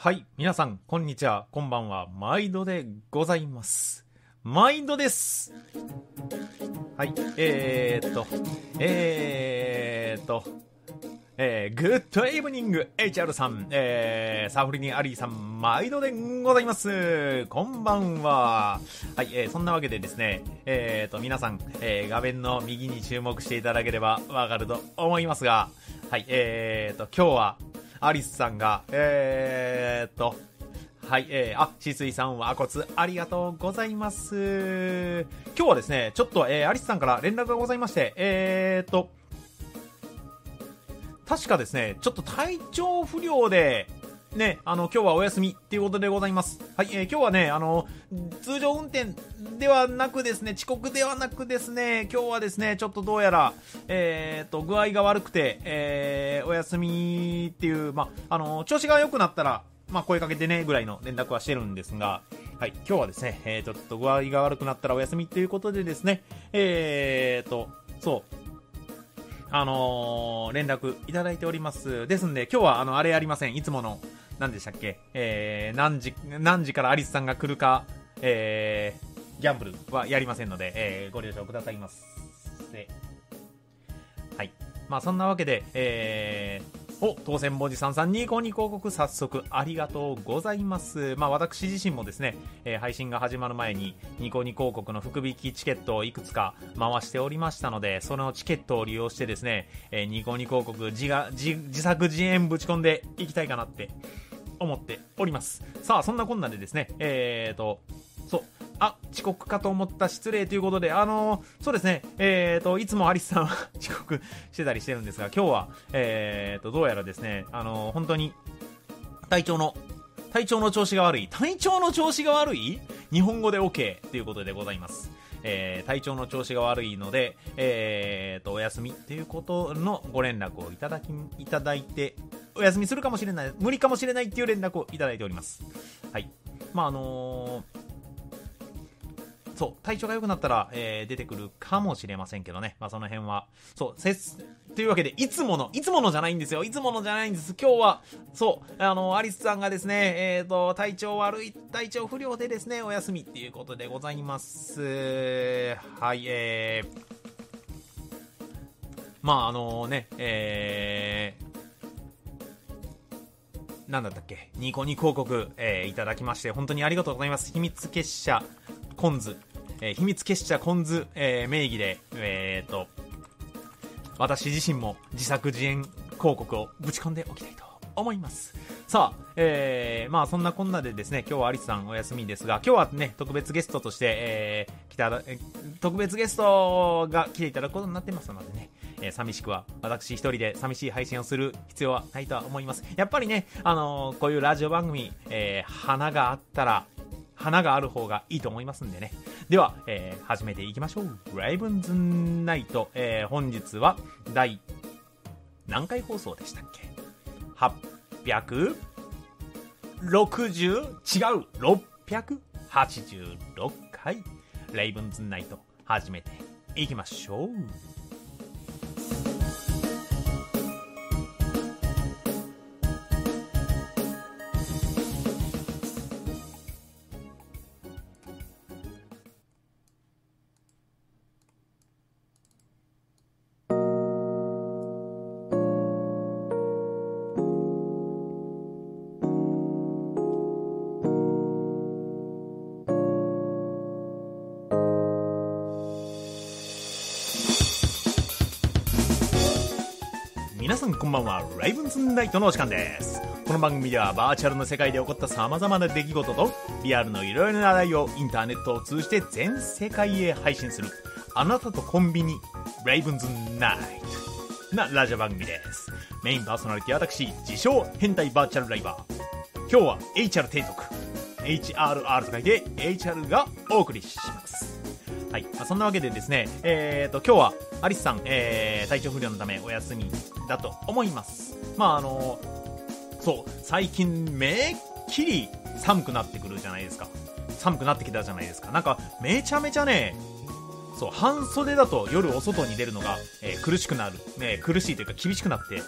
はい、皆さん、こんにちは、こんばんは、毎度でございます。毎度です。はい、グッドイブニング HR さん、サフリニアリーさん、毎度でございます。こんばんは。はい、そんなわけでですね、皆さん、画面の右に注目していただければわかると思いますが、はい、今日は、アリスさんが、はい、しすいさんはコツありがとうございます。今日はですね、ちょっと、アリスさんから連絡がございまして、確かですね、ちょっと体調不良で、ね、今日はお休みっていうことでございます。はい、今日はね、通常運転ではなくですね、遅刻ではなくですね、今日はですね、ちょっとどうやら、具合が悪くて、お休みっていう、調子が良くなったら、声かけてね、ぐらいの連絡はしてるんですが、はい、今日はですね、ちょっと具合が悪くなったらお休みっていうことでですね、そう、連絡いただいております。ですんで、今日はあれやりません。いつもの、何でしたっけ、何時からアリスさんが来るか、ギャンブルはやりませんので、ご了承くださいませ。はい。そんなわけで、当選ボジさんさんニコニコ広告早速ありがとうございます。私自身もですね、配信が始まる前にニコニコ広告の福引きチケットをいくつか回しておりましたので、そのチケットを利用してですね、ニコニコ広告自作自演ぶち込んでいきたいかなって思っております。さあ、そんなこんなでですね、遅刻かと思った失礼ということで、そうですね、いつもアリスさんは遅刻してたりしてるんですが、今日は、どうやらですね、本当に、体調の調子が悪い日本語で OK ということでございます。体調の調子が悪いので、お休みということのご連絡をいただいて、お休みするかもしれない、無理かもしれないっていう連絡をいただいております。はい。そう、体調が良くなったら、出てくるかもしれませんけどね。その辺は。そう、というわけで、いつものじゃないんですよ。いつものじゃないんです。今日は、そう、アリスさんがですね、体調不良でですね、お休みっていうことでございます。はい、なんだったっけ、ニコニコ広告、いただきまして本当にありがとうございます。秘密結社コンズ、名義で、私自身も自作自演広告をぶち込んでおきたいと思います。さあ、そんなこんなでですね、今日はアリスさんお休みですが、今日はね、特別ゲストとして、特別ゲストが来ていただくことになってますのでね、寂しくは私一人で寂しい配信をする必要はないとは思います。やっぱりね、こういうラジオ番組、花がある方がいいと思いますんでね。では、始めていきましょう。ライブンズナイト、本日は第何回放送でしたっけ？ 686 回ライブンズナイト始めていきましょう。皆さんこんばんは。ライブンズナイトのお時間です。この番組ではバーチャルの世界で起こった様々な出来事とリアルのいろいろな話題をインターネットを通じて全世界へ配信するあなたとコンビニライブンズナイトなラジオ番組です。メインパーソナリティは私、自称変態バーチャルライバー、今日は HR 提督 HRR と書いて HR がお送りします。はい、そんなわけでですね、今日はアリスさん、体調不良のためお休みだと思います。そう、最近めっきり寒くなってきたじゃないですか。なんかめちゃめちゃね、そう、半袖だと夜お外に出るのが、苦しいというか厳しくなってき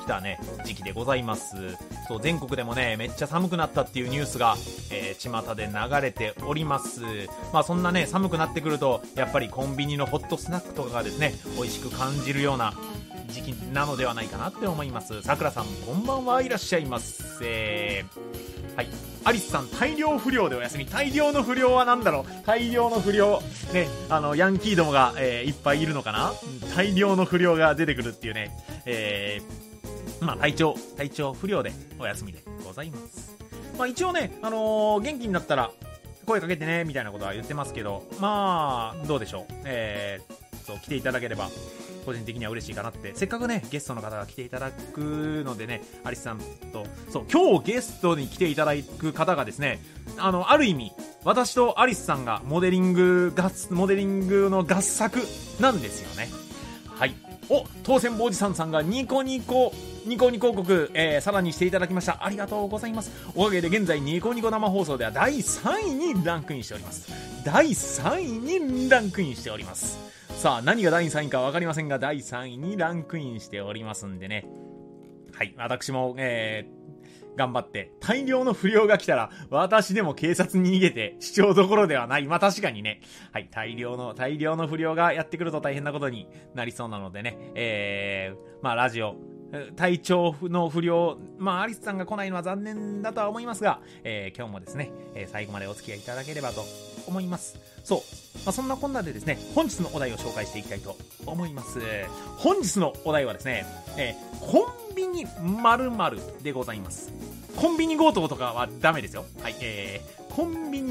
きたね、時期でございます。そう、全国でもね、めっちゃ寒くなったっていうニュースが、巷で流れております。まあそんなね、寒くなってくると、やっぱりコンビニのホットスナックとかがですね、美味しく感じるような時期なのではないかなって思います。さくらさん、こんばんはいらっしゃいませ。はい。アリスさん、大量不良でお休み。大量の不良は何だろう。大量の不良。ね、ヤンキーどもが、いっぱいいるのかな。大量の不良が出てくるっていうね。まあ、体調不良でお休みでございます。まあ、一応ね、元気になったら、声かけてね、みたいなことは言ってますけど、まあ、どうでしょう。来ていただければ、個人的には嬉しいかなって。せっかくね、ゲストの方が来ていただくのでね、アリスさんと、そう、今日ゲストに来ていただく方がですね、ある意味、私とアリスさんがモデリングの合作なんですよね。はい。当選坊主さんがニコニコ広告、さらにしていただきました。ありがとうございます。おかげで現在ニコニコ生放送では第3位にランクインしております。第3位にランクインしております。さあ、何が第3位か分かりませんが、第3位にランクインしておりますんでね。はい、私も、頑張って、大量の不良が来たら、私でも警察に逃げて、視聴どころではない。まあ確かにね、はい、大量の不良がやってくると大変なことになりそうなのでね、まあラジオ、体調の不良、まあアリスさんが来ないのは残念だとは思いますが、今日もですね、最後までお付き合いいただければと思います。そう、まあ、そんなこんなでですね、本日のお題を紹介していきたいと思います。本日のお題はですね、コンビニ〇〇でございます。コンビニ強盗とかはダメですよ。はい、コンビニ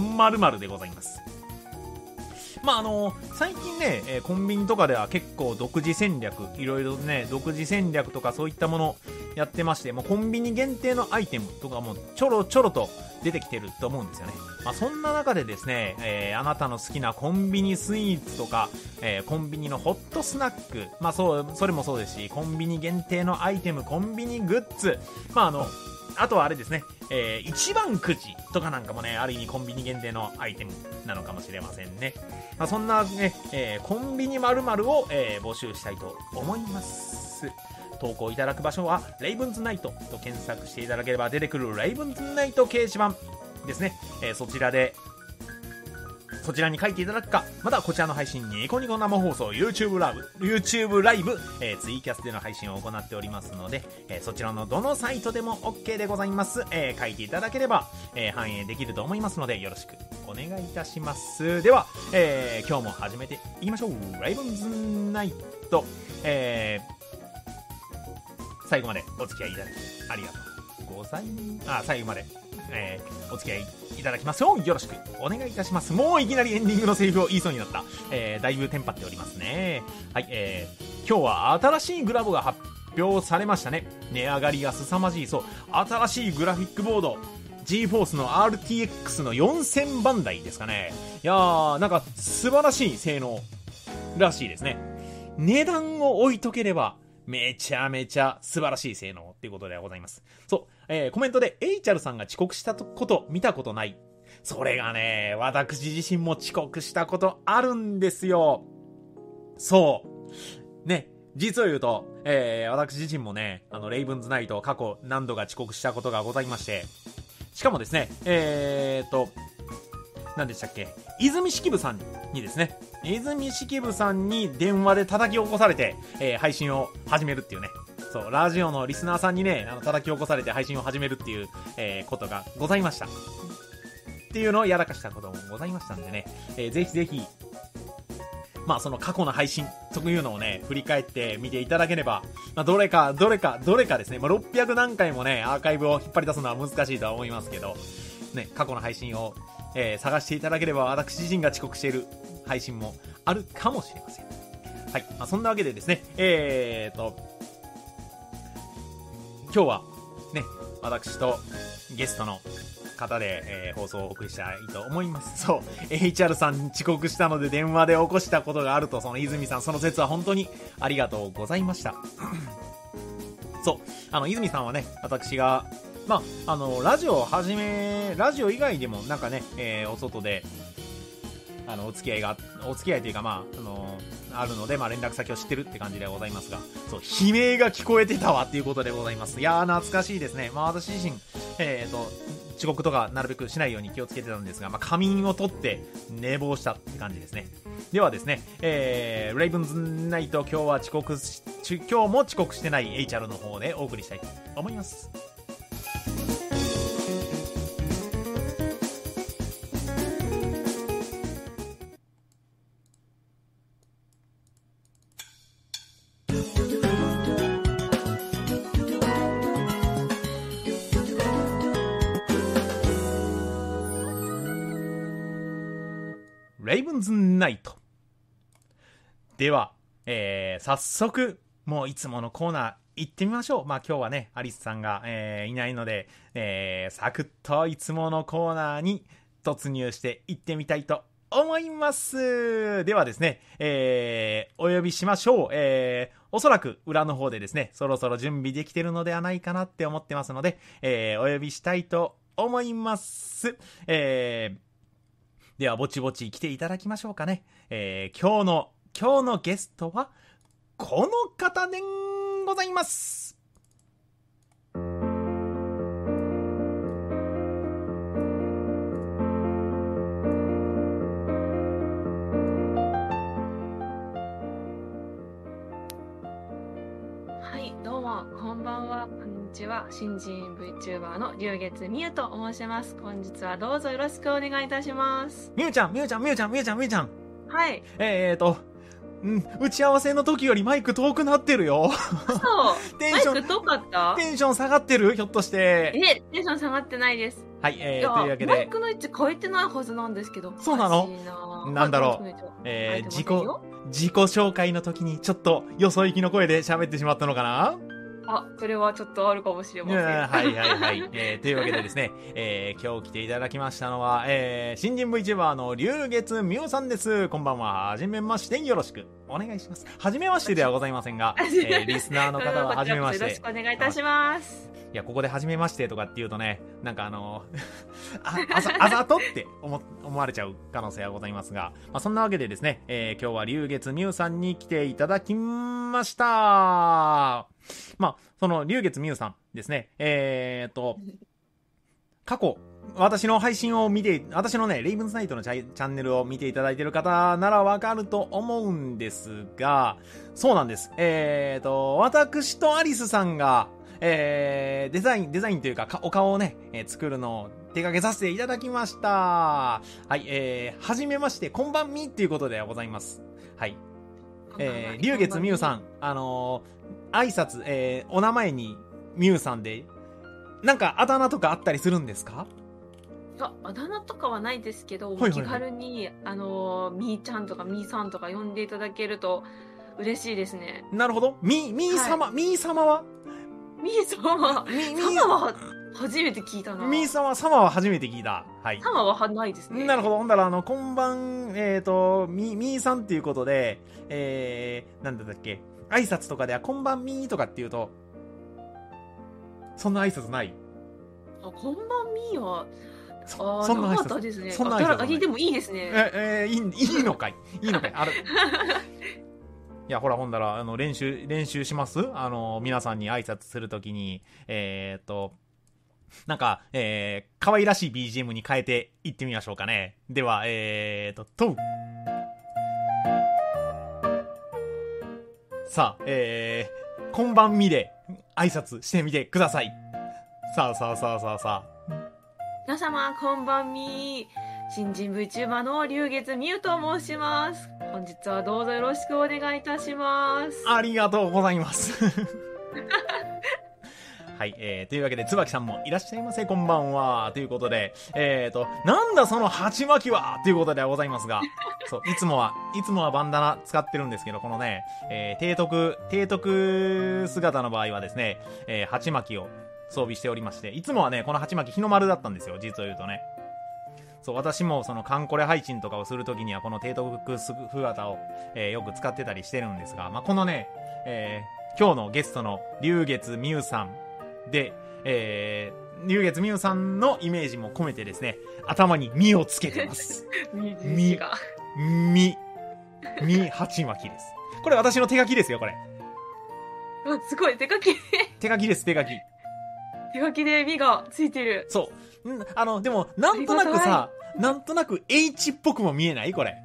〇〇でございます。まあ最近ね、コンビニとかでは結構独自戦略、いろいろね、独自戦略とかそういったものやってまして、もうコンビニ限定のアイテムとかもちょろちょろと出てきてると思うんですよね。まあそんな中でですね、あなたの好きなコンビニスイーツとか、コンビニのホットスナック、まあそれもそうですし、コンビニ限定のアイテム、コンビニグッズ、まああとはあれですね、一番くじとかなんかもね、ある意味コンビニ限定のアイテムなのかもしれませんね。まあ、そんなね、コンビニ〇〇を、募集したいと思います。投稿いただく場所はレイブンズナイトと検索していただければ出てくるレイブンズナイト掲示板ですね、そちらに書いていただくか、またこちらの配信ニコニコ生放送 YouTube ライブ、ツイキャスでの配信を行っておりますので、そちらのどのサイトでも OK でございます。書いていただければ、反映できると思いますのでよろしくお願いいたします。では、今日も始めていきましょう。レイブンズナイト、最後までお付き合いいただきありがとうございます。最後までお付き合いいただきますようよろしくお願いいたします。もういきなりエンディングのセリフを言いそうになった。だいぶテンパっておりますね。はい、今日は新しいグラボが発表されましたね。値上がりが凄まじい。そう、新しいグラフィックボード GForce の RTX の4000番台ですかね。いやー、なんか素晴らしい性能らしいですね。値段を置いとければめちゃめちゃ素晴らしい性能っていうことでございます。そう、コメントでエイチャルさんが遅刻したこと見たことない。それがね、私自身も遅刻したことあるんですよ。そうね、実を言うと、私自身もね、レイブンズナイト過去何度か遅刻したことがございまして、しかもですね、何でしたっけ、泉式部さんにですね、泉式部さんに電話で叩き起こされて、配信を始めるっていうね。そう、ラジオのリスナーさんにね、叩き起こされて配信を始めるっていう、ことがございました。っていうのをやらかしたこともございましたんでね、ぜひぜひ、まあその過去の配信というのをね、振り返って見ていただければ、まあどれかですね、まあ600何回もね、アーカイブを引っ張り出すのは難しいとは思いますけど、ね、過去の配信を探していただければ私自身が遅刻している配信もあるかもしれません。はい、まあ、そんなわけでですね、今日はね、私とゲストの方で、放送をお送りしたいと思います。そう、HR さん遅刻したので電話で起こしたことがあると、その泉さん、その説は本当にありがとうございました。そう、泉さんはね、私がまあ、ラジオ以外でもなんかね、お外で、お付き合いというか、まあ、 あるので、まあ連絡先を知ってるって感じでございますが、そう、悲鳴が聞こえてたわっていうことでございます。いやー、懐かしいですね。まあ私自身、遅刻とかなるべくしないように気をつけてたんですが、まあ仮眠を取って寝坊したって感じですね。ではですね、レイブンズナイト今日も遅刻してない HR の方でお送りしたいと思います。レイブンズナイト。では、早速、もういつものコーナー行ってみましょう。まあ今日はね、アリスさんが、いないので、サクッといつものコーナーに突入して行ってみたいと思います。ではですね、お呼びしましょう。おそらく裏の方でですね、そろそろ準備できてるのではないかなって思ってますので、お呼びしたいと思います。ではぼちぼち来ていただきましょうかね。今日のゲストはこの方でございます。 はい、どうもこんばんは、こんにちは。新人 VTuber の龍月みゆと申します。本日はどうぞよろしくお願いいたします。 みゆちゃん。 はい。 打ち合わせの時よりマイク遠くなってるよ。 そう。 テンションマイク遠かった？ テンション下がってる？ひょっとして。 テンション下がってないです。 はい、というわけで。 マイクの位置変えてないはずなんですけど。 そうなの？なんだろう。自己紹介の時にちょっとよそ行きの声で喋ってしまったのかな？ それはちょっとあるかもしれません。 はい。というわけでですね、今日来ていただきましたのは、新人 VTuber の龍月みゆさんです。こんばんは。はじめまして、よろしくお願いします。はじめましてではございませんが、リスナーの方ははじめまして。 よろしくお願いいたします。 いや、ここではじめましてとかって言うとね、なんかあざとって思われちゃう可能性はございますが、まあ、そんなわけでですね、今日は龍月みゆさんに来ていただきました。まあ、その龍月みゆさんですね、過去、私の配信を見て、私のね、レイブンズナイトのチャンネルを見ていただいている方ならわかると思うんですが、そうなんです。私とアリスさんが、デザインというか、お顔をね、作るのを手掛けさせていただきました。はい、はじめまして、こんばんみっていうことでございます。はい。龍月みゆさん、挨拶、お名前にみゆさんで、なんかあだ名とかあったりするんですか？ あだ名とかはないですけど、気軽に、みーちゃんとかみーさんとか呼んでいただけると嬉しいですね。 なるほど。みー様はみー様は初めて聞いたな。 様は初めて聞いた。はい。 様はないですね。 なるほど。ほんだら、こんばん、みーさんっていうことで、なんだっけ、挨拶とかでは、こんばんみーとかっていうと、そんな挨拶ない？ こんばんみーは、 そんな挨拶ですね。 そんな挨拶でもいいですね。 いいのかいある。いや、ほら、ほんだら、練習します？皆さんに挨拶するときに、なんか、可愛らしい BGM に変えていってみましょうかね。では、さあ、こんばんみで挨拶してみてください。さあ。 皆様、こんばんみ。新人 VTuber の龍月みゆと申します。本日はどうぞよろしくお願いいたします。 ありがとうございます。はい、というわけで、椿さんもいらっしゃいませ、こんばんは。ということで、なんだその鉢巻きはということではございますが、そう、いつもはバンダナ使ってるんですけど、このね、提督姿の場合はですね、鉢巻きを装備しておりまして、いつもはね、この鉢巻き日の丸だったんですよ、実を言うとね。そう、私もそのカンコレ配信とかをするときには、この提督姿を、よく使ってたりしてるんですが、まあ、このね、今日のゲストの龍月みゆさんで、龍月みゆさんのイメージも込めてですね、頭にみをつけてます。 みが。 み鉢巻きです。これ私の手書きですよ、これ。 あ、すごい、手書き。 手書きです、手書き。 手書きでみがついてる。 そう。でも、なんとなくさ、なんとなく H っぽくも見えないこれ。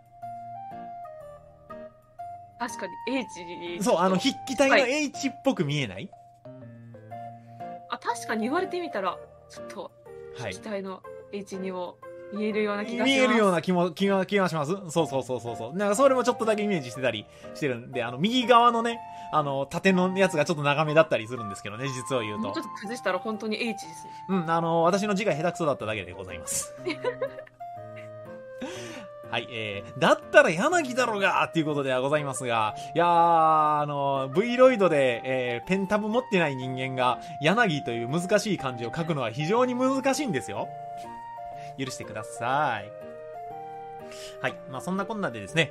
確かに、H に。 そう、筆記体の H っぽく見えない、 あ、確かに言われてみたら、ちょっと、 はい。 筆記体の H にも見えるような気がします。 見えるような気がします。そう。なんかそれもちょっとだけイメージしてたりしてるんで、右側のね、縦のやつがちょっと長めだったりするんですけどね、実を言うと。 もうちょっと崩したら本当に H ですね。 私の字が下手くそだっただけでございます。はい、だったら柳だろうがっていうことではございますが、いやー、V ロイドで、ペンタブ持ってない人間が、柳という難しい漢字を書くのは非常に難しいんですよ。許してください。はい、まあそんなこんなでですね、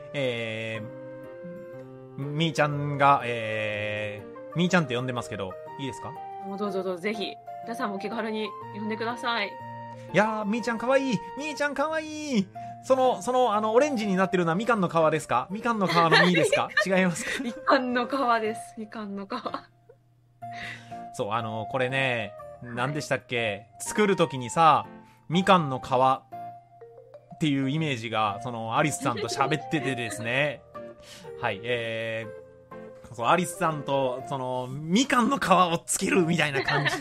みーちゃんが、みーちゃんって呼んでますけど、いいですか？ もうどうぞぜひ、皆さんも気軽に呼んでください。 いやー、みーちゃんかわいい。みーちゃんかわいい。オレンジになってるのはみかんの皮ですか？みかんの皮の実ですか？違いますか？ みかんの皮です。みかんの皮。 そう、これね、何でしたっけ？作るときにさ、みかんの皮っていうイメージが、アリスさんと喋っててですね。はい、そう、アリスさんと、みかんの皮をつけるみたいな感じ。い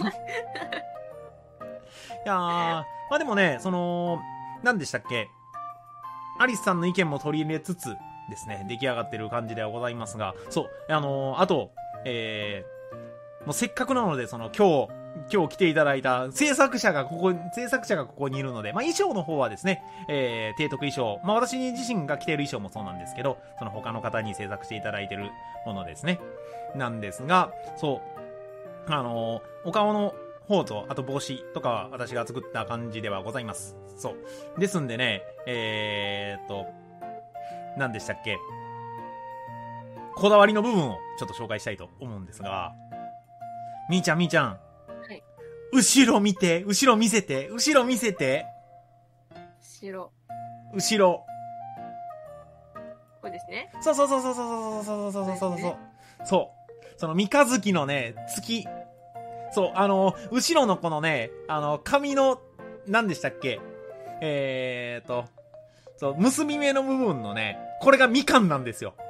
やー、まあでもね、何でしたっけ？アリスさんの意見も取り入れつつですね、出来上がってる感じではございますが、そう、あと、もうせっかくなので、今日来ていただいた制作者がここにいるので、まあ衣装の方はですね、提督衣装、まあ私自身が着ている衣装もそうなんですけど、その他の方に制作していただいているものですね。なんですが、そう、お顔の方と、あと帽子とかは私が作った感じではございます。そう。ですんでね、何でしたっけ？こだわりの部分をちょっと紹介したいと思うんですが、みーちゃん。はい。後ろ見せて。後ろ。 これですね。 そう。その三日月のね、月。そう、後ろのこのね、髪の、何でしたっけ？そう、結び目の部分のね、これがみかんなんですよ。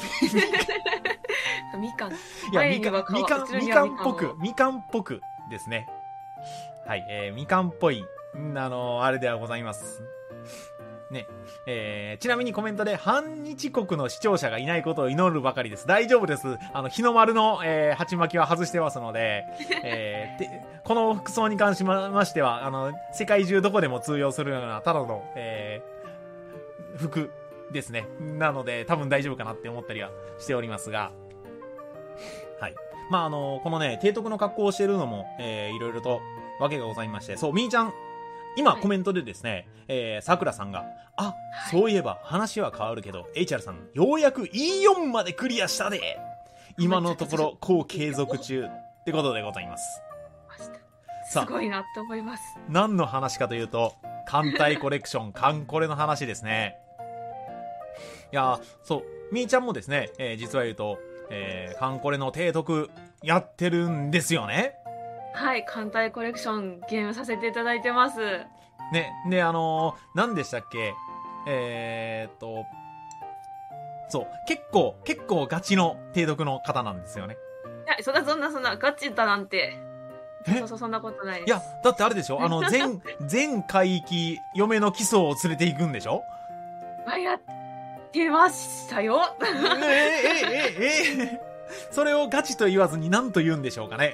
みかん。いや、みかんっぽくですね。はい、みかんっぽい、あれではございます。ね。ちなみにコメントで、反日国の視聴者がいないことを祈るばかりです。大丈夫です。日の丸の、鉢巻きは外してますので、この服装に関しましては、世界中どこでも通用するような、ただの、服ですね。なので、多分大丈夫かなって思ったりはしておりますが、はい。まあ、このね、提督の格好をしているのも、いろいろとわけがございまして、そう、みーちゃん、今、コメントでですね、さくらさんが、そういえば話は変わるけど、HR さん、ようやく E4 までクリアしたで。今のところ、こう継続中ってことでございます。 すごいなって思います。 何の話かというと、艦隊コレクション、カンコレの話ですね。いやそう、みーちゃんもですね、実は言うと、カンコレの提督やってるんですよね。 はい、艦隊コレクションゲームさせていただいてます。 ね、で、何でしたっけ？そう、結構ガチの提督の方なんですよね。 いや、そんな、ガチだなんて。そんなことないです。 いや、だってあれでしょ？全海域、嫁の基礎を連れて行くんでしょ？ やってましたよ。 それをガチと言わずに何と言うんでしょうかね。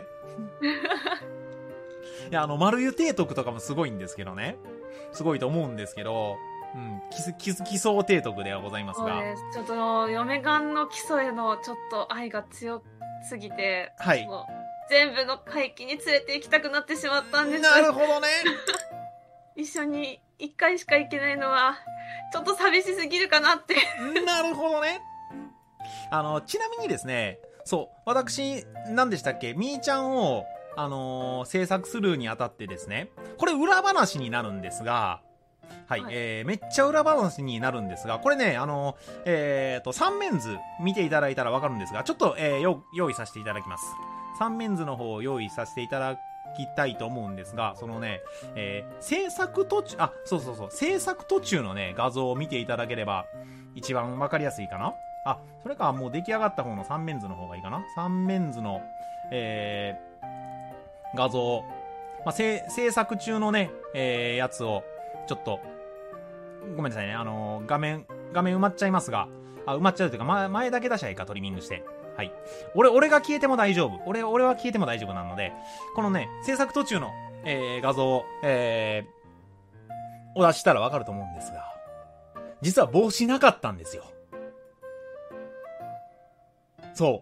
いや、丸湯提督とかもすごいんですけどね。すごいと思うんですけど、うん、基礎提督ではございますが。 そうです。ちょっと、嫁ガンの基礎へのちょっと愛が強すぎて、 はい。 全部の海域に連れて行きたくなってしまったんです。 なるほどね。 一緒に一回しか行けないのは、ちょっと寂しすぎるかなって。 なるほどね。ちなみにですね、そう、私、何でしたっけ？みーちゃんを、制作するにあたってですね、これ裏話になるんですが、 はい、 はいめっちゃ裏話になるんですが、これね、三面図見ていただいたらわかるんですが、ちょっと、用意させていただきます。三面図の方を用意させていただきたいと思うんですが、そのね、制作途中、制作途中のね、画像を見ていただければ、一番わかりやすいかな。あ、それか、もう出来上がった方の三面図の方がいいかな。三面図の、画像、まあ、制作中のね、やつを、ちょっと、ごめんなさいね、画面埋まっちゃいますが、埋まっちゃうというか、前だけ出しゃいいか、トリミングして。はい。俺が消えても大丈夫。俺は消えても大丈夫なので、このね、制作途中の、画像を、お出ししたらわかると思うんですが、実は帽子なかったんですよ。そう。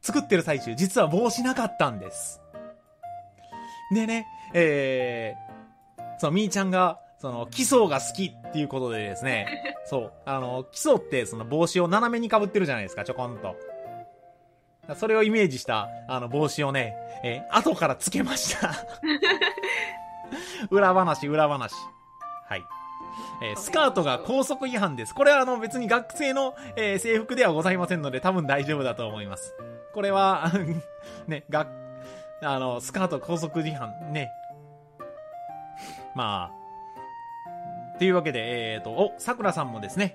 作ってる最中、実は帽子なかったんです。でね、みーちゃんが、基礎が好きっていうことでですね、そう、基礎って帽子を斜めに被ってるじゃないですか、ちょこんと。それをイメージした、帽子をね、後からつけました。裏話。はい。スカートが校則違反です。これは別に学生の、制服ではございませんので、多分大丈夫だと思います。これは、ね、スカート校則違反、ね。まあ、というわけで、桜さんもですね、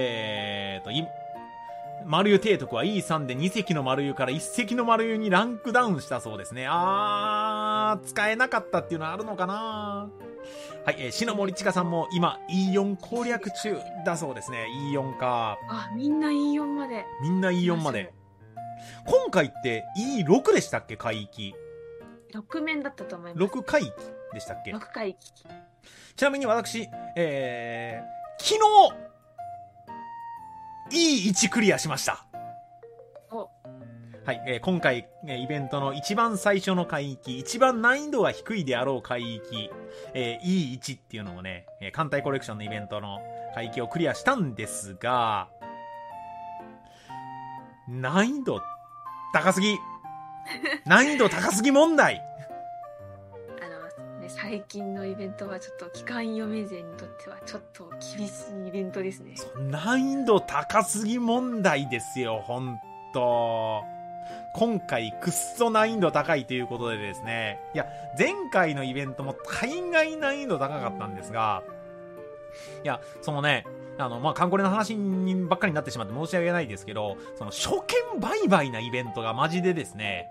丸湯提督は E3 で2隻の丸湯から1隻の丸湯にランクダウンしたそうですね。使えなかったっていうのはあるのかな。はい、篠森千佳さんも今 E4 攻略中だそうですね。E4 か。 あ、みんな E4 まで。 みんな E4 まで。今回って E6 でしたっけ、海域。 6面だったと思います。 6海域でしたっけ。 6海域。 ちなみに私、昨日、E1 クリアしました。はい、今回、イベントの一番最初の海域、一番難易度が低いであろう海域、E1 っていうのをね、艦隊コレクションのイベントの海域をクリアしたんですが、難易度高すぎ難易度高すぎ問題。 最近のイベントはちょっと機関読め勢にとってはちょっと厳しいイベントですね。 難易度高すぎ問題ですよ、ほんと。今回くっそ難易度高いということでですね、いや、前回のイベントも大概難易度高かったんですが、いや、カンコレの話にばっかりになってしまって申し訳ないですけど、初見売買なイベントがマジでですね、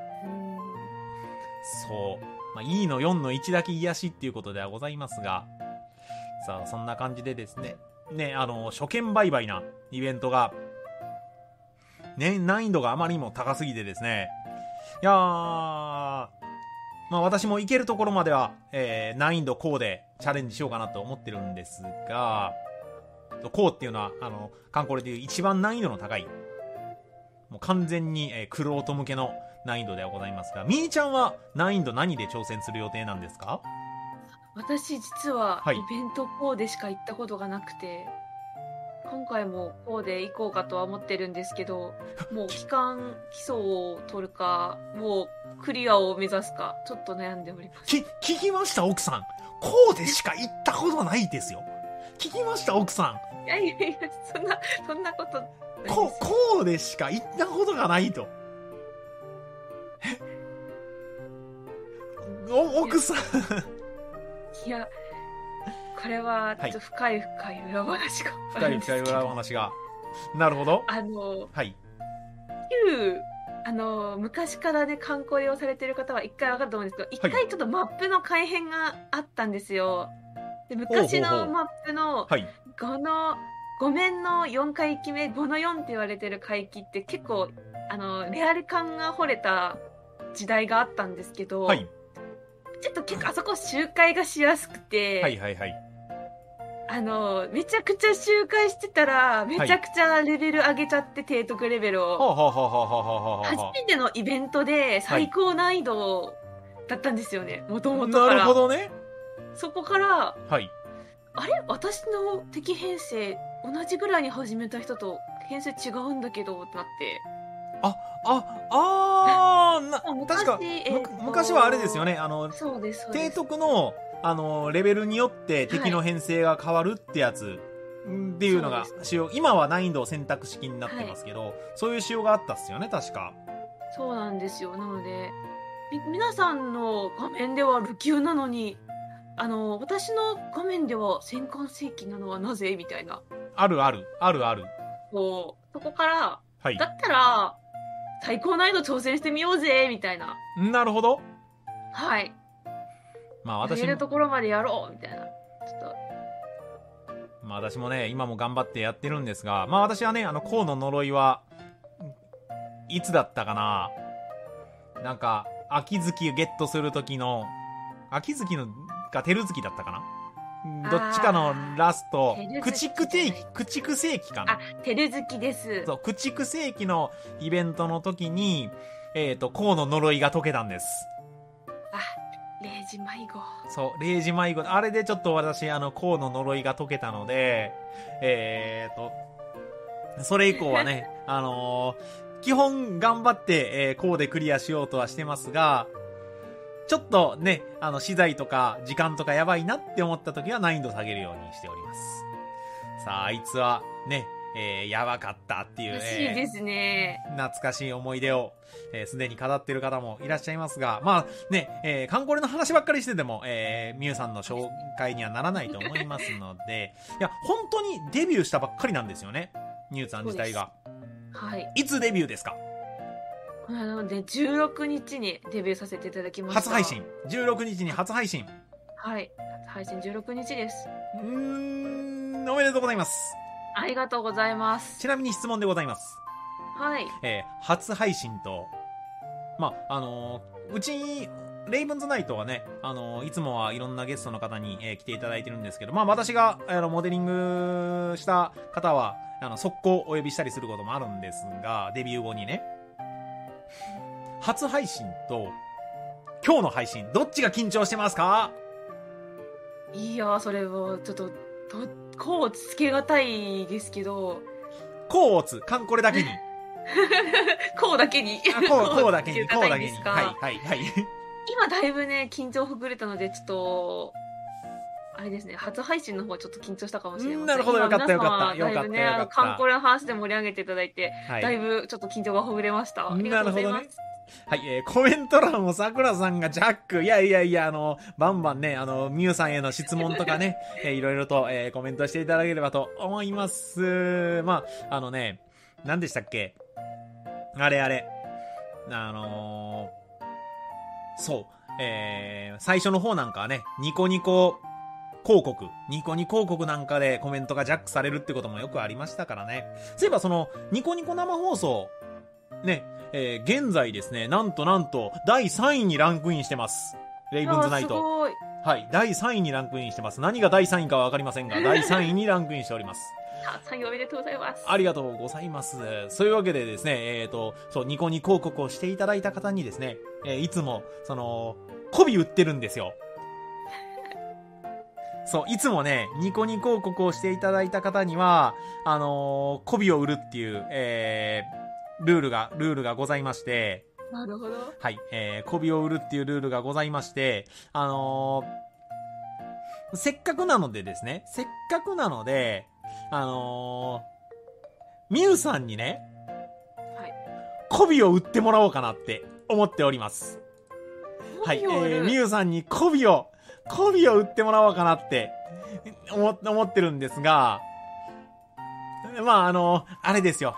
そう。E の4の1だけ癒しっていうことではございますが、さあ、そんな感じでですね、初見売買なイベントが、ね、難易度があまりにも高すぎてですね、いやー、私も行けるところまでは、難易度こうでチャレンジしようかなと思ってるんですが、こうっていうのは、カンコレでいう一番難易度の高い、もう完全に、クロート向けの難易度ではございますが、みーちゃんは難易度何で挑戦する予定なんですか？ 私実ははいイベントこうでしか行ったことがなくて、今回もこうで行こうかとは思ってるんですけど、もう基礎を取るか、もうクリアを目指すか、ちょっと悩んでおります。 聞きました奥さん。こうでしか行ったことないですよ。聞きました奥さん。 いや、そんなことないです。 こうでしか行ったことがないと。奥さん。 いや、これはちょっと深い裏話があるんですけど。 深い裏話が。なるほど。はい。 昔からね、観光利用されてる方は一回わかると思うんですけど、一回ちょっとマップの改変があったんですよ。で、昔のマップの、5面の4回域目、5の4って言われてる海域って結構、レアル感が掘れた時代があったんですけど、 はい。 ちょっと結構あそこ周回がしやすくて、めちゃくちゃ周回してたら、めちゃくちゃレベル上げちゃって、提督レベルを。初めてのイベントで最高難易度だったんですよね、もともとから。 なるほどね。 そこから、 はい。 あれ私の敵編成、同じぐらいに始めた人と編成違うんだけど、ってなって。 確か、昔はあれですよね、 そうです。 提督の、 レベルによって敵の編成が変わるってやつっていうのが仕様、今は難易度選択式になってますけど、そういう仕様があったっすよね、確か。 そうなんですよ。なので、皆さんの画面ではルキューなのに、私の画面では戦艦世紀なのはなぜみたいな。 ある。 そこから、 はい。 だったら、最高難易度挑戦してみようぜみたいな。 なるほど。 はい。 まあ私も。 やれるところまでやろうみたいな。ちょっと。 まあ私もね、今も頑張ってやってるんですが、まあ私はね、甲の呪いは、いつだったかな。なんか、秋月ゲットするときの、秋月の、か、照月だったかな。どっちかのラスト、駆逐世紀かな。 照月です。 そう、駆逐世紀のイベントの時に、甲の呪いが解けたんです。 0時迷子。 そう、0時迷子。あれでちょっと私、甲の呪いが解けたので、それ以降はね、基本頑張って、甲でクリアしようとはしてますが、ちょっとね、資材とか時間とかやばいなって思った時は難易度下げるようにしております。さあ、あいつはね、やばかったっていう、 らしいですね。 懐かしい思い出を、すでに語っている方もいらっしゃいますが、まあね、カンコレの話ばっかりしてても、ミュウさんの紹介にはならないと思いますので、いや、本当にデビューしたばっかりなんですよね、ミュウさん自体が。 はい。 いつデビューですか？ なので、16日にデビューさせていただきました。 初配信。16日に初配信。 はい。初配信16日です。 おめでとうございます。 ありがとうございます。 ちなみに質問でございます。 はい。 初配信と、まあ、うちに、レイブンズナイトはね、いつもはいろんなゲストの方に、来ていただいてるんですけど、まあ私が、モデリングした方は、速攻お呼びしたりすることもあるんですが、デビュー後にね。初配信と、今日の配信、どっちが緊張してますか？ いや、それは、ちょっと、こうつけがたいですけど。 こうをつ、カンコレだけに。 こうだけに。 こうだけに。はい。 今だいぶね、緊張ほぐれたので、ちょっと、あれですね、初配信の方はちょっと緊張したかもしれません。 なるほど、よかった。だいぶね、カンコレの話で盛り上げていただいて、だいぶちょっと緊張がほぐれました。ありがとうございます。 はい、コメント欄も桜さんがジャック、いや、バンバンね、ミュウさんへの質問とかね、いろいろと、コメントしていただければと思います。まあ、何でしたっけ？あれ。そう、最初の方なんかはね、ニコニコ広告なんかでコメントがジャックされるってこともよくありましたからね。そういえばその、ニコニコ生放送、ね、現在ですね、なんと、第3位にランクインしてます。レイブンズナイト。 すごい。 はい、第3位にランクインしてます。何が第3位かはわかりませんが、第3位にランクインしております。 3位おめでとうございます。 ありがとうございます。そういうわけでですね、そう、ニコニコ広告をしていただいた方にですね、いつも、媚び売ってるんですよ。そう、いつもね、ニコニコ広告をしていただいた方には、媚びを売るっていう、ルールがございまして。 なるほど。 はい、媚びを売るっていうルールがございまして、せっかくなので、ミュウさんにね、 はい。 媚びを売ってもらおうかなって思っております。はい、ミュウさんに媚びを売ってもらおうかなって思ってるんですが、まあ、あれですよ。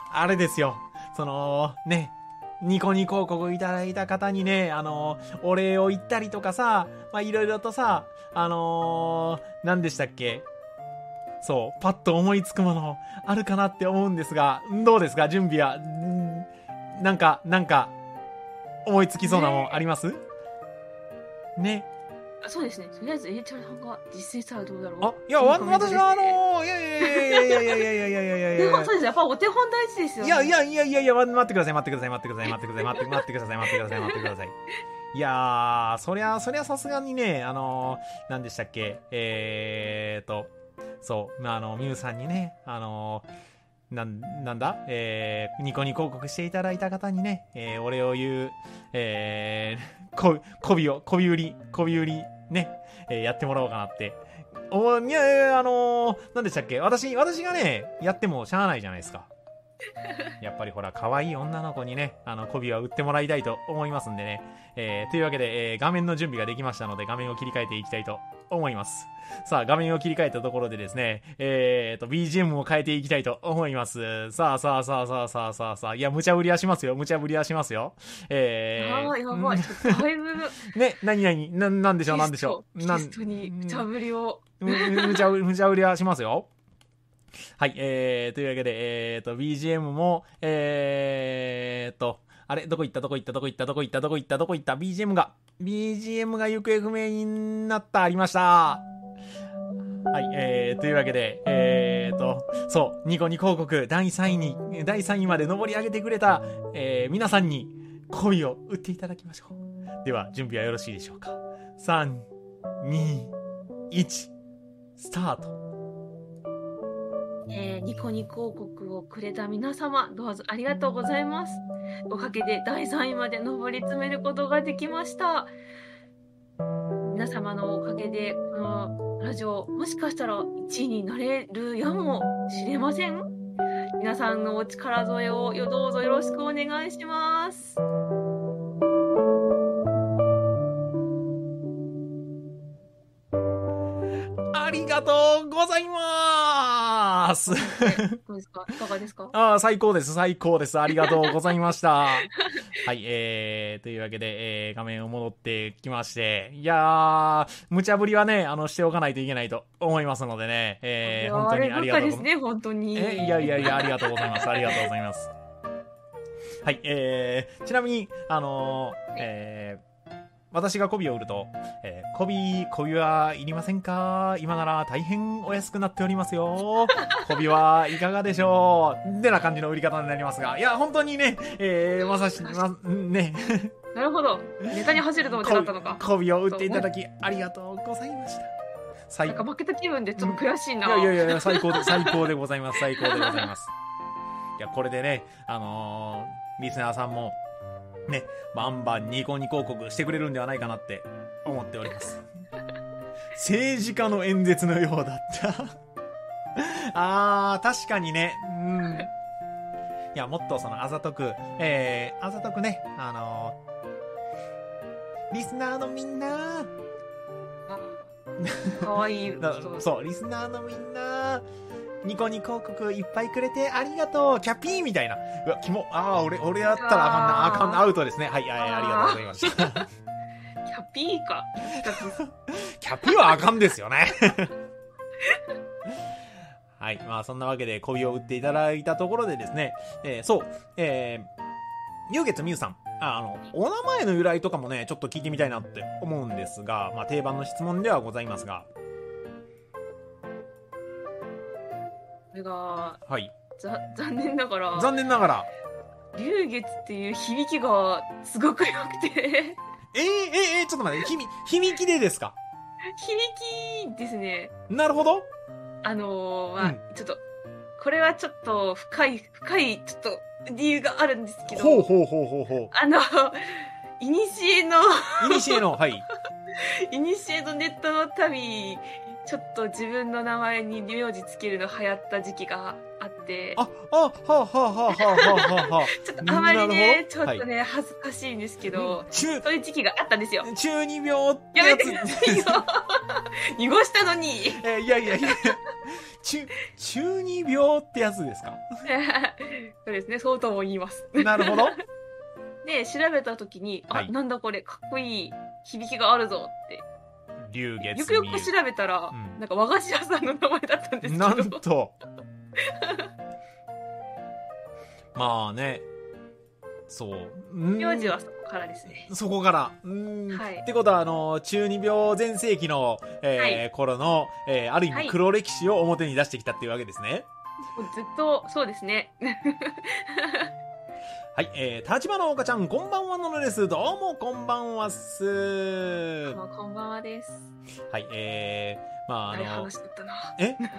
ね、ニコニコ広告いただいた方にね、お礼を言ったりとかさ、まあ、いろいろとさ、何でしたっけ？そう、パッと思いつくものあるかなって思うんですが、どうですか？準備は。なんか、思いつきそうなもんありますね。 そうですね。とりあえず、チャルさんが実践したらどうだろう。 いや、私はいや。 そうです。やっぱお手本大事ですよね。 いや、待ってください。いやー、そりゃさすがにね、何でしたっけ？そう、ミュウさんにね、なんだニコニコ広告していただいた方にね、お礼を言う、媚び売りね、やってもらおうかなって。いや、なんでしたっけ、私がね、やってもしゃあないじゃないですか。やっぱりほら、可愛い女の子にね、媚びは売ってもらいたいと思いますんでね。というわけで、画面の準備ができましたので、画面を切り替えていきたいと思います。さあ、画面を切り替えたところでですね、BGM を変えていきたいと思います。さあ、いや、無茶ぶりはしますよ。やばい。だいぶ。 ね、なんでしょう。 ゲストに無茶ぶりを。 無茶ぶりはしますよ。はい、というわけで、BGM も、あれ、どこ行った BGM が行方不明になったありました。はい、というわけで、そう、ニコニ広告第3位まで上り上げてくれた、皆さんに恋を売っていただきましょう。では、準備はよろしいでしょうか。3、2、1、スタート。 ニコニ広告をくれた皆様、どうぞありがとうございます。おかげで第3位まで上り詰めることができました。皆様のおかげで、このラジオ、もしかしたら1位になれるやもしれません。皆さんのお力添えをどうぞよろしくお願いします。 ありがとうございます。 どうですか？いかがですか？ 最高です。ありがとうございました。はい、というわけで、画面を戻ってきまして、いやー、無茶ぶりはね、しておかないといけないと思いますのでね、本当にありがとうございます。 ですね、本当に。 いや、ありがとうございます。はい、ちなみに、私が媚びを売ると、媚びはいりませんか？今なら大変お安くなっておりますよ。媚びはいかがでしょう？ってな感じの売り方になりますが、いや、本当にね、ね。 なるほど。ネタに走ると思ってだったのか。 媚びを売っていただき、ありがとうございました。 なんか負けた気分でちょっと悔しいな。 いや、最高でございます。いや、これでね、リスナーさんも、ね、バンバンニコニ広告してくれるんではないかなって思っております。政治家の演説のようだった。確かにね。いや、もっとあざとくね、リスナーのみんなかわいい。 そう、リスナーのみんなニコニ広告いっぱいくれてありがとうキャピーみたいな。うわ、キモ。俺やったらあかんな。アウトですね。はい、ありがとうございました。 キャピーか。 キャピーはあかんですよね。はい、そんなわけで媚びを売っていただいたところでですね、龍月みゆさん。お名前の由来とかもね、ちょっと聞いてみたいなって思うんですが、定番の質問ではございますが、 これが、 はい。 残念ながら、龍月っていう響きがすごく良くて。 ちょっと待って、響きでですか？ 響きですね。 なるほど。 ちょっと、これはちょっと深い、ちょっと理由があるんですけど。 ほう。 いにしえの、 はい。 いにしえのネットの旅、ちょっと自分の名前に名字つけるの流行った時期があって。 ちょっとあまりね、ちょっとね、恥ずかしいんですけど、そういう時期があったんですよ。 中二病ってやつ。 やめてくださいよ。濁したのに。 いや。中二病ってやつですか？ そうですね、そうとも言います。 なるほど。 で、調べた時に、なんだこれ、かっこいい響きがあるぞって。 龍月よくよく調べたら、なんか和菓子屋さんの名前だったんですけど。 なんと。ね。そう。 名字はそこからですね。 そこから。はい。ってことは、中二病全盛期の、頃の、ある意味黒歴史を表に出してきたっていうわけですね。 ずっと、そうですね。 はい、立花岡ちゃん、こんばんはののです。どうも、こんばんはっす。 こんばんはです。 はい、 話だったな。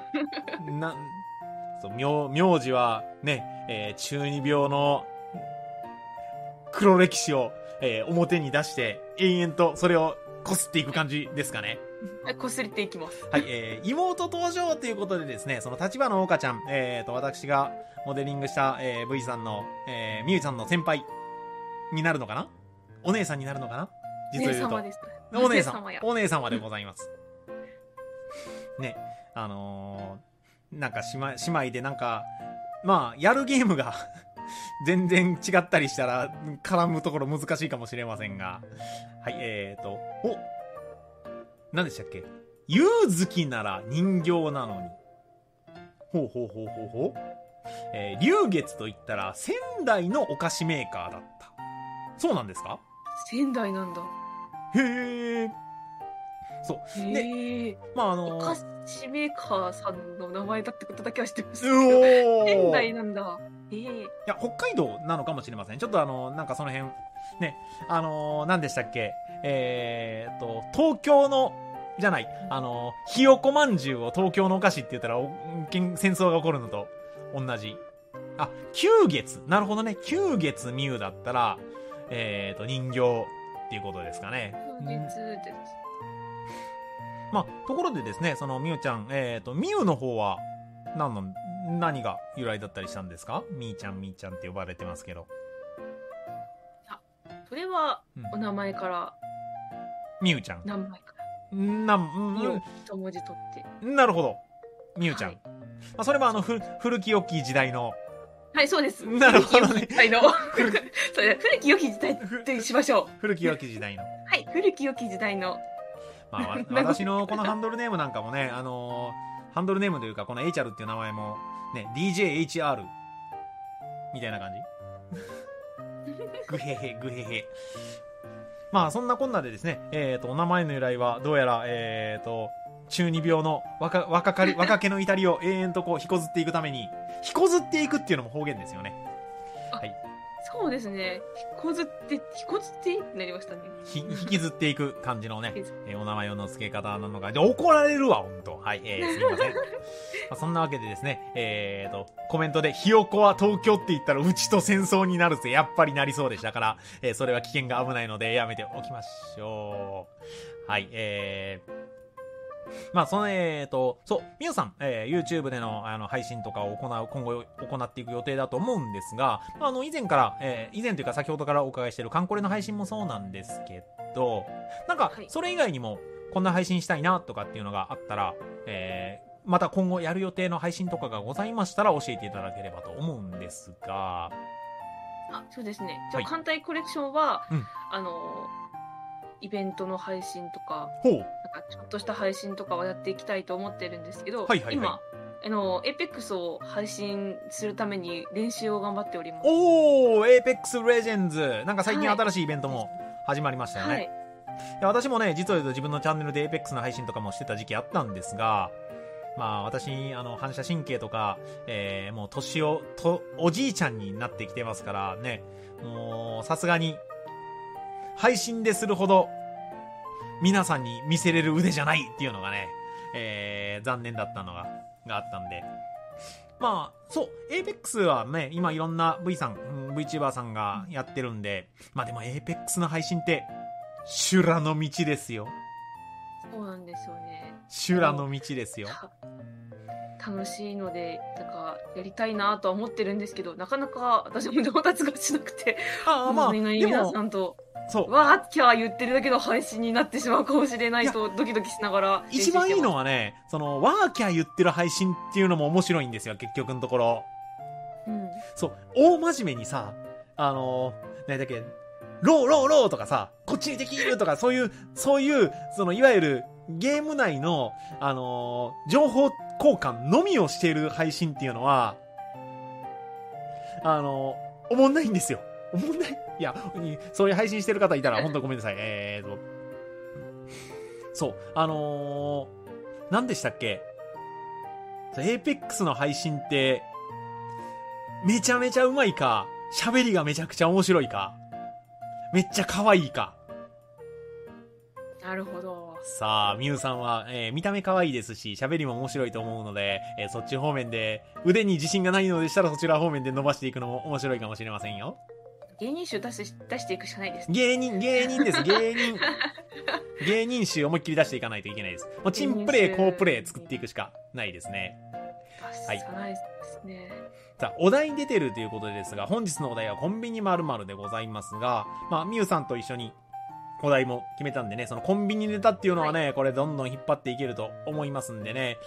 名字はね、中二病の黒歴史を、表に出して、延々とそれをこすっていく感じですかね。 こすりっていきます。 はい、妹登場ということでですね、その立花岡ちゃん、私がモデリングした、V さんの、みゆさんの先輩になるのかな、お姉さんになるのかな、実を言うと。お姉さん、お姉様でございます。ね、なんか姉妹でなんか、まあ、やるゲームが全然違ったりしたら、絡むところ難しいかもしれませんが。はい、何でしたっけ、ゆう好きなら人形なのに。ほうほうほうほうほう。龍月と言ったら仙台のお菓子メーカーだった。そうなんですか？ 仙台なんだ。 へえ。そう。で、まあお菓子メーカーさんの名前だってことだけは知ってましたけど、仙台なんだ。いや、北海道なのかもしれません。ちょっとなんかその辺、ね、何でしたっけ、東京の、じゃない、ひよこまんじゅうを東京のお菓子って言ったら、戦争が起こるのと同じ。あ、九月。なるほどね。九月みゆだったら、人形っていうことですかね。 九月です。 まあ、ところでですね、そのみゆちゃん、みゆの方は、何が由来だったりしたんですか？みーちゃんって呼ばれてますけど。 それは、お名前から。 みゆちゃん。 名前から。 みゆ一文字取って。 なるほど。みゆちゃん。はい、まあ、それは古き良き時代の。 はい、そうです。 なるほどね。 古き良き時代ってしましょう。 古き良き時代の。 はい、古き良き時代の。 まあ、私のこのハンドルネームなんかもね、ハンドルネームというか、この HR っていう名前も、ね、DJHR みたいな感じぐへへ、ぐへへ。まあ、そんなこんなでですね、お名前の由来は、どうやら、中二病の若気の至りを永遠とこう、ひこずっていくために、ひこずっていくっていうのも方言ですよね。はい。 そうですね。ひこずってなりましたね。 引きずっていく感じのね、お名前の付け方なのか。で、怒られるわ、ほんと。はい、すいません。まあ、そんなわけでですね、コメントで、ひよこは東京って言ったらうちと戦争になるぜ、やっぱりなりそうでしたから、それは危険が危ないのでやめておきましょう。はい、まあ、そう、みゆさん、YouTube での、配信とかを今後行っていく予定だと思うんですが、以前というか先ほどからお伺いしているカンコレの配信もそうなんですけど、なんか、それ以外にも、こんな配信したいなとかっていうのがあったら、また今後やる予定の配信とかがございましたら教えていただければと思うんですが。 そうですね。じゃあ、艦隊コレクションは、イベントの配信とか、なんかちょっとした配信とかはやっていきたいと思ってるんですけど、今、Apex を配信するために練習を頑張っております。 Apex Legends。なんか最近新しいイベントも始まりましたよね。はい、いや私もね、実は言うと自分のチャンネルで Apex の配信とかもしてた時期あったんですが、まあ私、反射神経とか、もうおじいちゃんになってきてますからね、もうさすがに、配信でするほど皆さんに見せれる腕じゃないっていうのがね、残念だったのがあったんで。まあ、そう、Apex はね、今いろんな VTuber さんがやってるんで、まあでも Apex の配信って、修羅の道ですよ。 そうなんですよね。 修羅の道ですよ。 楽しいので、なんか、やりたいなとは思ってるんですけど、なかなか私も上達がしなくて、 まあ、 皆さんと、わーっきゃー言ってるだけの配信になってしまうかもしれないとドキドキしながら一番いいのはね、わーきゃー言ってる配信っていうのも面白いんですよ、結局のところ。そう、大真面目にさ、何だっけ、ローとかさ、こっちにできるとか、そういう、いわゆるゲーム内の、情報交換のみをしている配信っていうのは、おもんないんですよ。おもんない。いや、そういう配信してる方いたら、ほんとごめんなさい。そう、何でしたっけ？Apex の配信って、めちゃめちゃうまいか、喋りがめちゃくちゃ面白いか、めっちゃ可愛いか。 なるほど。 さあ、みゆさんは、見た目可愛いですし、喋りも面白いと思うので、そっち方面で、腕に自信がないのでしたらそちら方面で伸ばしていくのも面白いかもしれませんよ。 芸人集出していくしかないです。 芸人です。芸人集思いっきり出していかないといけないです。もうチンプレイ、好プレイ作っていくしかないですね。 はい。ですね。 さあ、お題に出てるということですが、本日のお題はコンビニ〇〇でございますが、まあ、みゆさんと一緒にお題も決めたんでね、そのコンビニネタっていうのはね、はい、これどんどん引っ張っていけると思いますんでね、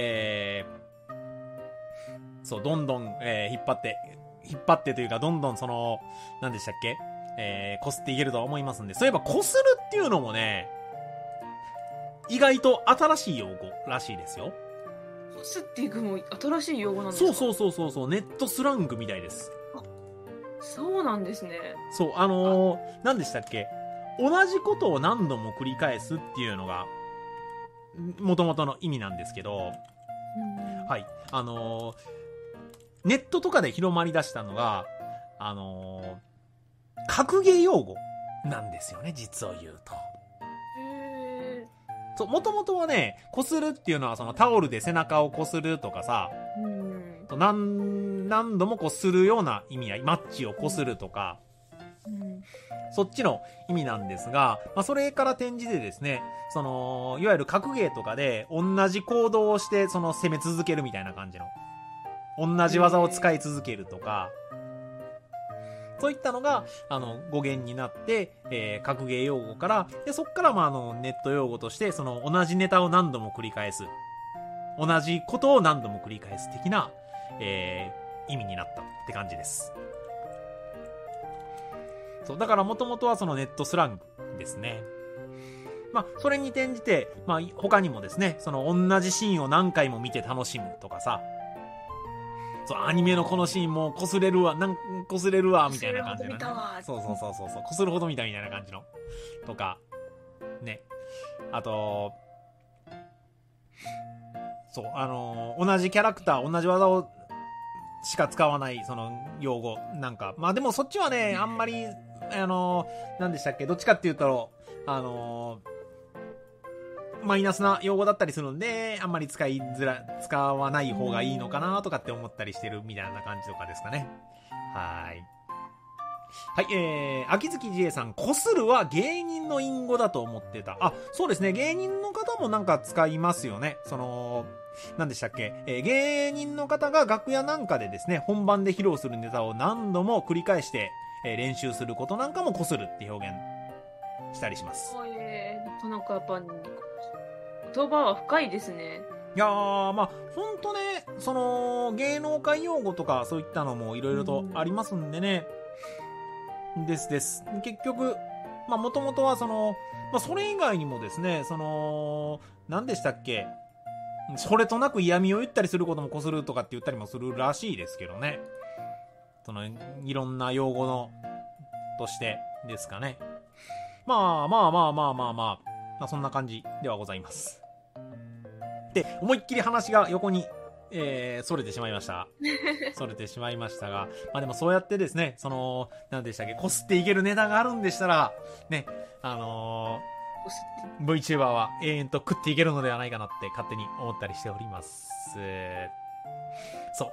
そう、どんどん、引っ張ってというか、どんどんその、何でしたっけ、こすっていけると思いますんで、そういえばこするっていうのもね、意外と新しい用語らしいですよ。 こすっていくも新しい用語なんですか？ そう、ネットスラングみたいです。 そうなんですね。 そう、何でしたっけ、同じことを何度も繰り返すっていうのが、元々の意味なんですけど、はい、ネットとかで広まり出したのが、格ゲー用語なんですよね、実を言うと。そう、もともとはね、こするっていうのはそのタオルで背中をこするとかさ、何度もこするような意味合い、マッチをこするとか、そっちの意味なんですが、まあ、それから転じてですね、その、いわゆる格ゲーとかで同じ行動をしてその攻め続けるみたいな感じの、同じ技を使い続けるとか、そういったのが語源になって、格ゲー用語から、でそっからまあネット用語としてその同じネタを何度も繰り返す、同じことを何度も繰り返す的な、意味になったって感じです。そうだから元々はそのネットスラングですね。まあそれに転じて、まあ他にもですね、その同じシーンを何回も見て楽しむとかさ。そう、アニメのこのシーンもこすれるわ、こすれるわ、みたいな感じの、ね。そう、こするほど見たみたいな感じの。とか、ね。あと、そう、同じキャラクター、同じ技をしか使わない、その、用語、なんか。まあでもそっちはね、あんまり、何でしたっけ、どっちかって言ったら、マイナスな用語だったりするんで、あんまり使わない方がいいのかなとかって思ったりしてるみたいな感じとかですかね。はい。はい、秋月自衛さん、こするは芸人の隠語だと思ってた。あ、そうですね。芸人の方もなんか使いますよね。その、何でしたっけ、芸人の方が楽屋なんかでですね、本番で披露するネタを何度も繰り返して、練習することなんかもこするって表現したりします。 なかなかやっぱ言葉は深いですね。 いやー、まあほんとね、その芸能界用語とかそういったのもいろいろとありますんでね。です結局、まあもともとはその、まあそれ以外にもですね、その何でしたっけ、それとなく嫌味を言ったりすることもこするとかって言ったりもするらしいですけどね。そのいろんな用語のとしてですかね。まあそんな感じではございます。で、思いっきり話が横に、それてしまいました。それてしまいましたが、まあでもそうやってですね、その、何でしたっけ、こすっていけるネタがあるんでしたら、ね、VTuber は永遠と食っていけるのではないかなって勝手に思ったりしております。そう、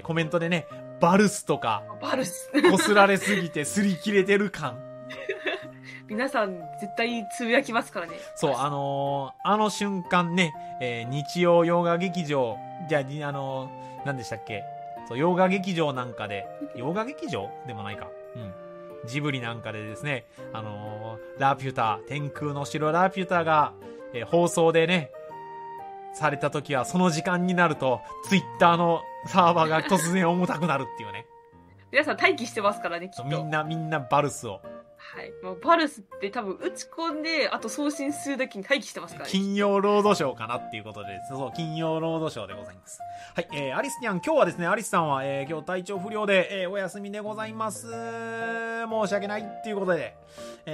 コメントでね、バルスとか、こすられすぎて擦り切れてる感。 皆さん絶対つぶやきますからね。 そう、あの瞬間ね、日曜洋画劇場、じゃあ、何でしたっけ、そう、洋画劇場なんかで、洋画劇場でもないか。うん。ジブリなんかでですね、ラピュタ、天空の城ラピュタが、放送でね、された時は、その時間になると、ツイッターのサーバーが突然重たくなるっていうね。 皆さん待機してますからね、きっと。 みんなバルスを。 はい。もうバルスって多分打ち込んで、あと送信するだけに待機してますからね。 金曜ロードショーかなっていうことで、そう、金曜ロードショーでございます。はい、アリスニャン、今日はですね、アリスさんは、今日体調不良で、お休みでございます。申し訳ないっていうことで、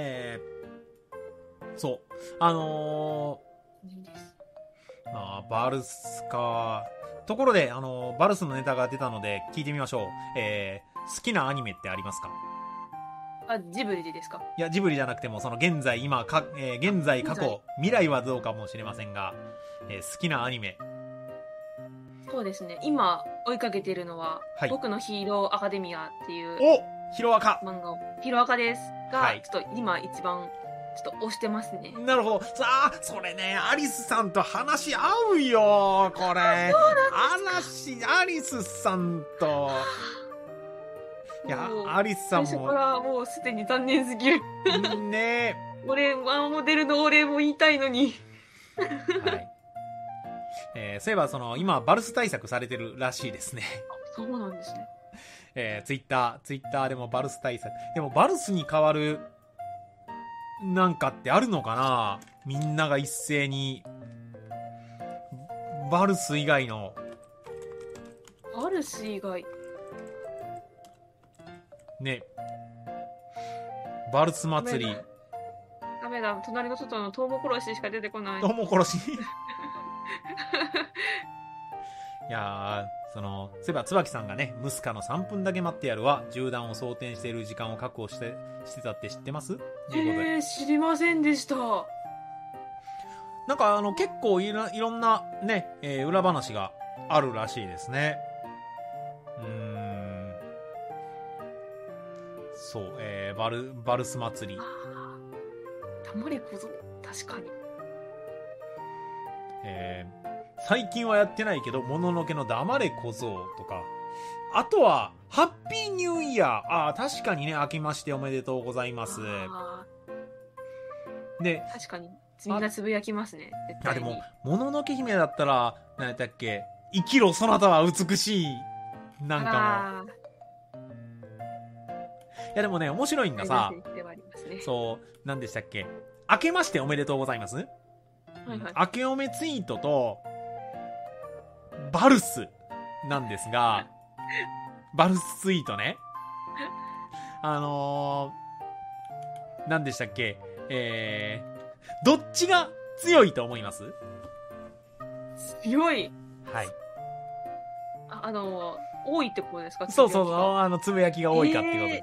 そう、バルスか。ところで、バルスのネタが出たので聞いてみましょう。好きなアニメってありますか？ ジブリでですか？ いや、ジブリじゃなくても、その現在、今、現在、過去、未来はどうかもしれませんが、好きなアニメ。 そうですね。今、追いかけているのは、はい、僕のヒーローアカデミアっていう。 ヒロアカ漫画を。ヒロアカですが、 はい、 ちょっと今一番ちょっと押してますね。 なるほど。さあ、それね、アリスさんと話合うよ、これ。アリスさんと。いや、アリスさんも。 最初からもうすでに残念すぎる。 ね俺、ワンモデルのお礼も言いたいのに。 はい。そういえば、今、バルス対策されてるらしいですね。 そうなんですね。 ツイッターでもバルス対策。でも、バルスに代わる、なんかってあるのかな？みんなが一斉に、バルス以外の。 バルス以外。 ね。バルス祭り。 ダメだ、隣の外のトウモコロシしか出てこない。 トウモコロシいやー、そういえば椿さんがね、ムスカの3分だけ待ってやるは、銃弾を装填している時間を確保してたって知ってます？ 知りませんでした。 なんか結構いろんなね、裏話があるらしいですね。そう、バルス祭り。 黙れ小僧、確かに。 最近はやってないけど、もののけの黙れ小僧とか、あとは、ハッピーニューイヤー。確かにね、明けましておめでとうございます。で、 確かに、みんなつぶやきますね。 でも、もののけ姫だったら、何やったっけ、生きろ、そなたは美しい。なんかも。いやでもね、面白いんがさ、そう、何でしたっけ、明けましておめでとうございます。はいはい、明けおめツイートと、バルスなんですが、バルスツイートね。何でしたっけ、どっちが強いと思います？ 強い。 はい。 多いってことですか？ そう、つぶやきが多いかっていうことです。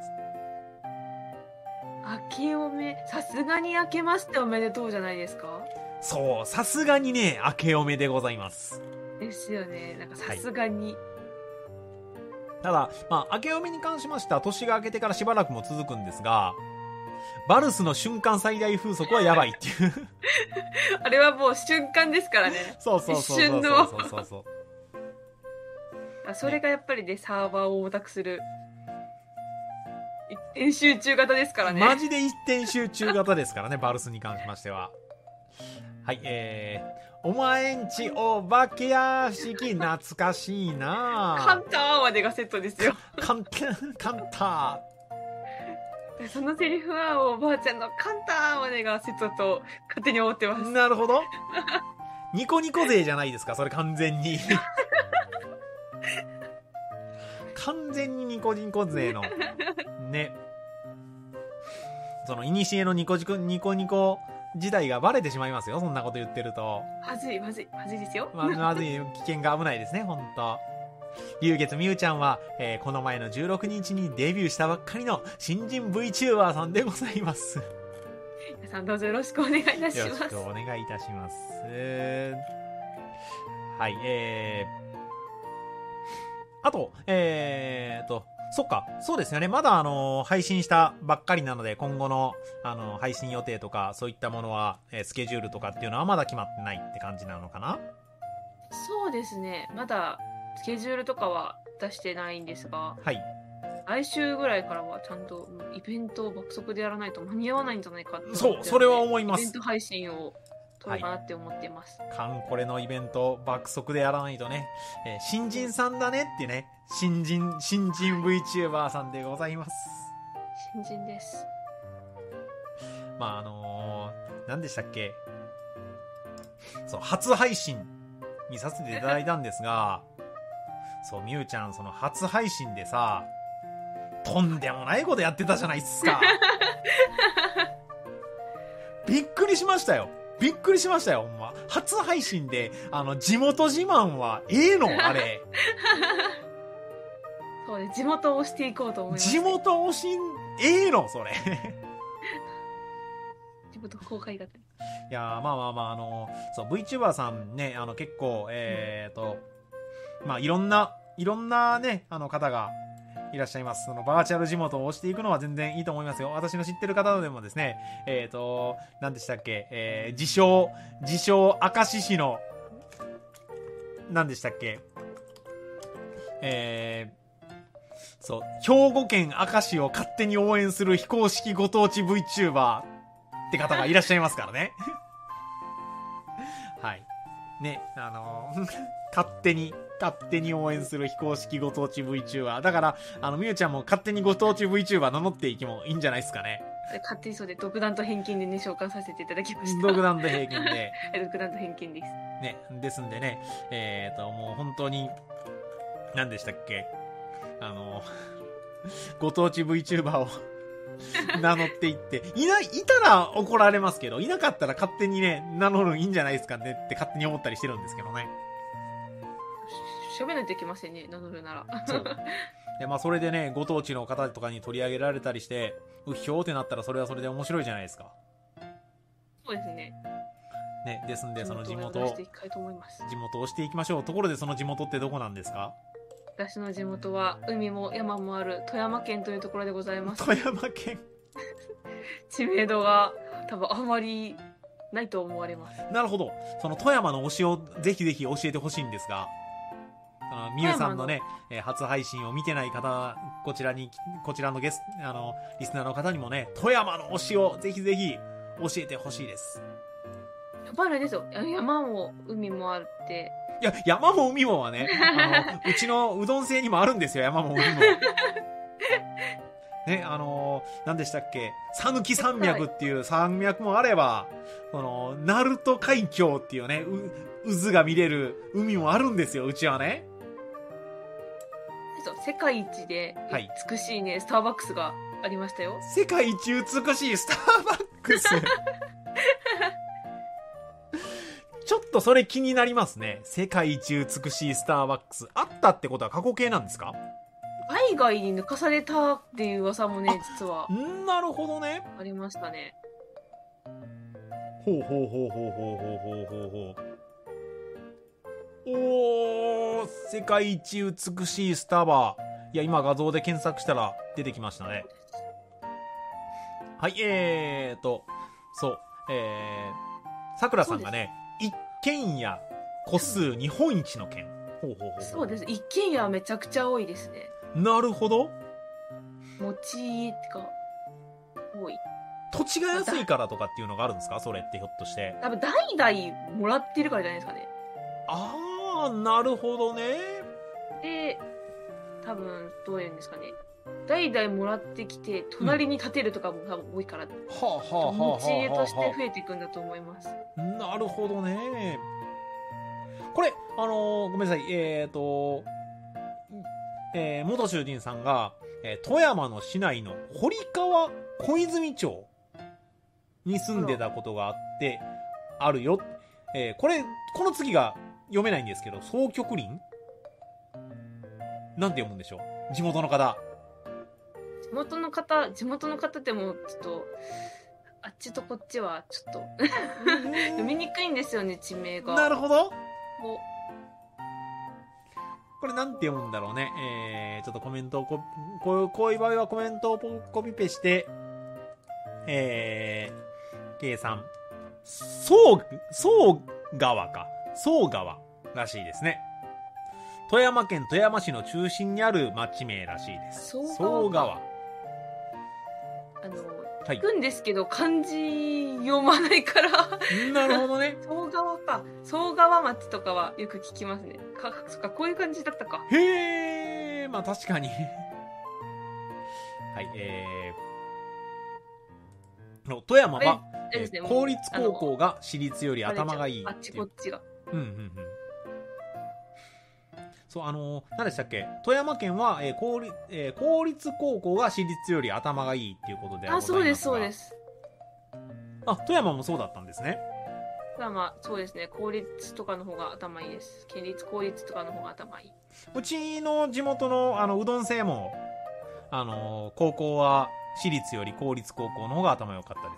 明けおめ、さすがに明けましておめでとうじゃないですか？ そう、さすがにね、明けおめでございます。 ですよね。なんかさすがに。 ただ、明けおめに関しましては、年が明けてからしばらくも続くんですが、バルスの瞬間最大風速はやばいっていう。 あれはもう瞬間ですからね。 そう。 一瞬の。それがやっぱりね、サーバーをオタクする。一点集中型ですからね。 マジで一点集中型ですからね、バルスに関しましては。はい、お前んちお化け屋敷懐かしいなカンターまでがセットですよ。 カンター。 そのセリフはおばあちゃんのカンターまでがセットと勝手に思ってます。 なるほど。ニコニコ勢じゃないですか、それ完全に。完全にニコニコ勢の。ね。その、古のニコニコ時代がバレてしまいますよ、そんなこと言ってると。 まずいですよ。 まずい、危険が危ないですね、ほんと。龍月みゆちゃんは、この前の16日にデビューしたばっかりの新人 VTuber さんでございます。 皆さんどうぞよろしくお願いいたします。 よろしくお願いいたします。はい、あと、そっか、そうですよね。まだ配信したばっかりなので、今後の配信予定とか、そういったものは、スケジュールとかっていうのはまだ決まってないって感じなのかな？ そうですね。まだスケジュールとかは出してないんですが、 はい。 来週ぐらいからはちゃんとイベントを爆速でやらないと間に合わないんじゃないかって。 そう、それは思います。 イベント配信を撮ろうかなって思っています。 カンコレのイベント爆速でやらないとね、新人さんだねってね、新人 VTuber さんでございます。 新人です。 何でしたっけ、そう、初配信見させていただいたんですが、そう、みゆちゃん、その初配信でさ、とんでもないことやってたじゃないっすか。びっくりしましたよ、ほんま。初配信で、地元自慢はのあれ。 そうね、地元を押していこうと思います、 地元推し、のそれ。 地元公開型。 いやそう、VTuber さんね、結構、いろんなね、方が、 いらっしゃいます。そのバーチャル地元を押していくのは全然いいと思いますよ。私の知ってる方でもですね、何でしたっけ、自称、明石市の、何でしたっけ、そう、兵庫県明石を勝手に応援する非公式ご当地 VTuber って方がいらっしゃいますからね。はい。ね、勝手に応援する非公式ご当地 VTuber。だから、みゆちゃんも勝手にご当地 VTuber 名乗っていきもいいんじゃないですかね。 勝手にそうで、独断と偏見でね、召喚させていただきました。 独断と偏見で。 独断と偏見です。 ね、ですんでね、もう本当に、何でしたっけ、ご当地 VTuber を名乗っていって、いたら怒られますけど、いなかったら勝手にね、名乗るんいいんじゃないですかねって勝手に思ったりしてるんですけどね。 喋らないといけませんね、名乗るなら。 そう。で、まあそれでね、ご当地の方とかに取り上げられたりして、うひょーってなったらそれはそれで面白いじゃないですか。 そうですね。 ね、ですんで、その地元を押していきましょう。ところでその地元ってどこなんですか？ 私の地元は海も山もある富山県というところでございます。 富山県知名度が多分あまりないと思われます。 なるほど。その富山の推しをぜひぜひ教えてほしいんですが、みゆさんのね、初配信を見てない方、こちらのリスナーの方にもね、富山の推しをぜひぜひ教えてほしいです。 やっぱりですよ。山も海もあるって。 いや、山も海もはね、うちのうどん製にもあるんですよ、山も海も。ね、何でしたっけ、讃岐山脈っていう山脈もあれば、鳴門海峡っていうね、渦が見れる海もあるんですよ、うちはね。 世界一で美しいね、スターバックスがありましたよ。 世界一美しいスターバックスちょっとそれ気になりますね。世界一美しいスターバックス。あったってことは過去形なんですか？ 海外に抜かされたっていう噂もね、実は。 なるほどね。 ありましたね。 ほう。おー、世界一美しいスタバ。いや、今画像で検索したら出てきましたね。はい、そう、さくらさんがね、一軒家個数日本一の県。 そうです。一軒家はめちゃくちゃ多いですね。 なるほど。 持ちが多い。 土地が安いからとかっていうのがあるんですか？それってひょっとして。 多分代々もらってるからじゃないですかね。 あー、なるほどね。 で、多分どういうんですかね。代々もらってきて隣に建てるとかも多分多いから、持ち家として増えていくんだと思います。 なるほどね。これごめんなさい、元囚人さんが、富山の市内の堀川小泉町に住んでたことがあってあるよ。この次が読めないんですけど、総局林なんて読むんでしょう、地元の方。 地元の方ってもうちょっとあっちとこっちはちょっと読みにくいんですよね、地名が。 なるほど。これなんて読むんだろうね。ちょっとコメントをこういう場合はコメントをコピペして、計算。総川らしいですね。富山県富山市の中心にある町名らしいです。総川。 聞くんですけど、漢字読まないからなるほどね。 総川か。総川町とかはよく聞きますね。そっか、こういう感じだったか。 へー、まあ確かに。はい、富山は、公立高校が私立より頭がいい。 あっちこっちが。 そう、何でしたっけ、富山県は、公立高校が私立より頭がいいっていうことでございますが。 そうです、そうです。 あ、富山もそうだったんですね。 富山、そうですね。公立とかの方が頭いいです。県立、公立とかの方が頭いい。 うちの地元の、うどん製も、高校は私立より公立高校の方が頭良かったです。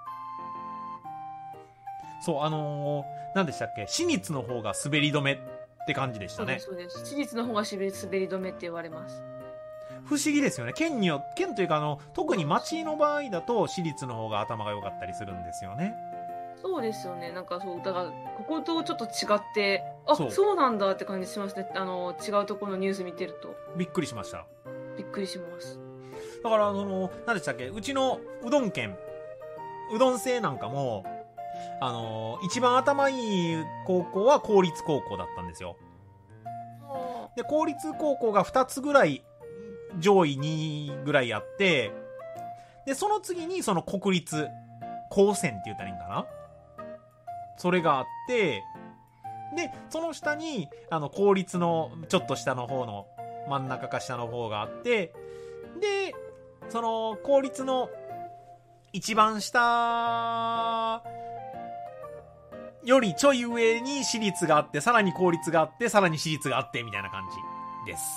そう、何でしたっけ、私立の方が滑り止めって感じでしたね。 そうです。私立の方が滑り止めって言われます。 不思議ですよね。県というか特に町の場合だと私立の方が頭が良かったりするんですよね。 そうですよね。なんかそう、だから、こことちょっと違って、そうなんだって感じしますね。違うところのニュース見てると。 びっくりしました。 びっくりします。 だから、何でしたっけ、うちのうどん県、うどん製なんかも、一番頭いい高校は公立高校だったんですよ。で、公立高校が2つぐらい、上位2ぐらいあって、で、その次にその国立、高専って言ったらいいんかな、それがあって、で、その下に、公立のちょっと下の方の、真ん中か下の方があって、で、その、公立の一番下よりちょい上に私立があって、さらに公立があって、さらに私立があって、みたいな感じです。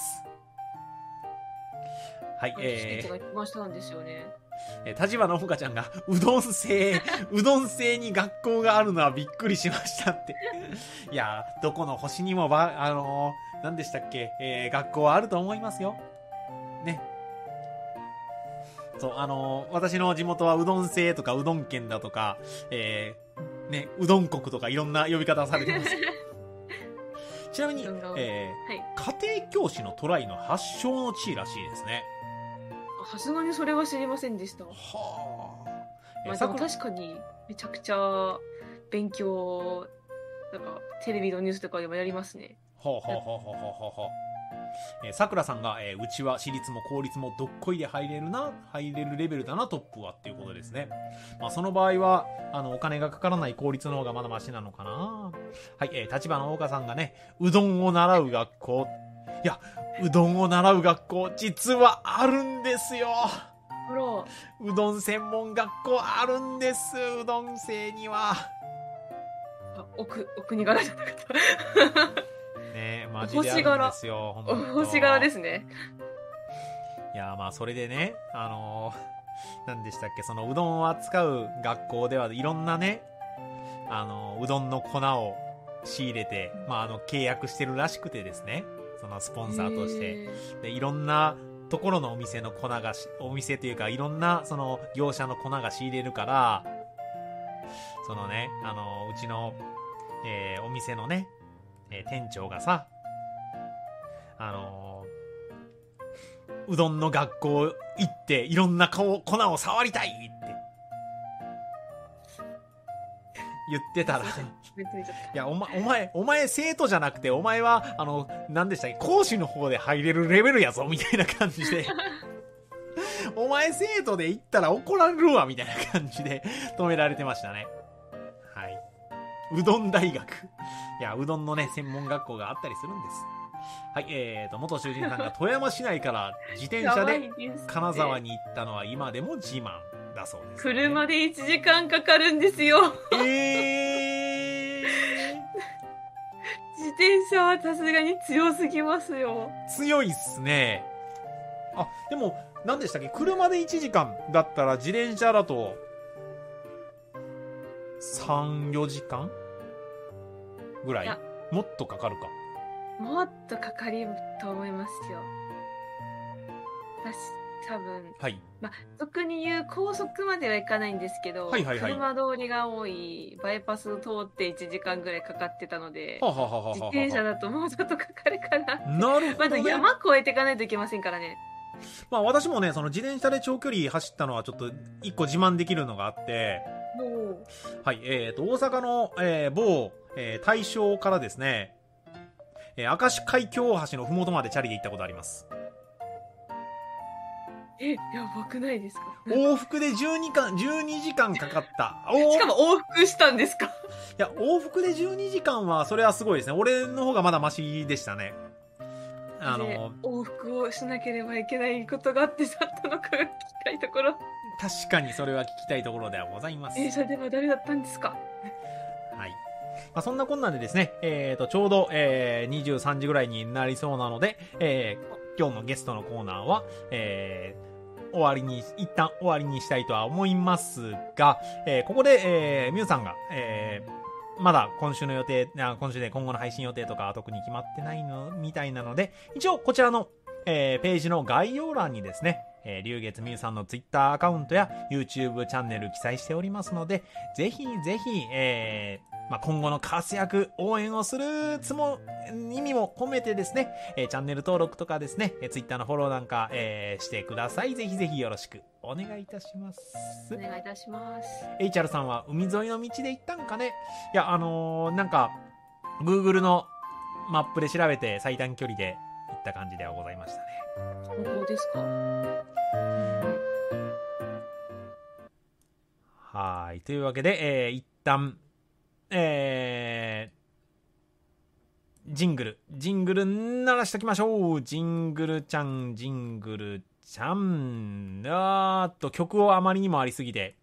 はい、 私立が一番下なんですよね。 立花ほかちゃんがうどん製に学校があるのはびっくりしましたっていやどこの星にも何でしたっけ、学校はあると思いますよね。そう、私の地元はうどん製とかうどん県だとか、ね、うどん国とかいろんな呼び方をされてますちなみに、はい、家庭教師のトライの発祥の地らしいですね。 さすがにそれは知りませんでした。はあ。でも確かにめちゃくちゃ勉強、なんかテレビのニュースとかでもやりますね。 さくらさんが、うちは私立も公立もどっこいで入れるレベルだなトップはっていうことですね。まあその場合はお金がかからない公立の方がまだマシなのかな。はい、立花大岡さんがね、うどんを習う学校、いや、うどんを習う学校実はあるんですよ。うどん専門学校あるんです。うどん生には。 奥に柄じゃなかったね、マジであるんですよ。 星柄ですね。 いや、まあそれでね、何でしたっけ、そのうどんを扱う学校ではいろんなね、うどんの粉を仕入れて、まあ契約してるらしくてですね、そのスポンサーとして。で、いろんなところのお店の粉が、お店というかいろんなその業者の粉が仕入れるから、そのね、うちの、お店のね、店長がさ、うどんの学校行っていろんな粉を触りたいって言ってたらいや、お前生徒じゃなくて、お前は何でしたっけ、講師の方で入れるレベルやぞみたいな感じでお前生徒で行ったら怒られるわみたいな感じで止められてましたね。はい、うどん大学、いや、うどんのね専門学校があったりするんです。はい、元囚人さんが富山市内から自転車で金沢に行ったのは今でも自慢だそうです、ね。 車で1時間かかるんですよ。自転車はさすがに強すぎますよ。 強いっすね。あ、でも何でしたっけ、車で1時間だったら自転車だと3、4時間ぐらい、もっとかかるか。 もっとかかると思いますよ。私多分、 はい、 まあ俗に言う高速まではいかないんですけど、車通りが多いバイパス通って1時間ぐらいかかってたので、自転車だともうちょっとかかるかな。 なるほど、ね。 まだ山越えていかないといけませんからね。 まあ私もね、その自転車で長距離走ったのはちょっと一個自慢できるのがあって、はい、大阪の、某、大正からですね、明石海峡大橋のふもとまでチャリで行ったことあります。 やばくないですか？ 往復で12時間かかった。 しかも往復したんですか？いや、往復で12時間はそれはすごいですね。俺の方がまだマシでしたね。 往復をしなければいけないことがあってだったのかが聞きたいところ。 確かにそれは聞きたいところではございます。 それでは誰だったんですか？ はい。まあ、そんなこんなんでですね、ちょうど、23時ぐらいになりそうなので、今日のゲストのコーナーは、一旦終わりにしたいとは思いますが、ここで、ミュウさんが、まだ今週で今後の配信予定とか特に決まってないのみたいなので、一応こちらの、 ページの概要欄にですね、龍月みゆさんの Twitter アカウントや YouTube チャンネル記載しておりますので、ぜひぜひ、今後の活躍応援をする意味も込めてですね、チャンネル登録とかですね、Twitter のフォローなんか、してください。ぜひぜひよろしくお願いいたします。 お願いいたします。 HR さんは海沿いの道で行ったんかね。いや、なんか Google のマップで調べて最短距離で行った感じではございましたね。 どうですか？ はい。というわけで、一旦、ジングル鳴らしておきましょう。ジングルちゃん。曲をあまりにもありすぎて。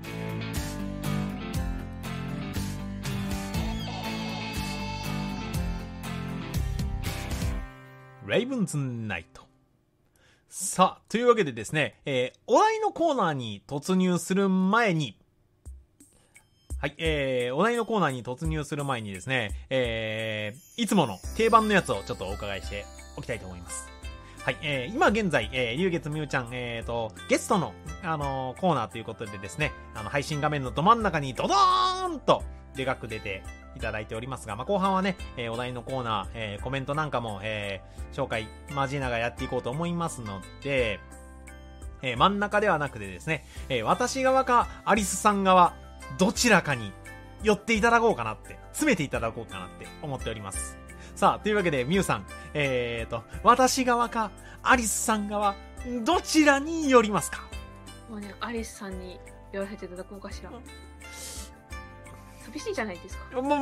レイブンズナイト。さあ、というわけでですね、お題のコーナーに突入する前に、はい、お題のコーナーに突入する前にですね、いつもの定番のやつをちょっとお伺いしておきたいと思います。はい、今現在、龍月みゆちゃん、ゲストの、コーナーということでですね、配信画面のど真ん中にドドーンとでかく出ていただいておりますが、後半はね、お題のコーナー、コメントなんかも、紹介交えながらやっていこうと思いますので、真ん中ではなくてですね、私側かアリスさん側、どちらかに寄っていただこうかなって、詰めていただこうかなって思っております。さあ、というわけで、みゆさん、私側かアリスさん側、どちらに寄りますか？ もうね、アリスさんに寄らせていただこうかしら。寂しいじゃないですか。 ま。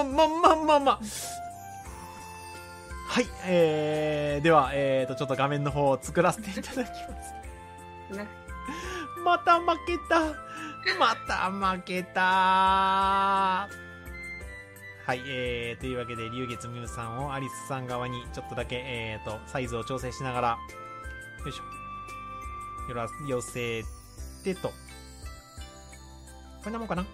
はい、では、ちょっと画面の方を作らせていただきます。 ね、 また負けた。はい、というわけで、龍月みゆさんをアリスさん側にちょっとだけ、サイズを調整しながら、よいしょ。寄せてと。こんなもんかな。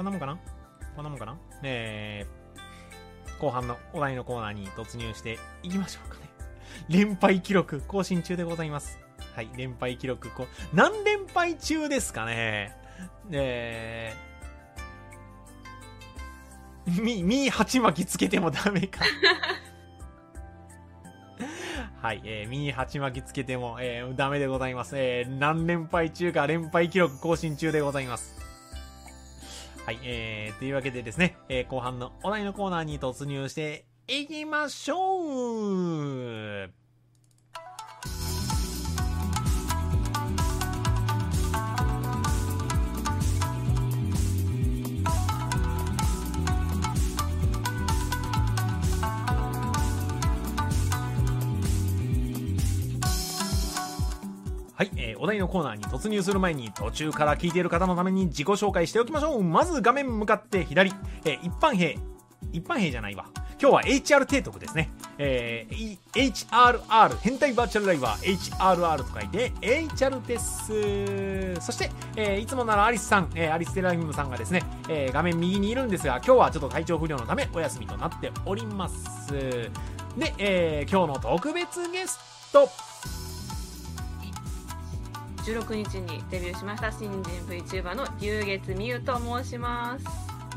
後半のお題のコーナーに突入していきましょうかね。連敗記録更新中でございます。はい、連敗記録何連敗中ですかね。鉢巻きつけてもダメか。はい、鉢巻きつけても、ダメでございます。何連敗中か連敗記録更新中でございます。はい、というわけでですね、後半のお題のコーナーに突入していきましょう。はい、お題のコーナーに突入する前に途中から聞いている方のために自己紹介しておきましょう。まず画面向かって左、一般兵じゃないわ。今日は HR 提督ですね。HRR 変態バーチャルライバー HRR と書いて HR です。そして、いつもならアリスさん、アリステライムさんがですね、画面右にいるんですが、今日はちょっと体調不良のためお休みとなっております。で、今日の特別ゲスト、 16日にデビューしました新人 VTuber の龍月みゆと申します。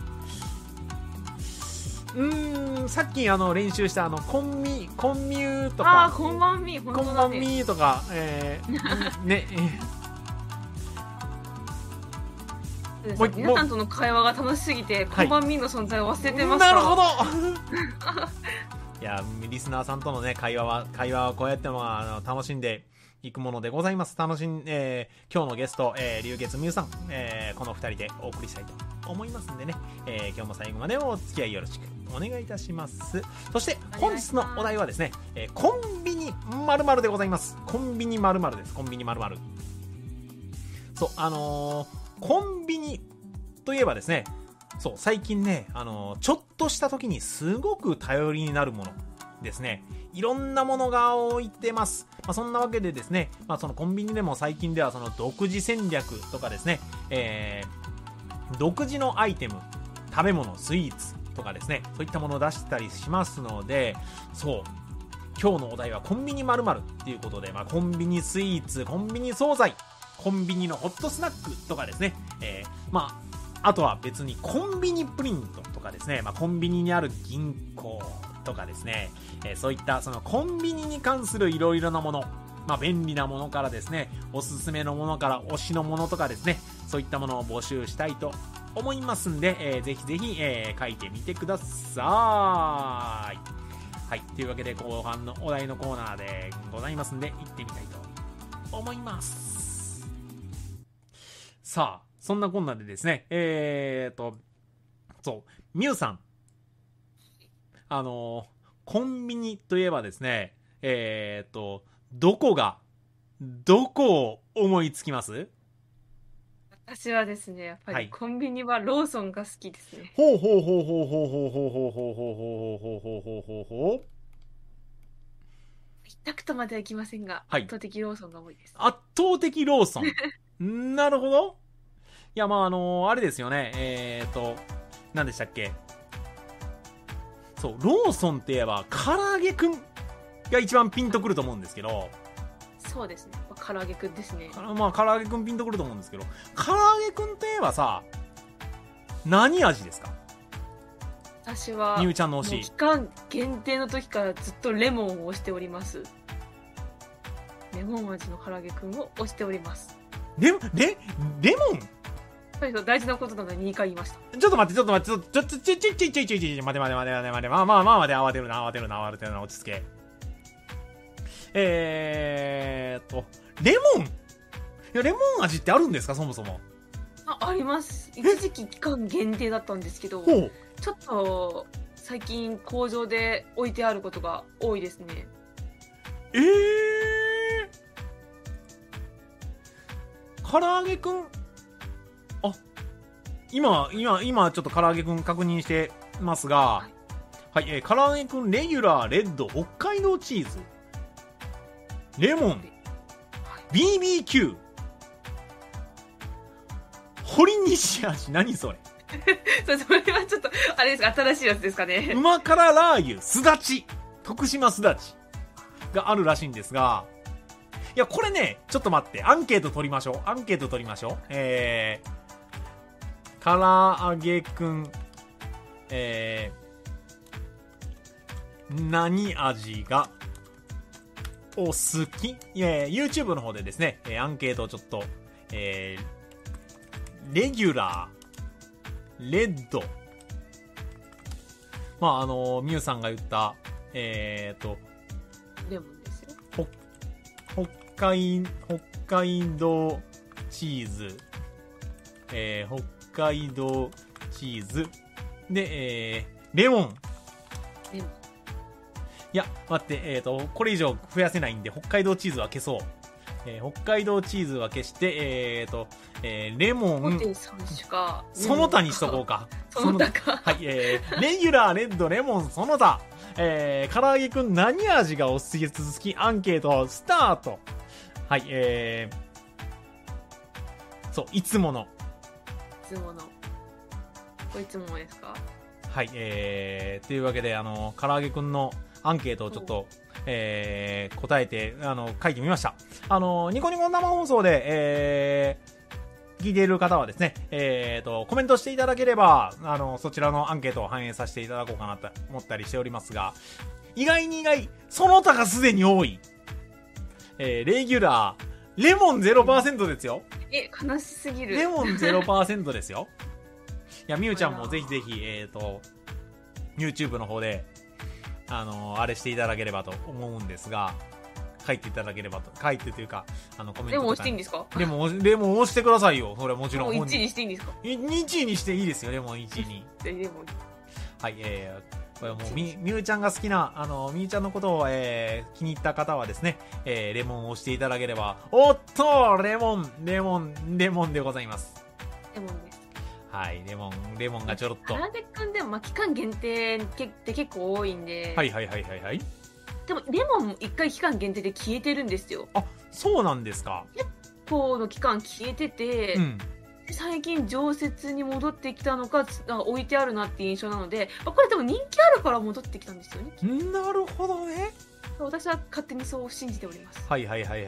さっき練習したコンミュとか、 こんばんみ、 こんばんみとか、ね、 皆さんとの会話が楽しすぎて、こんばんみの存在を忘れてました。 なるほど。いや、リスナーさんとのね会話はこうやっても楽しんでいくものでございます。今日のゲスト、龍月みゆさん、この2人でお送りしたいと思いますんでね、今日も最後までお付き合いよろしくお願いいたします。そして本日のお題はですね、コンビニ〇〇でございます。コンビニ〇〇です。コンビニ〇〇。そう、コンビニといえばですね、そう、最近ね、ちょっとした時にすごく頼りになるものですね。いろんなものが置いてます。そんなわけでですね、そのコンビニでも最近ではその独自戦略とかですね、独自のアイテム、食べ物、スイーツとかですね、そういったものを出したりしますので、そう、 今日のお題はコンビニ〇〇っていうことで、コンビニスイーツ、コンビニ惣菜、コンビニのホットスナックとかですね、あとは別にコンビニプリントとかですね、コンビニにある銀行とかですね、そういったそのコンビニに関するいろいろなもの、便利なものからですね、おすすめのものから推しのものとかですね、そういったものを募集したいと思いますんで、ぜひぜひ、書いてみてください。はい、というわけで後半のお題のコーナーでございますんで、行ってみたいと思います。さあ、そんなこんなでですね、ミュウさん、コンビニといえばですね、どこを思いつきます？ 私はですね、やっぱりコンビニはローソンが好きですね。 ほうほうほうほうほうほうほうほうほうほうほうほうほうほうほうほう。 一択とまではいきませんが、圧倒的ローソンが多いです。 圧倒的ローソン。なるほど。いや、あれですよね。何でしたっけ。そう、ローソンって言えば、唐揚げくんが一番ピンとくると思うんですけど。 そうですね。唐揚げくんですね。 唐揚げくんピンとくると思うんですけど、唐揚げくんといえばさ、何味ですか？ 私は、 みゆちゃんの推し。 期間限定の時からずっとレモンを推しております。レモン味の唐揚げくんを推しております。 レモン？ 大事なことなので2回言いました。 ちょっと待って、待て、慌てるな、落ち着け。レモン？いや、レモン味ってあるんですか、そもそも。 あります。一時期期間限定だったんですけど、ちょっと最近工場で置いてあることが多いですね。 唐揚げくん、今ちょっと唐揚げくん確認してますが、はい、唐揚げくんレギュラーレッド北海道チーズレモン BBQ 堀西味、何それそれはちょっとあれですか、新しいやつですかね。 旨辛ラー油すだち、徳島すだちがあるらしいんですが、いやこれね、ちょっと待って、アンケート取りましょう。唐揚げくん、何味がお好き？YouTube の方でですね、アンケートをちょっと、レギュラー、レッド、ミュウさんが言った、 レモンですよ。 北海道チーズ、北海道チーズで、レモン。いや、待って、これ以上増やせないんで、北海道チーズは消そう。北海道チーズは消して、レモン。その他にしとこうか。 その他か。 はい、レギュラー、レッド、レモン、その他。唐揚げくん何味がお好き？アンケート、スタート。はい、そう、いつもの。 これいつものですか？ はい、というわけで、唐揚げくんのアンケートをちょっと、答えて、書いてみました。ニコニコ生放送で、聞いている方はですね、コメントしていただければ、そちらのアンケートを反映させていただこうかなと思ったりしておりますが、意外、その他がすでに多い。レギュラー、レモン 0% ですよ。 悲しすぎる。 レモン 0% ですよ。いや、みゆちゃんもぜひぜひ、YouTube の方で、あれしていただければと思うんですが、書いていただければと、書いてというか、コメントとか。 レモン押していいんですか？ レモン押してくださいよ。それはもちろん。 1位にしていいんですか ？1位にしていいですよ、レモン1位に。はい、これはもうみゆちゃんが好きな、みゆちゃんのことを、気に入った方はですね、レモンを押していただければ、おっとレモンでございます。 レモンです。 はい、レモンがちょろっと。 唐揚げくんでも、期間限定って結構多いんで。 はい。 でも、レモンも一回期間限定で消えてるんですよ。 あ、そうなんですか。 結構の期間消えてて、最近常設に戻ってきたのか、置いてあるなっていう印象なので、これでも人気あるから戻ってきたんですよね。 なるほどね。 私は勝手にそう信じております。 はい。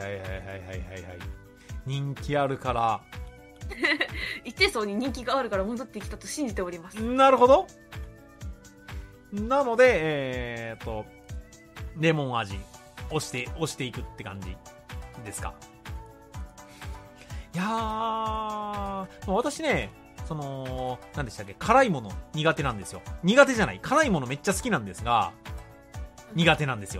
人気あるから一定層に人気があるから戻ってきたと信じております。 なるほど。なのでレモン味押していくって感じですか。いやー、私ね、何でしたっけ、辛いもの苦手なんですよ。苦手じゃない、辛いものめっちゃ好きなんですが、苦手なんですよ。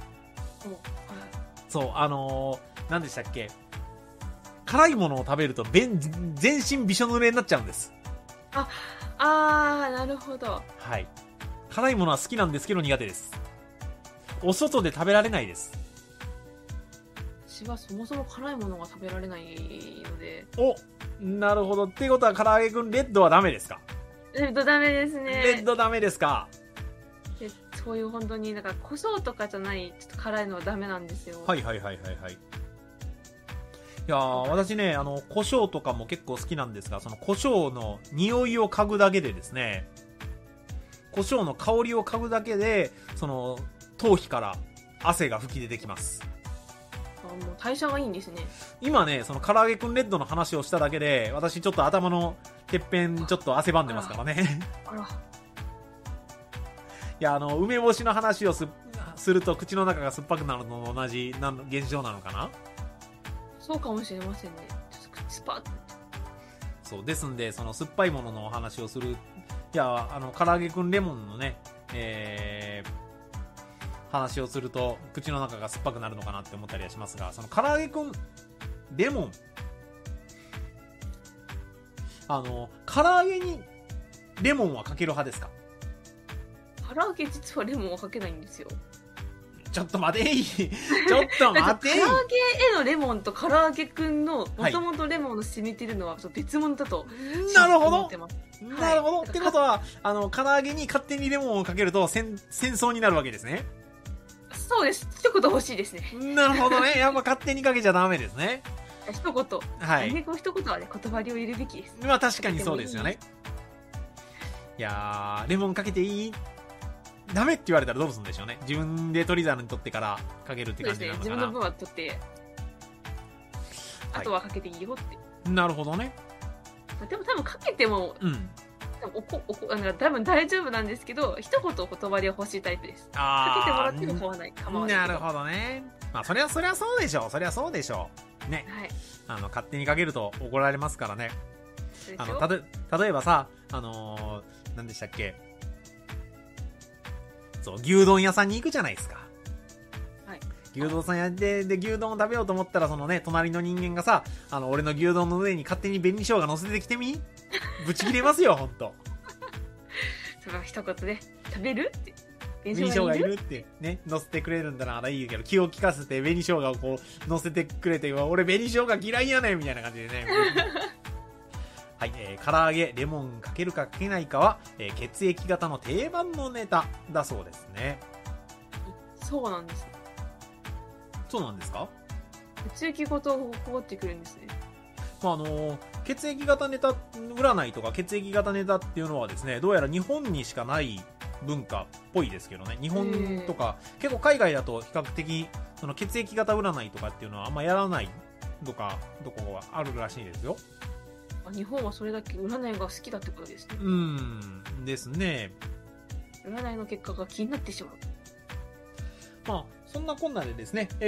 そう、何でしたっけ、辛いものを食べると全身びしょ濡れになっちゃうんです。 なるほど。 はい。辛いものは好きなんですけど苦手です。お外で食べられないです。 私はそもそも辛いものが食べられないので。 なるほど。っていうことは唐揚げくんレッドはダメですか？ レッドダメですね。 レッドダメですか？ でそういう本当に胡椒とかじゃないちょっと辛いのはダメなんですよ。 はい。いやー、私ね、胡椒とかも結構好きなんですが、その胡椒の匂いを嗅ぐだけでですね、胡椒の香りを嗅ぐだけで、頭皮から汗が吹き出てきます。 もう代謝がいいんですね。 今ね、その唐揚げくんレッドの話をしただけで、私ちょっと頭のてっぺんちょっと汗ばんでますからね。いや、梅干しの話をすると口の中が酸っぱくなるのと同じ現象なのかな。 そうかもしれませんね。ちょっと口スパッと。 そうですんで、その酸っぱいもののお話をする、いや、唐揚げくんレモンのね、話をすると口の中が酸っぱくなるのかなって思ったりはしますが、その唐揚げくんレモン、唐揚げにレモンはかける派ですか？ 唐揚げ実はレモンはかけないんですよ。 ちょっと待ていちょっと待てい唐揚げへのレモンと唐揚げくんのもともとレモンの染みてるのは別物だとなるほど、 ってます。 なるほど、ってことは唐揚げに勝手にレモンをかけると戦争になるわけですね。 そうです。一言欲しいですね。 なるほどね。やっぱ勝手にかけちゃダメですね。 一言。 はい。 この一言はね、言葉量を入れるべきです。 まあ確かにそうですよね。いやー、レモンかけていい？ダメって言われたらどうするんでしょうね。自分で取り皿に取ってからかけるって感じなのかな。 そうですね。自分の分は取って、あとはかけていいよって。 なるほどね。 でも多分かけても、多分大丈夫なんですけど、一言言葉で欲しいタイプです。かけてもらっても構わない。 なるほどね。まあそりゃそうでしょう。そりゃそうでしょう。ね。はい。勝手にかけると怒られますからね。例えばさ、何でしたっけ。そう、牛丼屋さんに行くじゃないですか。はい。牛丼さんやで牛丼を食べようと思ったら、そのね、隣の人間がさ、俺の牛丼の上に勝手に紅生姜乗せてきてみ？ぶち切れますよ、ほんと。 それは一言で、食べるって。 紅生姜いるってね、乗せてくれるんだならいいけど、気を利かせて紅生姜をこう、乗せてくれて、俺紅生姜嫌いやねんみたいな感じでね。はい、唐揚げ、レモンかけるかかけないかは、血液型の定番のネタだそうですね。 そうなんですね。 そうなんですか？ 血液型をこってくるんですね。 血液型ネタ占いとか血液型ネタっていうのはですね、どうやら日本にしかない文化っぽいですけどね。日本とか、結構海外だと比較的、その血液型占いとかっていうのはあんまやらないとか、どこがあるらしいですよ。 日本はそれだけ占いが好きだってことですね。 ですね。 占いの結果が気になってしまう。 まあ、そんなこんなでですね、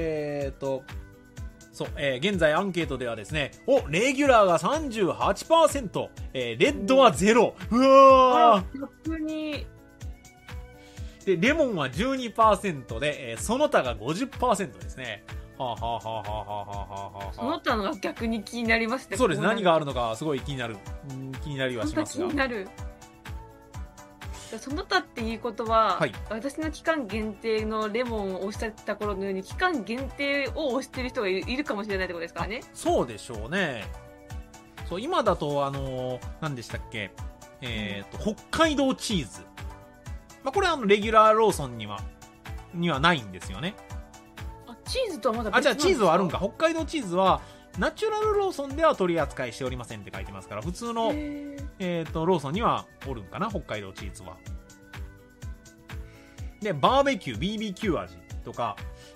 そう、現在アンケートではですね、レギュラーが 38%、レッドは0。うわー！ 逆に。 で、レモンは 12% で、その他が 50% ですね。その他のが逆に気になりますね。 そうです。何があるのかすごい気になりはしますが。 気になる。その他っていうことは、 はい、 私の期間限定のレモンを押してた頃のように期間限定を押してる人がいるかもしれないってことですからね。 そうでしょうね。そう、今だと何でしたっけ、北海道チーズ。まあ、これレギュラーローソンにはないんですよね。 チーズとはまだ別なんですか？ じゃあチーズはあるんか。北海道チーズはナチュラルローソンでは取り扱いしておりませんって書いてますから、普通のローソンにはおるんかな、北海道チーズは。で、バーベキュー BBQ 味。 とか、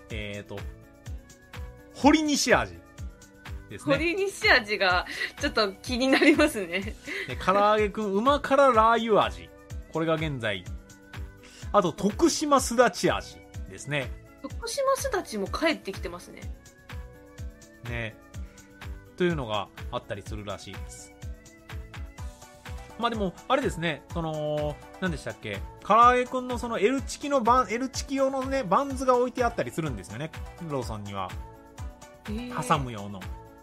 堀西味ですね。 堀西味がちょっと気になりますね。 で、唐揚げくん旨辛ラー油味。これが現在。あと、徳島すだち味ですね。 徳島すだちも帰ってきてますね。 ね。というのがあったりするらしいです。まあでも、あれですね、何でしたっけ、唐揚げくんのその L チキ用のね、バンズが置いてあったりするんですよね、ローソンには。挟む用の。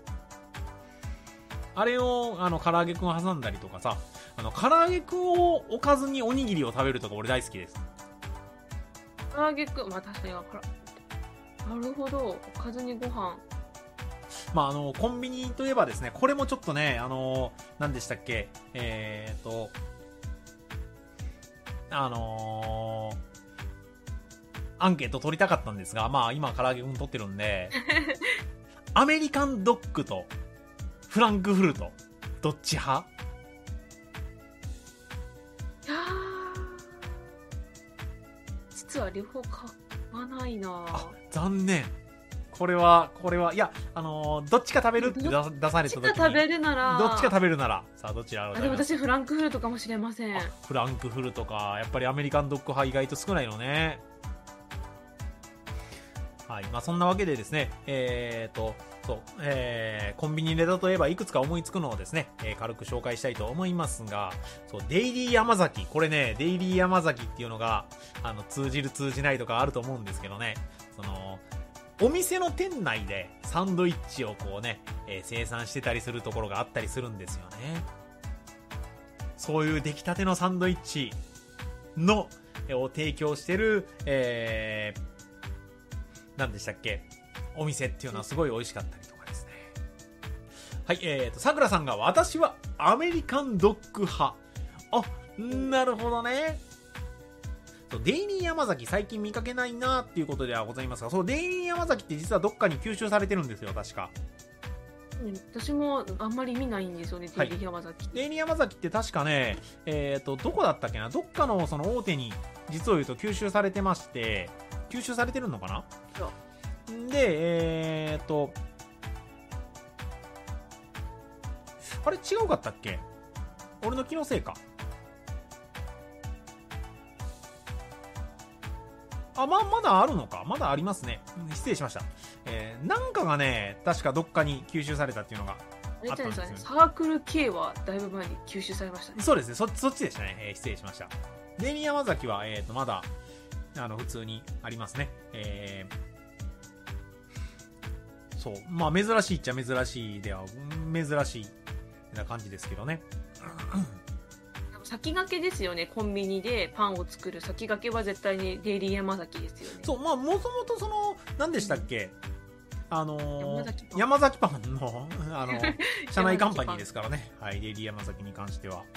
あれを、唐揚げくんを挟んだりとかさ、唐揚げくんを置かずにおにぎりを食べるとか俺大好きです。 唐揚げくん、まあ確かになるほど、おかずにご飯。 まあコンビニといえばですね、これもちょっとね、何でしたっけ、アンケート取りたかったんですが、まあ今唐揚げくん取ってるんで、アメリカンドッグとフランクフルト、どっち派？ いや実は両方買わないな。 あ、残念。これは、いや、どっちか食べるって出された時に。どっちか食べるなら。さあ、どちら？ でも私フランクフルトかもしれません。 フランクフルトか。やっぱりアメリカンドッグ派意外と少ないのね。はい。まあ、そんなわけでですね、そう、コンビニネタといえばいくつか思いつくのをですね、軽く紹介したいと思いますが、そう、デイリー山崎。これね、デイリー山崎っていうのが、通じる通じないとかあると思うんですけどね、お店の店内でサンドイッチをこうね、生産してたりするところがあったりするんですよね。そういう出来たてのサンドイッチの、を提供してる、何でしたっけ、お店っていうのはすごい美味しかったりとかですね。はい、さくらさんが私はアメリカンドッグ派。あ、なるほどね。デイリー山崎最近見かけないなっていうことではございますが、そう、デイリー山崎って実はどっかに吸収されてるんですよ、確か。 私もあんまり見ないんですよね、デイリー山崎。 デイリー山崎って確かね、どこだったっけな、どっかのその大手に実を言うと吸収されてまして、吸収されてるのかな？で、あれ違うかったっけ？俺の気のせいか。あ、まだあるのか。まだありますね。失礼しました。なんかがね、確かどっかに吸収されたっていうのがあったんですよね。 サークル K はだいぶ前に吸収されましたね。 そうですね。そっちでしたね。失礼しました。デイリー山崎は、まだ、普通にありますね。そう。まあ、珍しいっちゃ珍しいでは、珍しいな感じですけどね。 先駆けですよね。コンビニでパンを作る先駆けは絶対にデイリー山崎ですよね。 そう、まあ、もともと何でしたっけ、山崎パンの、社内カンパニーですからね。はい、デイリー山崎に関しては。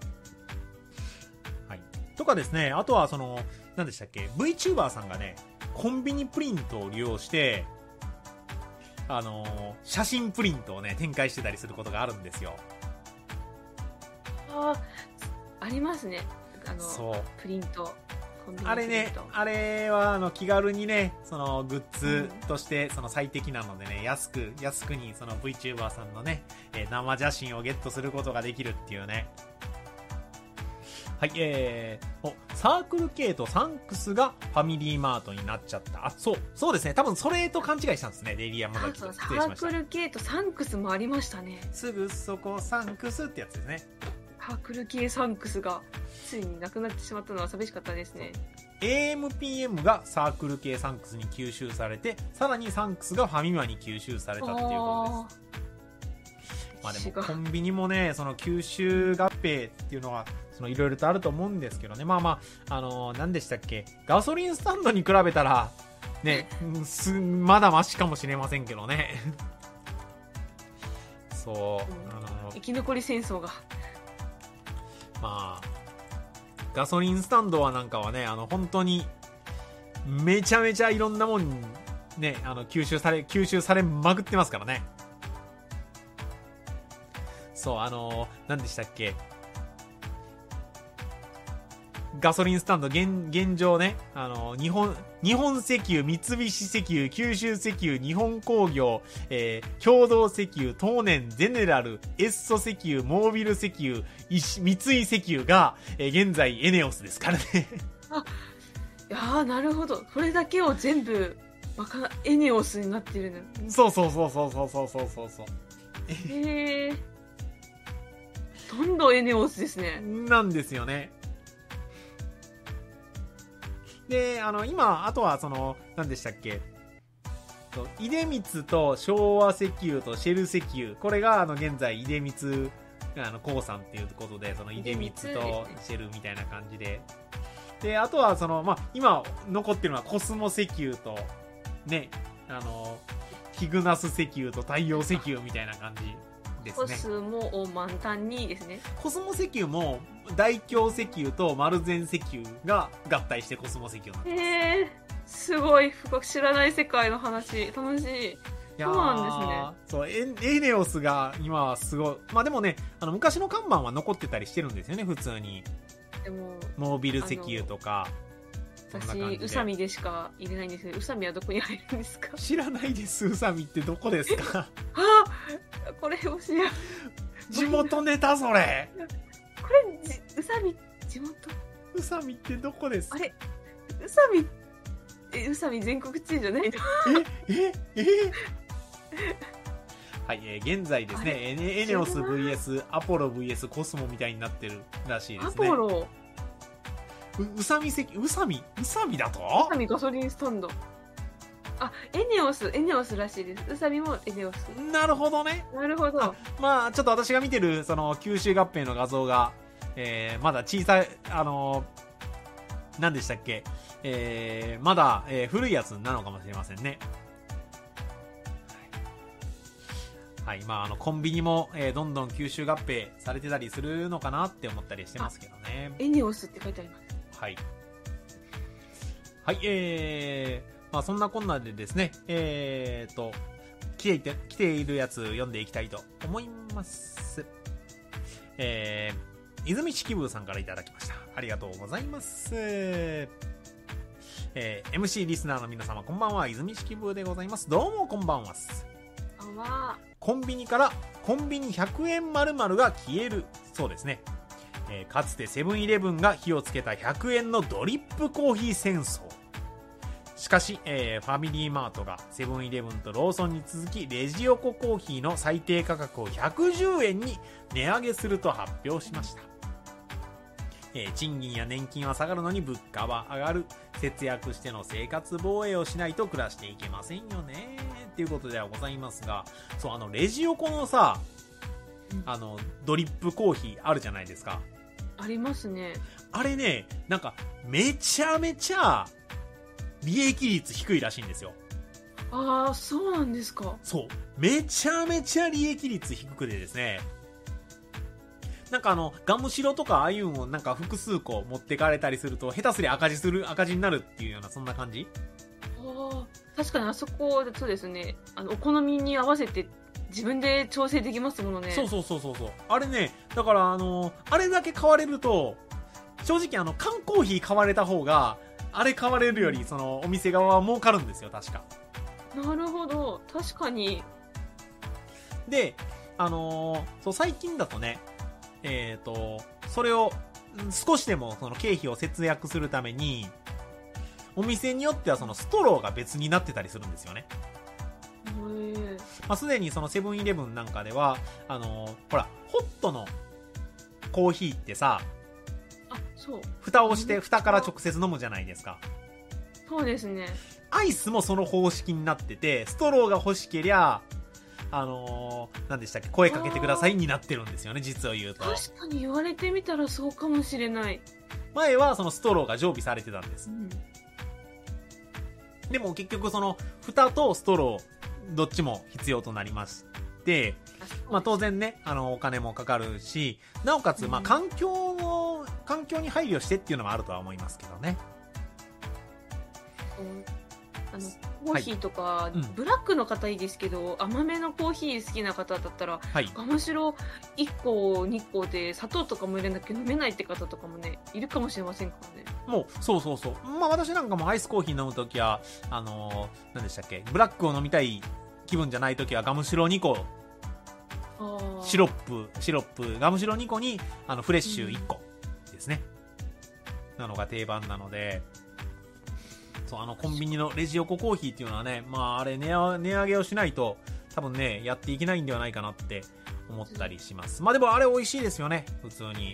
はい。とかですね、あとは何でしたっけ、VTuber さんがね、コンビニプリントを利用して、写真プリントをね、展開してたりすることがあるんですよ。 ありますね。 そうプリント。 あれね、あれは気軽にね、グッズとして最適なのでね、安くにVTuber さんのね、生写真をゲットすることができるっていうね。はい、サークル K とサンクスがファミリーマートになっちゃった。あ、そうですね。多分それと勘違いしたんですね、デイリー山崎と。 サークル K とサンクスもありましたね。 すぐそこサンクスってやつですね。 サークル系サンクスがついになくなってしまったのは寂しかったですね。 AMPM がサークル系サンクスに吸収されて、さらにサンクスがファミマに吸収されたっていうことです。まあでもコンビニもね、吸収合併っていうのは、いろいろとあると思うんですけどね。まあ、何でしたっけ、ガソリンスタンドに比べたら、ね、まだマシかもしれませんけどね。そう。 生き残り戦争が。 まあ、ガソリンスタンドはなんかはね、本当に、めちゃめちゃいろんなもんに、ね、吸収されまくってますからね。そう、何でしたっけ。 ガソリンスタンド現状ね、日本石油、三菱石油、九州石油、日本工業、共同石油、東電、ゼネラル、エッソ石油、モービル石油、三井石油が、現在エネオスですからね。 あ、いやー、なるほど。これだけを全部、エネオスになってるね。 そう。 どんどんエネオスですね。 なんですよね。で、今、あとは何でしたっけ、出光と昭和石油とシェル石油、これが現在出光鉱産っていうことで、出光とシェルみたいな感じで、で、あとは今残ってるのはコスモ石油とね、ヒグナス石油と太陽石油みたいな感じですね。 コスモを満タンにですね。 コスモ石油も大京石油と丸善石油が合体してコスモ石油なんです。 すごい深く知らない世界の話、楽しい。そうなんですね。 そう、エネオスが今はすごい。まあでもね、昔の看板は残ってたりしてるんですよね、普通に。 でもモービル石油とか。 私、宇佐美でしか入れないんですけど、宇佐美はどこに入るんですか？ 知らないです。宇佐美ってどこですか？ これ教え。 地元ネタそれ。 これ宇佐美地元？ 宇佐美ってどこですか？ あれ、宇佐美全国知事じゃないの？ はい、現在ですね、エネオス VS アポロ VS コスモみたいになってるらしいですね。 アポロ。 宇佐美だと？ 宇佐美ガソリンスタンド。エネオスらしいです。宇佐美もエネオス。 なるほどね。 なるほど。 まあちょっと私が見てる九州合併の画像が、まだ小さい何でしたっけ、まだ、古いやつなのかもしれませんね。はい、まあコンビニも、どんどん吸収合併されてたりするのかなって思ったりしてますけどね。 エネオスって書いてあります。 はい。はい、まあそんなこんなでですね、来ているやつ読んでいきたいと思います。泉式部さんからいただきました。ありがとうございます。MC リスナーの皆様こんばんは、泉式部でございます。どうもこんばんは。 こんばんは。 コンビニからコンビニ100円〇〇が消えるそうですね。かつてセブンイレブンが火をつけた100円のドリップコーヒー戦争。しかし、ファミリーマートがセブンイレブンとローソンに続きレジ横コーヒーの最低価格を110円に値上げすると発表しました。賃金や年金は下がるのに物価は上がる。節約しての生活防衛をしないと暮らしていけませんよねっていうことではございますが、そうレジ横のさ、ドリップコーヒーあるじゃないですか。 ありますね。 あれね、なんかめちゃめちゃ利益率低いらしいんですよ。 ああ、そうなんですか。 そう、めちゃめちゃ利益率低くてですね、なんかガムシロとかああいうのをなんか複数個持ってかれたりすると下手すり赤字になるっていうようなそんな感じ。 確かにあそこそうですね、お好みに合わせて自分で調整できますものね。 そうあれね、だからあれだけ買われると正直缶コーヒー買われた方があれ買われるよりお店側は儲かるんですよ、確か。 なるほど、確かに。 でそう最近だとね、それを少しでも経費を節約するためにお店によってはストローが別になってたりするんですよね。まあ、すでにセブンイレブンなんかではほらホットのコーヒーってさ、 そう蓋をして蓋から直接飲むじゃないですか。 そうですね。 アイスもその方式になってて、ストローが欲しけりゃ何でしたっけ、声かけてくださいになってるんですよね、実を言うと。 確かに言われてみたらそうかもしれない。 前はストローが常備されてたんです。でも結局蓋とストローどっちも必要となりまして、まあ当然ね、お金もかかるし、なおかつ環境に配慮してっていうのもあるとは思いますけどね。 コーヒーとか、はい、ブラックの方いいですけど、甘めのコーヒー好きな方だったら、はい、ガムシロ1個2個で砂糖とかも入れなきゃ飲めないって方とかもねいるかもしれませんからね。 もうそうまあ私なんかもアイスコーヒー飲むときは何でしたっけ、ブラックを飲みたい気分じゃないときはガムシロ2個シロップガムシロ2個にフレッシュ1個ですね、なのが定番なので、そうコンビニのレジ横コーヒーっていうのはね、まああれ値上げをしないと多分ねやっていけないんではないかなって思ったりします。まあでもあれ美味しいですよね、普通に。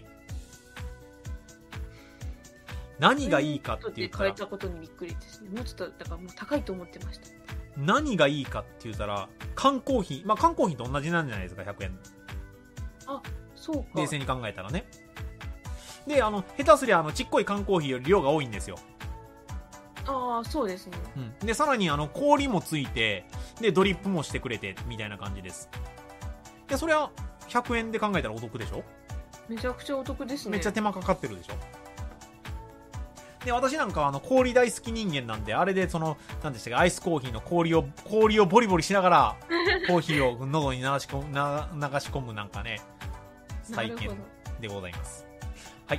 何がいいかって言ったら、 変えたことにびっくりですね。もうちょっとだからもう高いと思ってました。 何がいいかって言ったら缶コーヒー、まあ缶コーヒーと同じなんじゃないですか、100円。 あ、そうか。 冷静に考えたらね。で下手すりゃちっこい缶コーヒーより量が多いんですよ。 ああ、そうですね。 うん、でさらに氷もついて、でドリップもしてくれてみたいな感じです。でそれは100円で考えたらお得でしょ。 めちゃくちゃお得ですね。 めっちゃ手間かかってるでしょ。で私なんかは氷大好き人間なんで、あれで何でしたっけ、アイスコーヒーの氷をボリボリしながらコーヒーを喉に流し込むなんかね体験でございます。はい、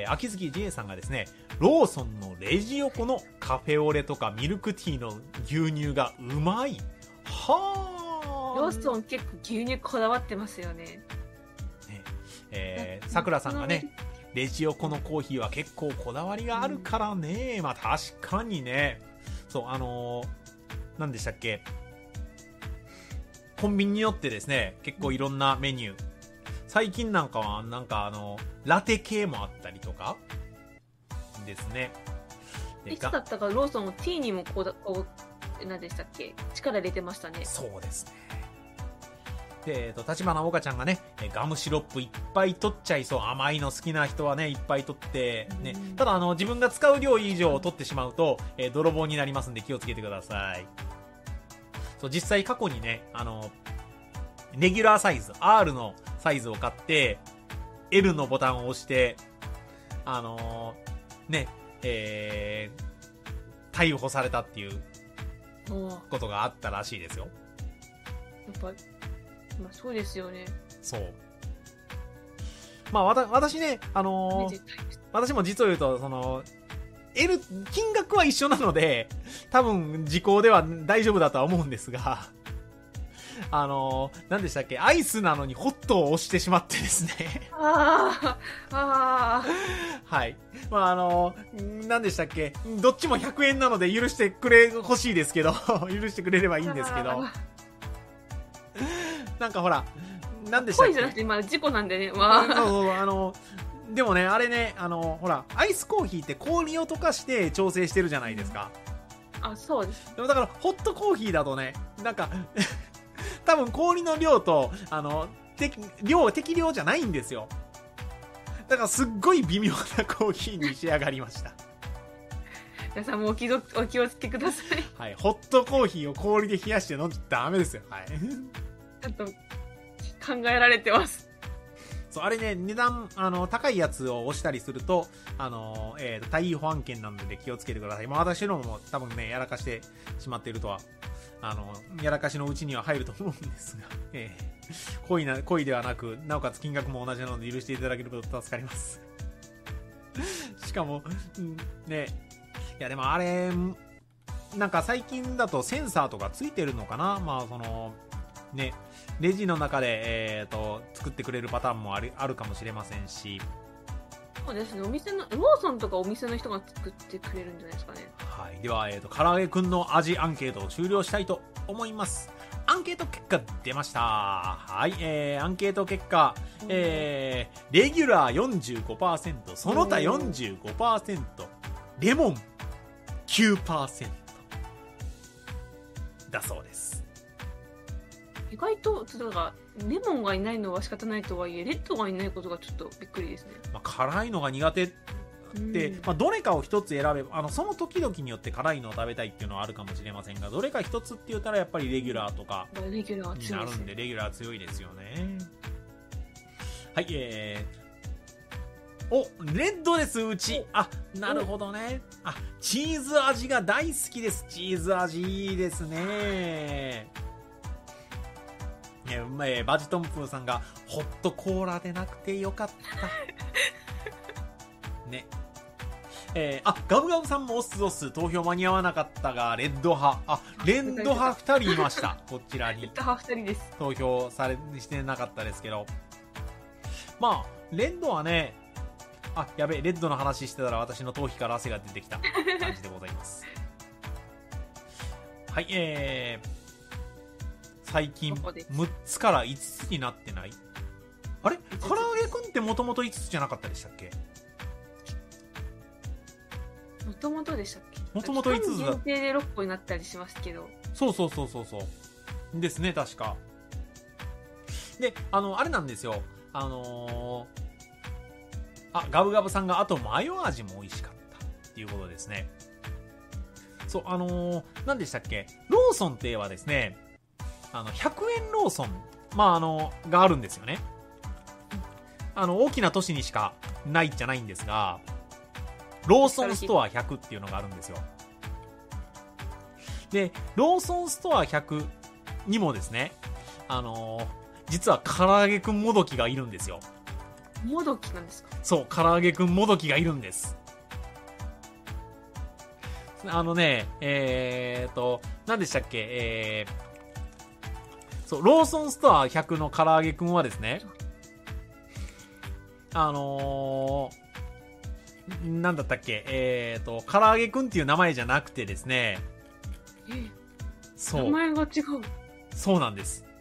秋月 J さんがですね、ローソンのレジ横のカフェオレとかミルクティーの牛乳がうまい。はあ。ローソン結構牛乳こだわってますよね。 さくらさんがね、レジ横のコーヒーは結構こだわりがあるからね、まあ確かにね。そう何でしたっけ、コンビニによってですね結構いろんなメニュー、最近なんかはラテ系もあったりとかですね。 いつだったかローソンもティーにも何でしたっけ、力入れてましたね。 そうですね。で立花岡ちゃんがね、ガムシロップいっぱい取っちゃいそう、甘いの好きな人はねいっぱい取ってね、ただ自分が使う量以上取ってしまうと、泥棒になりますんで気をつけてください。そう実際過去にねレギュラーサイズ R のサイズを買って L のボタンを押して逮捕されたっていうことがあったらしいですよ。 やっぱまあそうですよね。 そう。まあ私ね私も実を言うと金額は一緒なので多分時効では大丈夫だとは思うんですが、何でしたっけ、アイスなのにホットを押してしまってですねはい、まあ何でしたっけ、どっちも100円なので許してくれほしいですけど許してくれればいいんですけどなんかほら何でしたっけ、 恋じゃなくて今事故なんでね、まあそうでもねあれねほらアイスコーヒーって氷を溶かして調整してるじゃないですか。 あ、そうです。 でもだからホットコーヒーだとねなんか多分氷の量と適量じゃないんですよ。だからすっごい微妙なコーヒーに仕上がりました皆さんもお気をつけください。 はい、ホットコーヒーを氷で冷やして飲んじゃダメですよ。はいちょっと考えられてます。 そうあれね値段高いやつを押したりすると対違保案件なので気をつけてください。まあ私のも多分ねやらかしてしまっているとはやらかしのうちには入ると思うんですが、恋ではなくなおかつ金額も同じなので許していただけると助かりますしかもね、いやでもあれなんか最近だとセンサーとかついてるのかな。まあねレジの中で作ってくれるパターンもあるかもしれませんし。 そうですね、お店のローソンとかお店の人が作ってくれるんじゃないですかね。 はい、では唐揚げくんの味アンケートを終了したいと思います。アンケート結果出ました。はい、アンケート結果、レギュラー 45%、 その他 45%、 レモン 9% だそうです。 意外とレモンがいないのは仕方ないとはいえレッドがいないことがちょっとびっくりですね。 まあ、辛いのが苦手って、まあ、どれかを一つ選べばその時々によって辛いのを食べたいっていうのはあるかもしれませんが、どれか一つって言ったらやっぱりレギュラーとかになるんで、レギュラー強いですよね。はい、 お、レッドです、うち。あ、なるほどね。あ、チーズ味が大好きです。チーズ味いいですね。バジトンプーさんがホットコーラでなくてよかったね。ガブガブさんもオスオス、投票間に合わなかったがレッド派。あ、レッド派2人いましたこちらに。 レッド派2人です。 投票してなかったですけど、まあレッドはね、あ、やべえ、レッドの話してたら私の頭皮から汗が出てきた感じでございますはい、最近6つから5つになってない？あれ、唐揚げくんってもともと5つじゃなかったでしたっけ？ もともとでしたっけ？ もともと5つだ。 限定で6個になったりしますけど。 そうですね、確か。で、あれなんですよ。ガブガブさんが、あとマヨ味も美味しかったっていうことですね。そう、何でしたっけ？ローソンって言えばですね、100円ローソン、があるんですよね。大きな都市にしかないじゃないんですが、ローソンストア100っていうのがあるんですよ。で、ローソンストア100にもですね、実は唐揚げくんもどきがいるんですよ。 もどきなんですか？ そう、唐揚げくんもどきがいるんです。何でしたっけ、そう、ローソンストア100の唐揚げくんはですね、なんだったっけ、唐揚げくんっていう名前じゃなくてですね、 そう。名前が違う。 そうなんです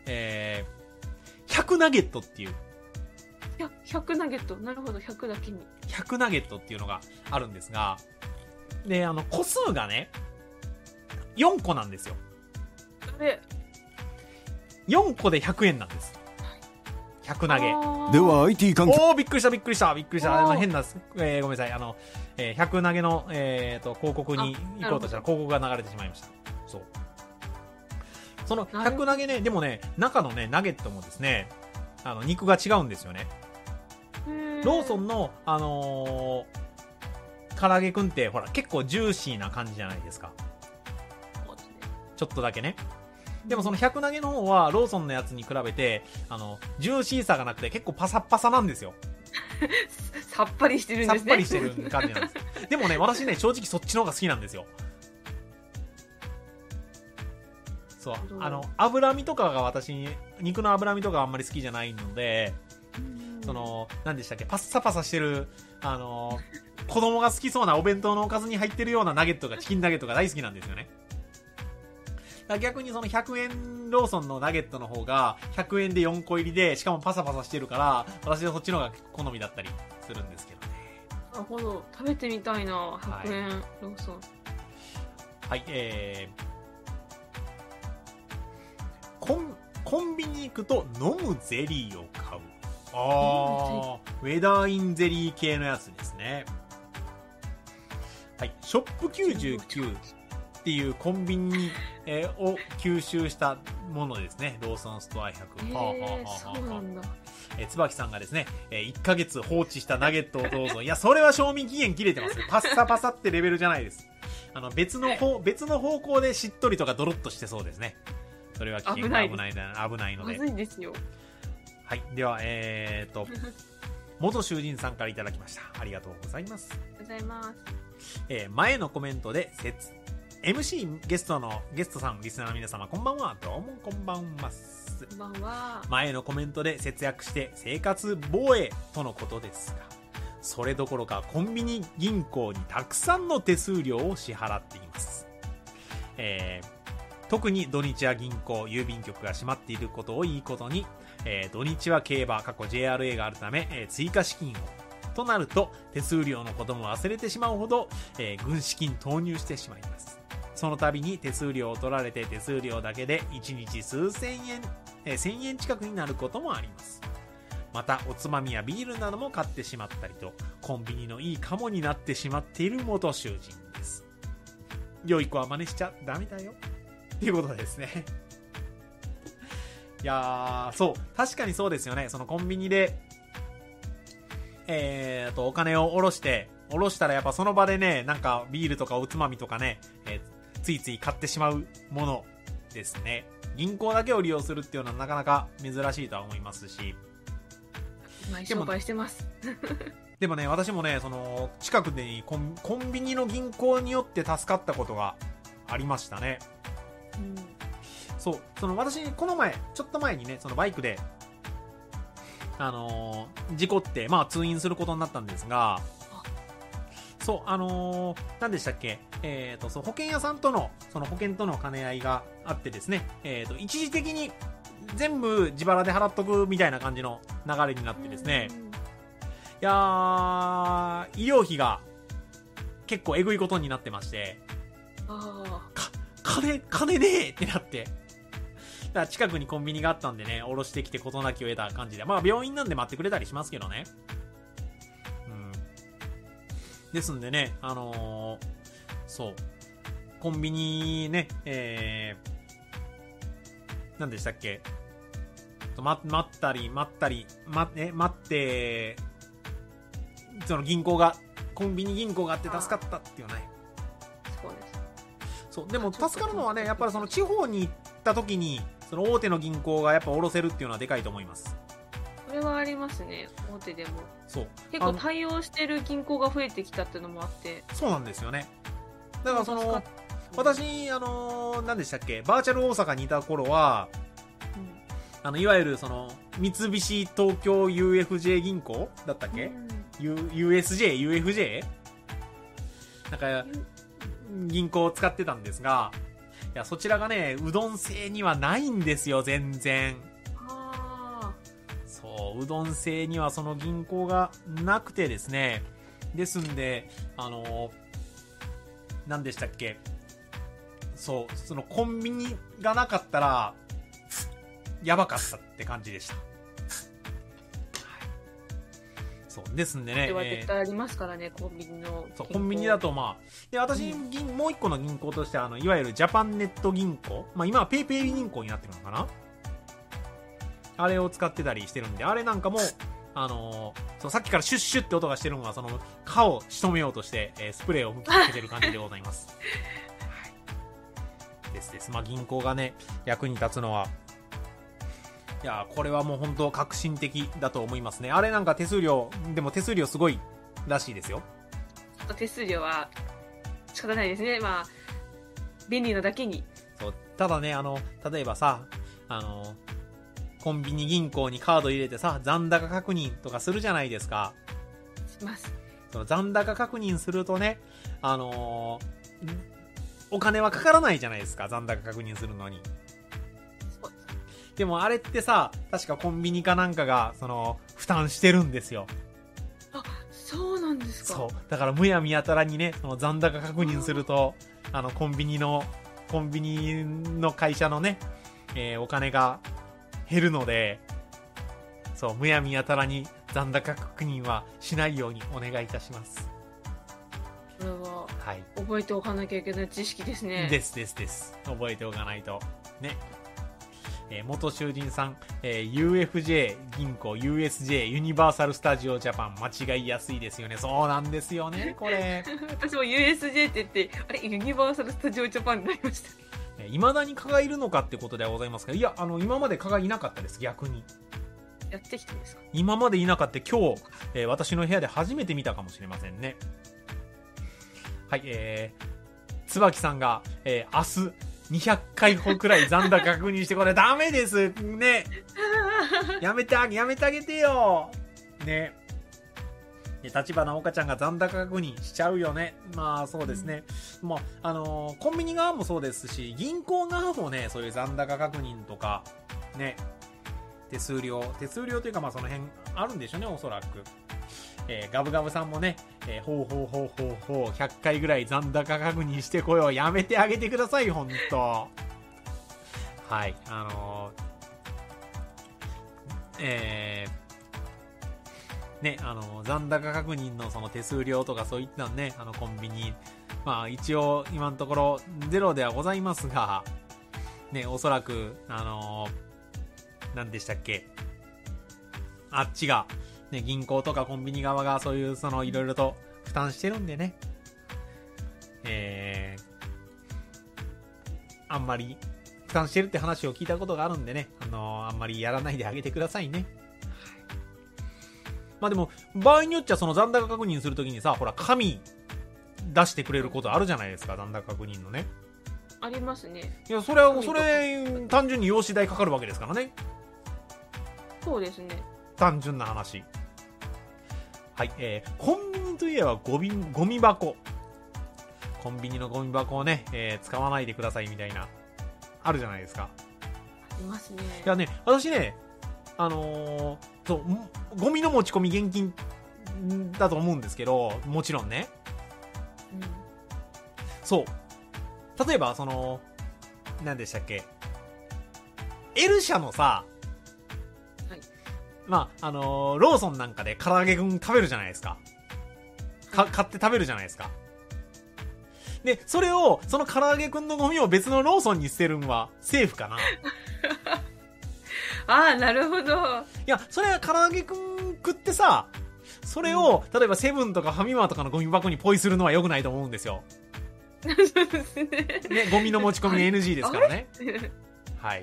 。100ナゲットっていう。 100ナゲット。なるほど、100だけに。 100ナゲットっていうのがあるんですが、で、個数がね、4個なんですよ。4個で100円なんです。100投げ。 では IT 関係。 おー、びっくりした。変な、ごめんなさい。100投げの、広告に行こうとしたら広告が流れてしまいました。そう。その100投げね、でもね、中のね、ナゲットもですね、肉が違うんですよね。ローソンの、唐揚げくんって、ほら、結構ジューシーな感じじゃないですか。ちょっとだけね。でもその100投げの方は、ローソンのやつに比べて、ジューシーさがなくて結構パサッパサなんですよ。 さっぱりしてるんですね。 さっぱりしてる感じなんです。でもね、私ね、正直そっちの方が好きなんですよ。そう。脂身とかが私、肉の脂身とかあんまり好きじゃないので、何でしたっけ、パッサパサしてる、子供が好きそうなお弁当のおかずに入ってるようなナゲットが、チキンナゲットが大好きなんですよね。逆にその100円ローソンのナゲットの方が100円で4個入りで、しかもパサパサしてるから、私はそっちの方が好みだったりするんですけどね。 なるほど。食べてみたいな、100円ローソン。 はい、コンビニ行くと飲むゼリーを買う。ウェダーインゼリー系のやつですね。はい、ショップ99っていうコンビニ、を吸収したものですね。ローソンストア100。 そうなんだ。 椿さんがですね、1ヶ月放置したナゲットをどうぞ。いや、それは賞味期限切れてます。パッサパサってレベルじゃないです。別の方向でしっとりとかドロッとしてそうですね。それは危ないので。 まずいですよ。 はい。では、元囚人さんからいただきました。ありがとうございます。 ありがとうございます。 前のコメントでMC ゲストさん、リスナーの皆様、こんばんは。どうもこんばんは。 こんばんは。 前のコメントで節約して生活防衛とのことですが、それどころかコンビニ銀行にたくさんの手数料を支払っています。特に土日は銀行、郵便局が閉まっていることをいいことに、土日は競馬、JRA があるため、追加資金を。となると、手数料のことも忘れてしまうほど、軍資金投入してしまいます。その度に手数料を取られて、手数料だけで1日数千円、1000円近くになることもあります。また、おつまみやビールなども買ってしまったりと、コンビニのいいカモになってしまっている元囚人です。良い子は真似しちゃダメだよ。っていうことですね。いやー、そう、確かにそうですよね。そのコンビニで、 お金を下ろしたらやっぱその場でね、なんかビールとかおつまみとかね、ついつい買ってしまうものですね。銀行だけを利用するっていうのはなかなか珍しいとは思いますし。 毎商売してます。 でもね、私もね、その、近くでコンビニの銀行によって助かったことがありましたね。 うん、 そう、私、ちょっと前にね、そのバイクで、事故って、まあ通院することになったんですが、そう、何でしたっけ、そう、保険屋さんとの、その保険との兼ね合いがあってですね、一時的に全部自腹で払っとくみたいな感じの流れになってですね、いやー、医療費が結構えぐいことになってまして、金ねえってなって、だから近くにコンビニがあったんでね、下ろしてきて事なきを得た感じで、まあ病院なんで待ってくれたりしますけどね。ですんでね、そう、コンビニね、何でしたっけ、待って、そのコンビニ銀行があって助かったっていうね。 そうです。 そう、でも助かるのはね、やっぱりその地方に行った時に、その大手の銀行がやっぱ下ろせるっていうのはでかいと思います。 それはありますね、大手でも。 そう。 結構対応してる銀行が増えてきたっていうのもあって。 そうなんですよね。だから私、何でしたっけ、バーチャル大阪にいた頃は、いわゆるその、三菱東京 UFJ 銀行だったっけ、UFJ? なんか、銀行を使ってたんですが、いや、そちらがね、うどん製にはないんですよ、全然。そう、うどん製にはその銀行がなくてですね、ですんで、何でしたっけ、そう、そのコンビニがなかったら、やばかったって感じでした。そうですんでね。 絶対ありますからね、コンビニの。 そう、コンビニだとまあ、で、私、もう一個の銀行としていわゆるジャパンネット銀行、まあ今はペイペイ銀行になってるのかな、あれを使ってたりしてるんで、あれなんかも、そう、さっきからシュッシュって音がしてるのは、その、蚊を仕留めようとして、スプレーを吹きつけてる感じでございます。はい。です。まあ銀行がね、役に立つのは、いや、これはもう本当革新的だと思いますね。あれなんか手数料すごいらしいですよ。 手数料は仕方ないですね。まあ、便利なだけに。 そう、ただね、例えばさ、コンビニ銀行にカード入れてさ、残高確認とかするじゃないですか。 します。 その残高確認するとね、お金はかからないじゃないですか、残高確認するのに。でもあれってさ、確かコンビニかなんかが、負担してるんですよ。 あ、そうなんですか。 そう。だからむやみやたらにね、その残高確認すると、コンビニの会社のね、お金が減るので、そう、むやみやたらに残高確認はしないようにお願いいたします。 これは、 はい。 覚えておかなきゃいけない知識ですね。 です。覚えておかないと。ね。元囚人さん、UFJ 銀行、USJ、ユニバーサルスタジオジャパン、間違いやすいですよね。そうなんですよね、これ。 私も USJ って言って、あれ、ユニバーサルスタジオジャパンになりました。 未だに蚊がいるのかってことではございますが、いや、今まで蚊がいなかったです、逆に。 やってきたんですか？ 今までいなかった。今日、私の部屋で初めて見たかもしれませんね。はい、椿さんが、明日、200回ほくらい残高確認して、これダメですね。やめてあげてよ。ね。立花岡ちゃんが残高確認しちゃうよね。まあそうですね。もう、コンビニ側もそうですし、銀行側もね、そういう残高確認とか、ね、手数料というかまあその辺あるんでしょうね、おそらく。ガブガブさんもね、ほう、100回ぐらい残高確認してこよう。やめてあげてください、ほんと。はい、ね、残高確認のその手数料とかそういったね、コンビニ、まあ一応今のところゼロではございますが、ね、おそらく、何でしたっけ、あっちが、 ね、銀行とかコンビニ側がそういう、いろいろと負担してるんでね。あんまり、負担してるって話を聞いたことがあるんでね、あんまりやらないであげてくださいね。まあでも、場合によっちゃその残高確認するときにさ、ほら、紙出してくれることあるじゃないですか、残高確認のね。 ありますね。 いや、それ、単純に用紙代かかるわけですからね。 そうですね。 単純な話。はい、コンビニといえばゴミ箱。コンビニのゴミ箱をね、使わないでくださいみたいな、あるじゃないですか。 ありますね。 いやね、私ね、そう、ゴミの持ち込み厳禁だと思うんですけど、もちろんね。 うん、 そう。例えば、何でしたっけ。L 社のさ、 はい、 まあ、ローソンなんかで唐揚げくん食べるじゃないですか。買って食べるじゃないですか。で、それを、その唐揚げくんのゴミを別のローソンに捨てるんは、セーフかなああ、なるほど。 いや、それは唐揚げくん食ってさ、それを、例えばセブンとかファミマとかのゴミ箱にポイするのは良くないと思うんですよ。 そうですね。 ね、ゴミの持ち込み NG ですからね。はい。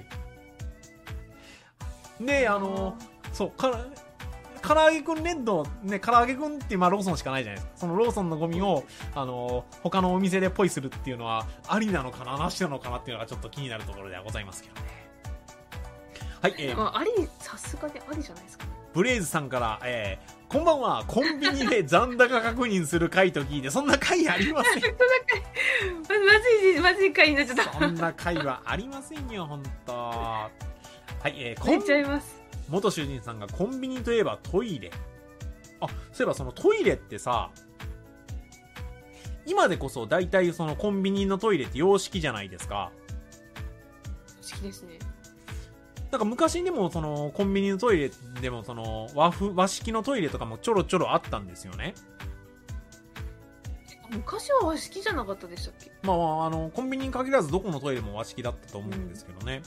で、そう、唐揚げくん連動、ね、唐揚げくんってローソンしかないじゃないですか。そのローソンのゴミを、他のお店でポイするっていうのは、ありなのかな、なしなのかなっていうのがちょっと気になるところではございますけどね。はい、 あり、さすがにありじゃないですかね。 ブレイズさんから、こんばんは、コンビニで残高確認する回と聞いて、そんな回ありません。 まずい回になっちゃった。 そんな回はありませんよ、ほんと。はい、 寝ちゃいます。 元主人さんがコンビニといえばトイレ。あ、そういえばそのトイレってさ、今でこそ大体そのコンビニのトイレって洋式じゃないですか。 洋式ですね。 なんか昔でもそのコンビニのトイレでもその和式のトイレとかもちょろちょろあったんですよね。 昔は和式じゃなかったでしたっけ？ まあ、コンビニに限らずどこのトイレも和式だったと思うんですけどね。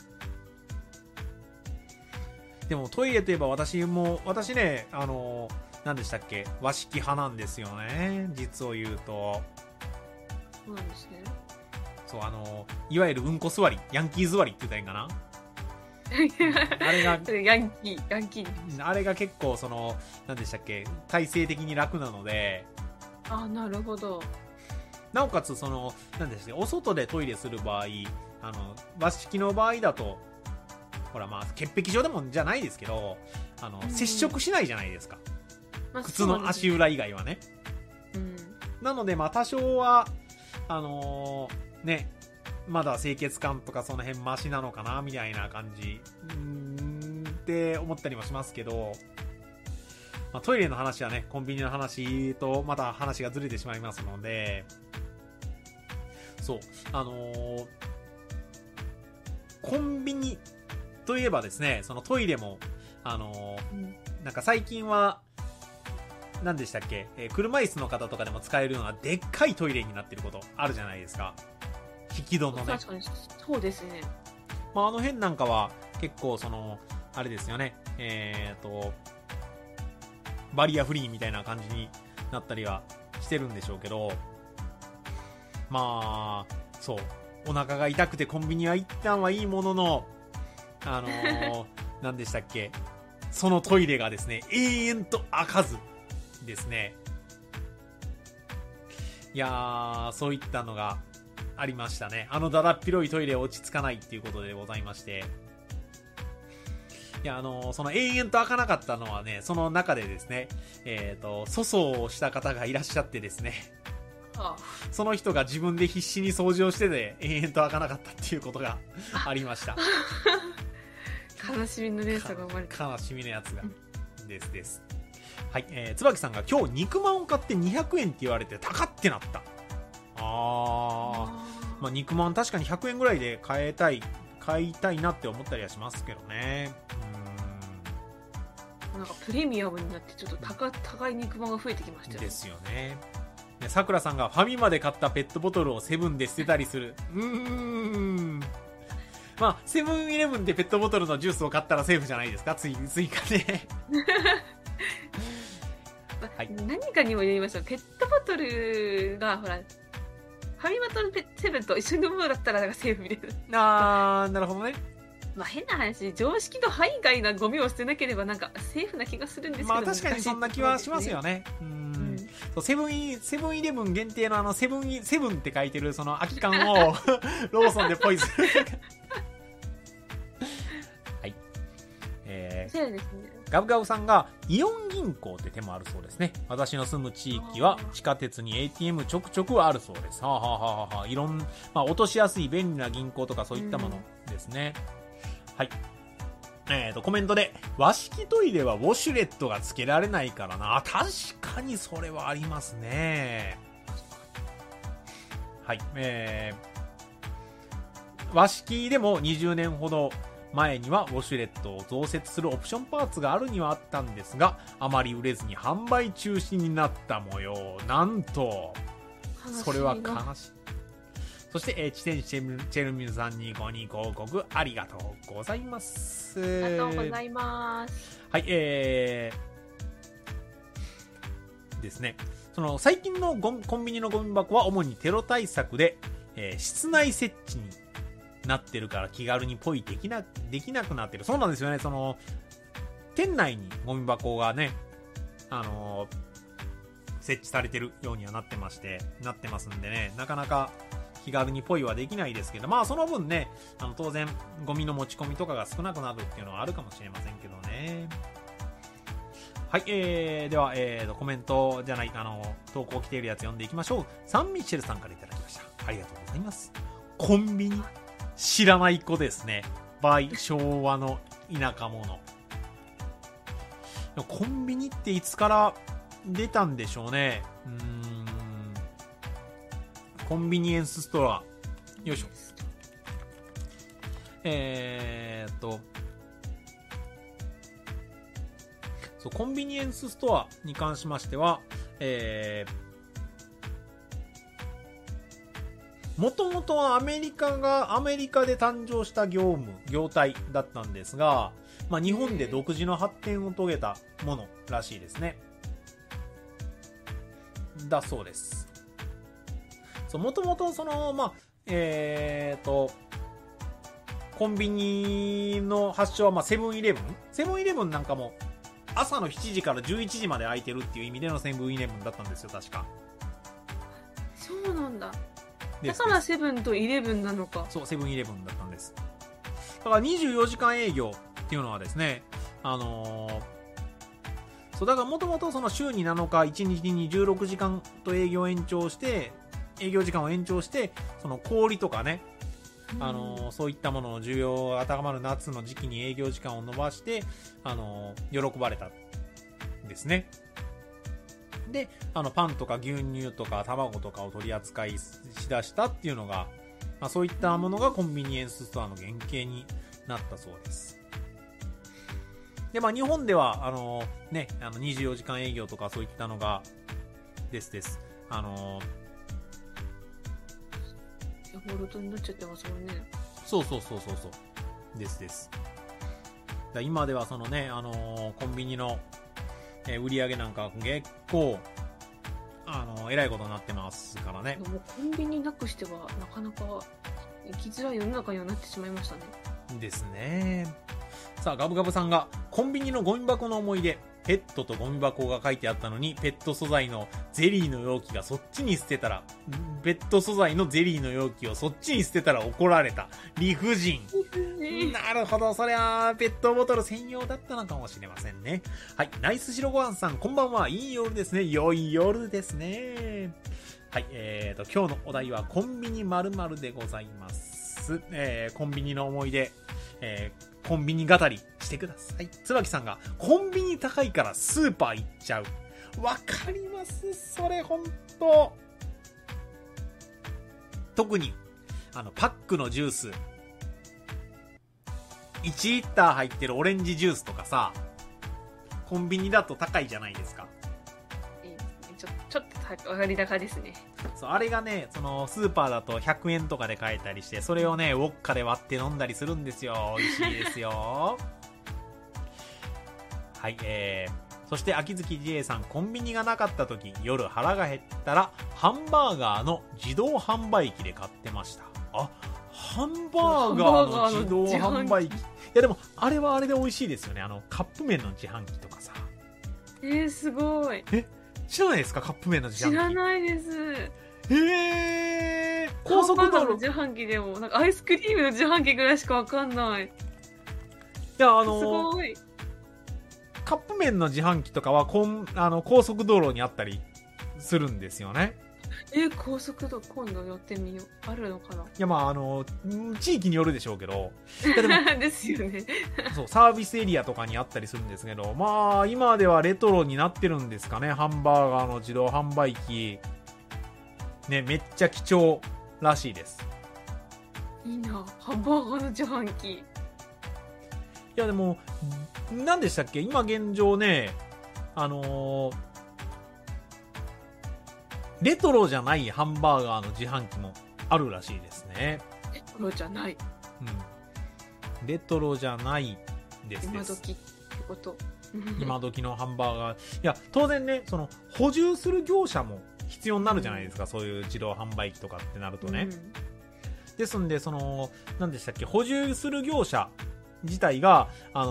でもトイレといえば私ね、何でしたっけ、和式派なんですよね、実を言うと。 そうなんですね。 そう、いわゆるうんこ座り、ヤンキー座りって言ったらいいんかな。あれがヤンキー。 あれが結構何でしたっけ、体勢的に楽なので。 あ、なるほど。 なおかつ何でしたっけ、お外でトイレする場合、和式の場合だと、ほら、まあ潔癖症でもじゃないですけど、接触しないじゃないですか、まあ、靴の足裏以外はね、うん、なのでまあ多少はね、まだ清潔感とかその辺マシなのかなみたいな感じって思ったりもしますけど、まあ、トイレの話はね、コンビニの話とまた話がずれてしまいますので、そう、コンビニといえばですね、そのトイレも、なんか最近は、何でしたっけ、車椅子の方とかでも使えるようなでっかいトイレになってることあるじゃないですか。引き戸のね。 確かに、そうですね。 まあ、辺なんかは結構あれですよね、バリアフリーみたいな感じになったりはしてるんでしょうけど、まあ、そう、お腹が痛くてコンビニは一旦はいいものの、何でしたっけ、そのトイレがですね、永遠と開かずですね。いやー、そういったのがありましたね。だだっ広いトイレ落ち着かないっていうことでございまして。いや、その永遠と開かなかったのはね、その中でですね、粗相をした方がいらっしゃってですね。その人が自分で必死に掃除をしてて永遠と開かなかったっていうことがありました。 悲しみの連鎖が生まれた。 悲しみのやつがです。はい、椿さんが今日肉まんを買って200円って言われて高ってなった。まあ、肉まん確かに100円ぐらいで買いたいなって思ったりはしますけどね。 なんかプレミアムになってちょっと高い肉まんが増えてきましたよね。 ですよね。さくらさんがファミマで買ったペットボトルをセブンで捨てたりする。まあ、セブンイレブンでペットボトルのジュースを買ったらセーフじゃないですか、追加で。 はい、 何かにも言いましょう。ペットボトルがほらファミマとセブンと一緒のものだったらなんかセーフみたいな。あー、なるほどね。 まあ変な話、常識の範囲外なゴミを捨てなければなんかセーフな気がするんですけど、 まあ確かにそんな気はしますよね。そうセブンイレブン限定のセブンって書いてるその空き缶をローソンでポイする。はい。 そうですね。 ガブガブさんがイオン銀行って手もあるそうですね。私の住む地域は地下鉄に ATM ちょくちょくあるそうです。はあ、はあはあはあ、いろん、まあ落としやすい便利な銀行とかそういったものですね。はい。コメントで、和式トイレはウォシュレットがつけられないからな。確かにそれはありますね。はい。和式でも20年ほど前にはウォシュレットを増設するオプションパーツがあるにはあったんですが、あまり売れずに販売中止になった模様。なんと、それは悲しい。そして、知天チェルミルさんにごに広告ありがとうございます。 ありがとうございます。 はい、ですね。その最近のコンビニのゴミ箱は主にテロ対策で、室内設置になってるから気軽にポイできなくなってる。そうなんですよね。その店内にゴミ箱がね、設置されてるようにはなってますんでね、なかなか気軽にポイはできないですけど、まあその分ね、当然ゴミの持ち込みとかが少なくなるっていうのはあるかもしれませんけどね。はい、では、コメントじゃない、投稿来ているやつ読んでいきましょう。サンミッシェルさんからいただきました。ありがとうございます。コンビニ知らない子ですね。by 昭和の田舎者。コンビニっていつから出たんでしょうね。コンビニエンスストア。よいしょ。そう、コンビニエンスストアに関しましては、もともとはアメリカで誕生した業態だったんですが、まあ、日本で独自の発展を遂げたものらしいですね。だそうです。もともとその、まあ、コンビニの発祥は、まあ、セブンイレブンなんかも、朝の7時から11時まで空いてるっていう意味でのセブンイレブンだったんですよ、確か。 そうなんだ。だからセブンとイレブンなのか。 そう、セブンイレブンだったんです。だから24時間営業っていうのはですね、そう、だからもともとその週に7日、1日に16時間と営業時間を延長して、その氷とかね、そういったものの需要が高まる夏の時期に営業時間を延ばして、喜ばれたんですね。で、パンとか牛乳とか卵とかを取り扱いしだしたっていうのが、まあ、そういったものがコンビニエンスストアの原型になったそうです。で、まあ、日本では、24時間営業とかそういったのが、です。 デフォルトになっちゃってますもんね。 そう。です。だ今ではそのね、コンビニの、売り上げなんか結構、えらいことになってますからね。 もうコンビニなくしてはなかなか生きづらい世の中にはなってしまいましたね。 ですね。さあ、ガブガブさんが、コンビニのゴミ箱の思い出。ペットとゴミ箱が書いてあったのに、ペット素材のゼリーの容器がそっちに捨てたら、ペット素材のゼリーの容器をそっちに捨てたら怒られた。理不尽。なるほど、そりゃペットボトル専用だったのかもしれませんね。はい、ナイス白ごはんさん、こんばんは。いい夜ですね。良い夜ですね。はい、今日のお題はコンビニ〇〇でございます。コンビニの思い出、コンビニ語りしてください。椿さんが、コンビニ高いからスーパー行っちゃう。わかります。それほんと。特に、パックのジュース。1リッター入ってるオレンジジュースとかさ、コンビニだと高いじゃないですか。 ちょっと上がり高ですね。 そう、あれがね、そのスーパーだと100円とかで買えたりして、それをね、ウォッカで割って飲んだりするんですよ。美味しいですよ。はい、 そして秋月 J さん、コンビニがなかった時、夜腹が減ったらハンバーガーの自動販売機で買ってました。あ、ハンバーガーの自動販売機。いやでもあれはあれで美味しいですよね。カップ麺の自販機とかさ。 すごい。 知らないですか、カップ麺の自販機。 知らないです。 高速道路の自販機でもなんかアイスクリームの自販機ぐらいしかわかんない。いやすごい。 カップ麺の自販機とかは高速道路にあったりするんですよね。 高速道路今度寄ってみよう。あるのかな。いやまあ地域によるでしょうけど。でもですよね。 そうサービスエリアとかにあったりするんですけど、まあ今ではレトロになってるんですかね。ハンバーガーの自動販売機ね、めっちゃ貴重らしいです。 いいな、ハンバーガーの自販機。いやでも何でしたっけ、今現状ね、レトロじゃないハンバーガーの自販機もあるらしいですね。 レトロじゃない。 レトロじゃないです。 今時ってこと。 今時のハンバーガー。いや当然ね、その補充する業者も必要になるじゃないですか、そういう自動販売機とかってなるとね。ですんで何でしたっけ、補充する業者自体が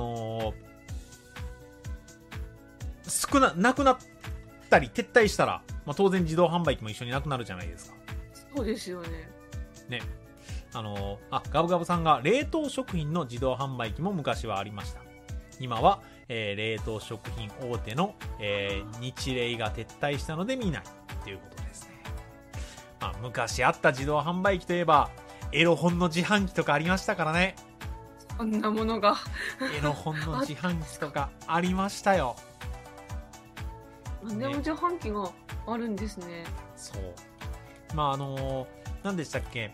なくなったり撤退したら、まあ、当然自動販売機も一緒になくなるじゃないですか。 そうですよね。 ね、ガブガブさんが冷凍食品の自動販売機も昔はありました。今は、冷凍食品大手の、日冷が撤退したので見ないっていうことですね。まあ、昔あった自動販売機といえばエロ本の自販機とかありましたからね。 そんなものがエロ本の自販機とかありましたよ。 何でも自販機があるんですね。 そう。まあ何でしたっけ。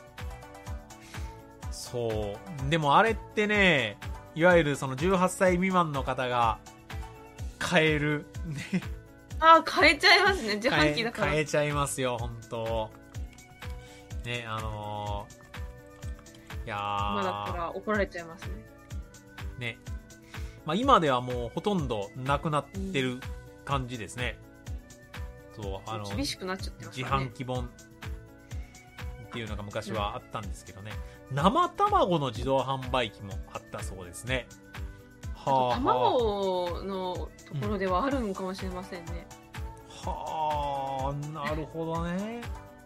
そう。でもあれってね、いわゆるその18歳未満の方が買えるね。 買えちゃいますね、自販機だから。 買えちゃいますよ、本当ね。いやー、 今だったら怒られちゃいますね。 ね。まあ今ではもうほとんどなくなってる感じですね。そう厳しくなっちゃってますね。 自販機本っていうのが昔はあったんですけどね。生卵の自動販売機もあったそうですね。 卵のところではあるのかもしれませんね。 なるほどね。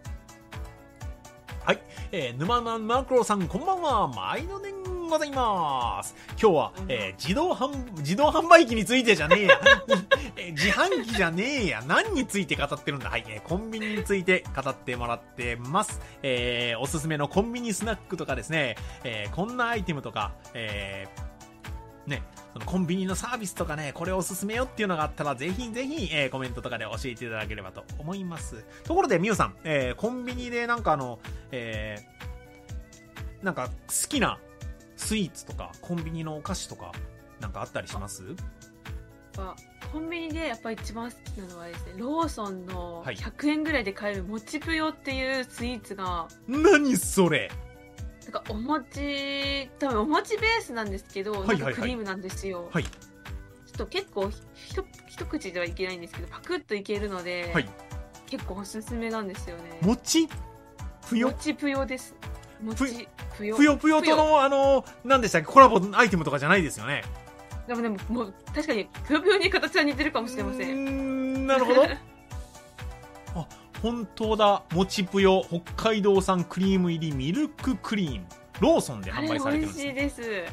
はい、沼マクロさんこんばんは、毎度でございます。今日は、自動販売機についてじゃねえや自販機じゃねえや、何について語ってるんだ。はい、コンビニについて語ってもらってます。おすすめのコンビニスナックとかですね、こんなアイテムとか、ね、そのコンビニのサービスとかね、これおすすめよっていうのがあったらぜひぜひ、コメントとかで教えていただければと思います。ところでみゆさん、コンビニでなんかなんか好きなスイーツとかコンビニのお菓子とかなんかあったりします？ コンビニでやっぱり一番好きなのはですね、ローソンの100円ぐらいで買えるもちぷよっていうスイーツが。 何それ？ なんかお餅、多分お餅ベースなんですけど、なんかクリームなんですよ。ちょっと結構一口ではいけないんですけど、パクッといけるので、結構おすすめなんですよね。 もちぷよ？ もちぷよです。もちぷよ。 ぷよぷよとの何でしたっけ、コラボアイテムとかじゃないですよね。 でももう確かにぷよぷよに形は似てるかもしれません。 なるほど。あ、本当だ。もちぷよ北海道産クリーム入りミルククリーム、ローソンで販売されてるんです、ね。 美味しいです。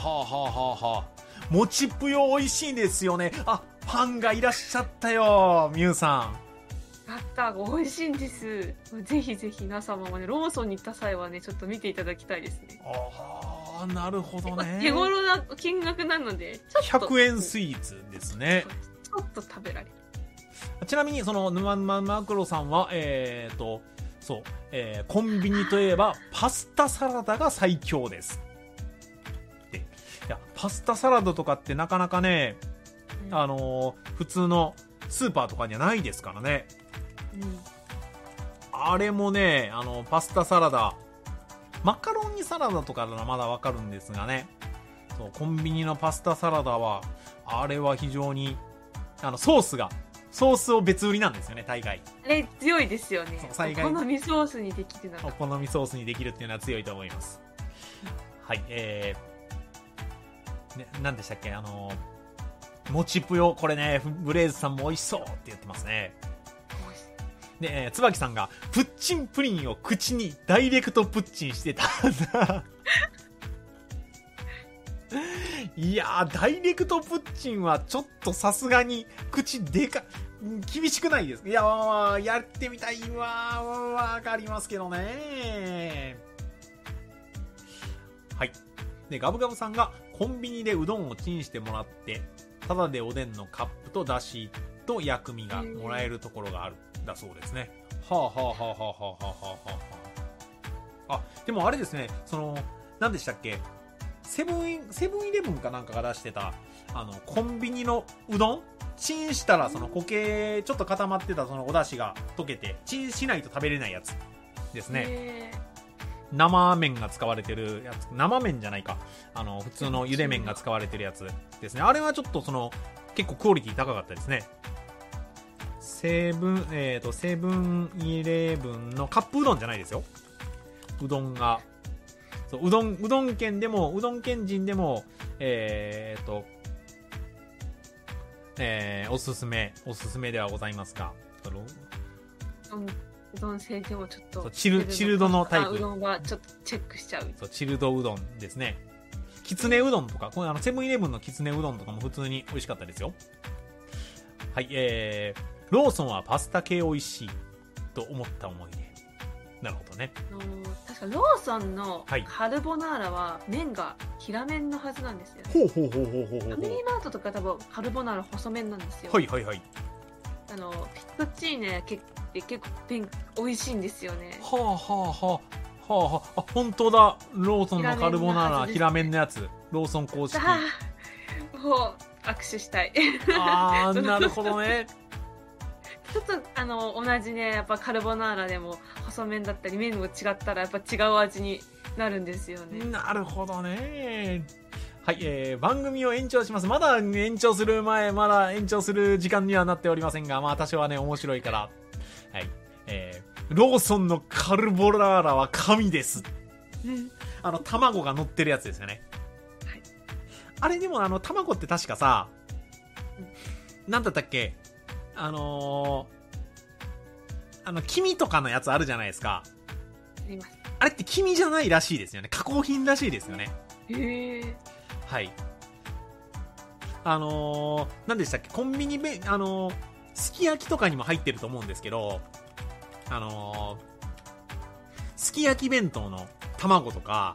もちぷよ美味しいですよね。あ、ファンがいらっしゃったよ、みゆさん。 美味しいんです。ぜひぜひ皆様もね、ローソンに行った際はね、ちょっと見ていただきたいですね。 なるほどね。 手頃な金額なので、 ちょっと100円スイーツですね。 ちょっと食べられる。 ちなみにその沼マクロさんはそう、コンビニといえばパスタサラダが最強です。で、いやパスタサラダとかってなかなかね、普通のスーパーとかにはないですからね。あれもね、パスタサラダ、マカロニサラダとかならまだわかるんですがね、そうコンビニのパスタサラダはあれは非常にソースを別売りなんですよね、大概。 あれ強いですよね。 お好みソースにできるのが。 お好みソースにできるっていうのは強いと思います。はい、何でしたっけ、もちぷよ、これね、ブレイズさんも美味しそうって言ってますね。で、椿さんが、プッチンプリンを口にダイレクトプッチンしてた。いやー、ダイレクトプッチンはちょっとさすがに口でか、厳しくないですか？いやー、やってみたいわー、わかりますけどね。はい。で、ガブガブさんがコンビニでうどんをチンしてもらって、ただでおでんのカップとだしと薬味がもらえるところがあるだそうですね。はあはあはあはあはあはあはあ。あ、でもあれですね、何でしたっけ、セブンイレブンかなんかが出してた、コンビニのうどんチンしたら固形、ちょっと固まってたそのお出汁が溶けて、チンしないと食べれないやつですね。生麺が使われてるやつ、生麺じゃないか。普通の茹で麺が使われてるやつですね。あれはちょっと結構クオリティ高かったですね。セブンイレブンのカップうどんじゃないですよ。うどんが。そう、うどん県でも、うどん県人でも、おすすめではございますが、 うどん製でもちょっとチルドのタイプ。 うどんはちょっとチェックしちゃう。 そう、チルドうどんですね。きつねうどんとか、このセブンイレブンのきつねうどんとかも普通に美味しかったですよ。はい、ローソンはパスタ系美味しいと思った思い出。なるほどね。 確かローソンのカルボナーラは麺が平麺のはずなんですよね。 ほう。ファミリーマートとか多分カルボナーラ細麺なんですよ。 はい。 ピットチーネ結構美味しいんですよね。 はあ、本当だ。ローソンのカルボナーラ、平麺のやつ。ローソン公式。 もう握手したい。 あー、なるほどね。 ちょっと同じね、やっぱカルボナーラでも細麺だったり麺も違ったらやっぱ違う味になるんですよね。 なるほどね。はい、番組を延長します。まだ延長する時間にはなっておりませんが、まあ多少はね、面白いから。はい。ローソンのカルボナーラは神です。卵が乗ってるやつですよね。はい。あれでも卵って確かさ、なんだったっけ？黄身とかのやつあるじゃないですか。 あります。 あれって黄身じゃないらしいですよね。加工品らしいですよね。 へえ。 はい。何でしたっけ、コンビニすき焼きとかにも入ってると思うんですけど、すき焼き弁当の卵とか、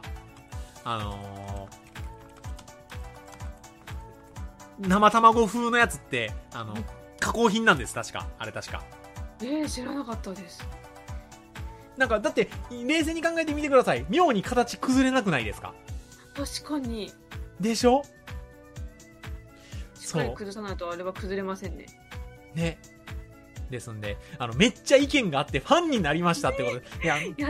生卵風のやつって、加工品なんです、確か。 知らなかったです。 なんか、だって、冷静に考えてみてください。妙に形崩れなくないですか？ 確かに。 でしょ？ しっかり崩さないとあれは崩れませんね。 ね。ですんで、めっちゃ意見があってファンになりましたってことで。いや、 やった。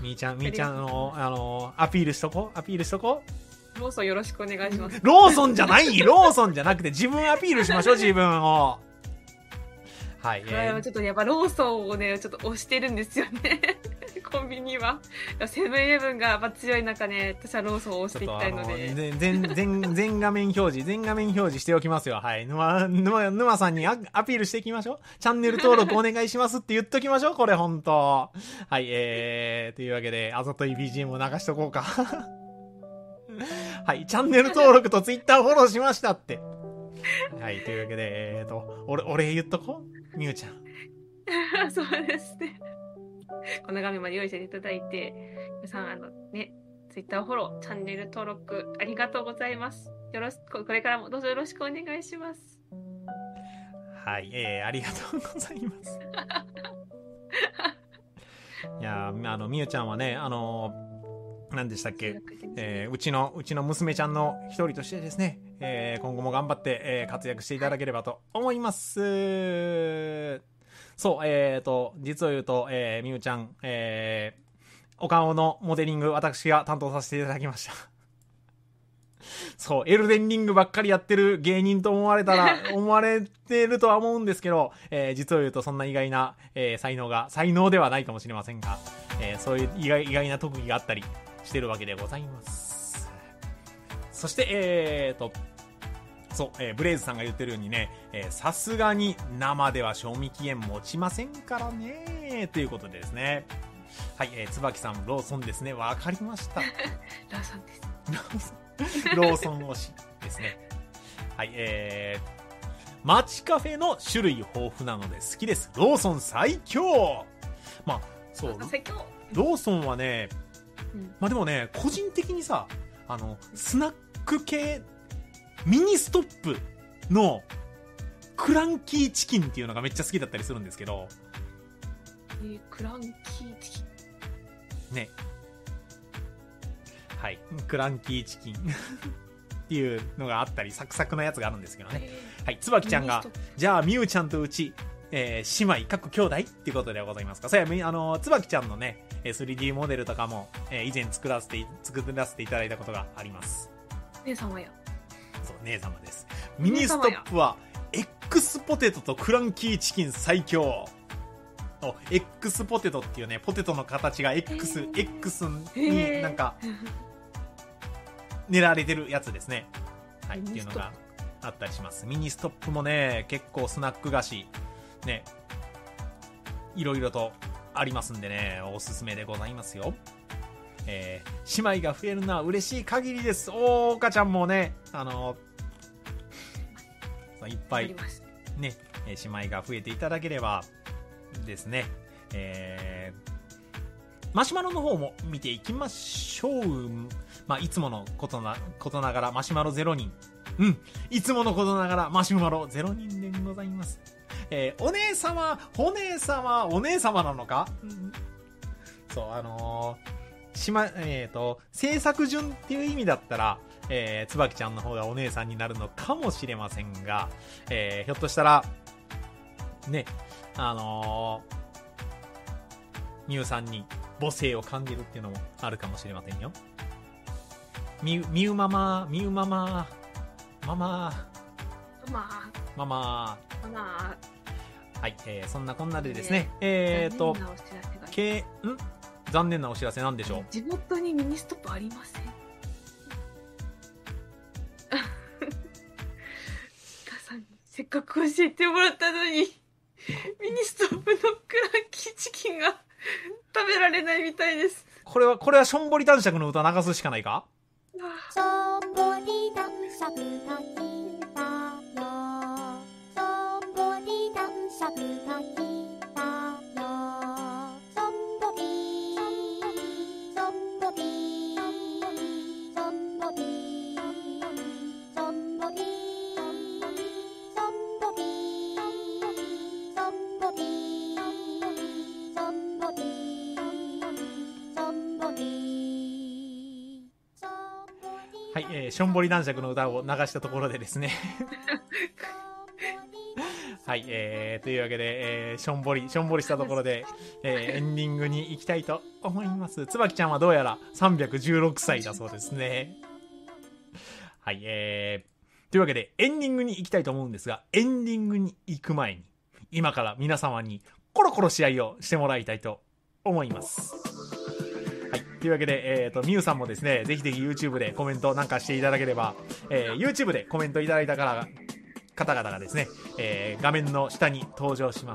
みーちゃん、アピールしとこ。 ローソンよろしくお願いします。 ローソンじゃない、ローソンじゃなくて自分アピールしましょう、自分を。はい。 ちょっとやっぱローソンをね、ちょっと推してるんですよね。コンビニは。セブンイレブンがやっぱ強い中ね、私はローソンを推していきたいので。 全画面表示しておきますよ。はい。沼さんにアピールしていきましょう。チャンネル登録お願いしますって言っときましょう。これほんと。はい。というわけで、あざとい BGM を流しとこうか。はい。チャンネル登録とツイッターフォローしましたって。はい。というわけで、俺言っとこう、みゆちゃん。 そうですね。この画面まで用意していただいて、皆さんツイッターフォロー、チャンネル登録ありがとうございます。これからもどうぞよろしくお願いします。 はい、ありがとうございます。いや、みゆちゃんはね、何でしたっけ、うちの娘ちゃんの一人としてですね、今後も頑張って、活躍していただければと思います。そう、実を言うと、みゆちゃん、お顔のモデリング、私が担当させていただきました。 そう、エルデンリングばっかりやってる芸人と思われてるとは思うんですけど、実を言うとそんな意外な、才能ではないかもしれませんが、そういう意外な特技があったりしてるわけでございます。そして、そう、ブレイズさんが言ってるようにね、さすがに生では賞味期限持ちませんからね、ということでですね。はい、椿さん、ローソンですね。わかりました。 ローソンです。 ローソン推しですね。はい、街カフェの種類豊富なので好きです。ローソン最強。まあ、そう。 最強。 ローソンはね、まあでもね、個人的にさ、スナック系、ミニストップのクランキーチキンっていうのがめっちゃ好きだったりするんですけど。 クランキーチキン。 ね。はい。クランキーチキンっていうのがあったり、サクサクのやつがあるんですけどね。はい。椿ちゃんが、じゃあ、みゆちゃんとうち、姉妹、各兄弟っていうことでございますか。そうや、椿ちゃんのね、3D モデルとかも、以前作らせていただいたことがあります。 姉様や。 そう、姉様です。ミニストップは、X ポテトとクランキーチキン最強。X ポテトっていうね、ポテトの形が X になんか、練られてるやつですね。はい、っていうのがあったりします。ミニストップもね、結構スナック菓子、ね、いろいろとありますんでね、おすすめでございますよ。姉妹が増えるのは嬉しい限りです。おーかちゃんもね、いっぱい、ね、姉妹が増えていただければ、ですね、マシュマロの方も見ていきましょう。まあ、いつものことながらマシュマロ0人。いつものことながらマシュマロ0人でございます。お姉様なのか？そう、制作順っていう意味だったら、椿ちゃんの方がお姉さんになるのかもしれませんが、ひょっとしたら、ね、ミュウさんに母性を感じるっていうのもあるかもしれませんよ。ミュウママ、はい、そんなこんなでですね、残念なお知らせなんでしょう。 地元にミニストップありません。母さんにせっかく教えてもらったのに、ミニストップのクランキーチキンが食べられないみたいです。 これはしょんぼり男爵の歌流すしかないか？ しょんぼり男爵が来たよ。しょんぼり男爵が来たよ。しょんぼり、しょんぼり、しょんぼり、しょんぼり、しょんぼり、しょんぼり、しょんぼり、しょんぼり。 はい、しょんぼり男爵の歌を流したところでですねはい、というわけで、しょんぼりしたところで、エンディングに行きたいと思います。椿ちゃんはどうやら316歳だそうですね。はい、というわけでエンディングに行きたいと思うんですが、エンディングに行く前に今から皆様にコロコロ試合をしてもらいたいと思います。はい。というわけで、みゆさんもですね、ぜひぜひ YouTube でコメントなんかしていただければ、YouTube でコメントいただいた方々がですね、画面の下に登場します。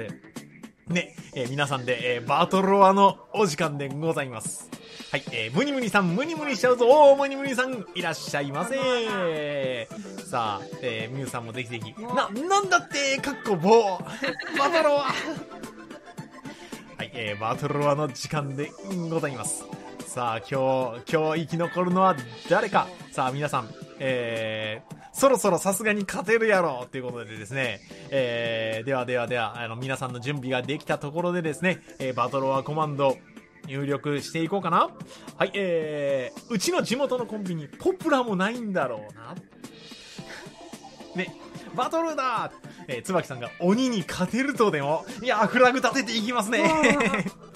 ね、皆さんで、バトロワのお時間でございます。はい、ムニムニさん、ムニムニしちゃうぞ。ムニムニさん、いらっしゃいませ。さあ、みゆさんもぜひぜひ、なんだって、かっこ棒、バトロワ。はい、バトロワの時間でございます。さあ、今日生き残るのは誰か。さあ、皆さん、そろそろさすがに勝てるやろということでですね、では、皆さんの準備ができたところでですね、バトロワコマンド、入力していこうかな。はい、うちの地元のコンビニ、ポプラもないんだろうな。ね、バトルだ椿さんが鬼に勝てるとでも、いや、フラグ立てていきますね。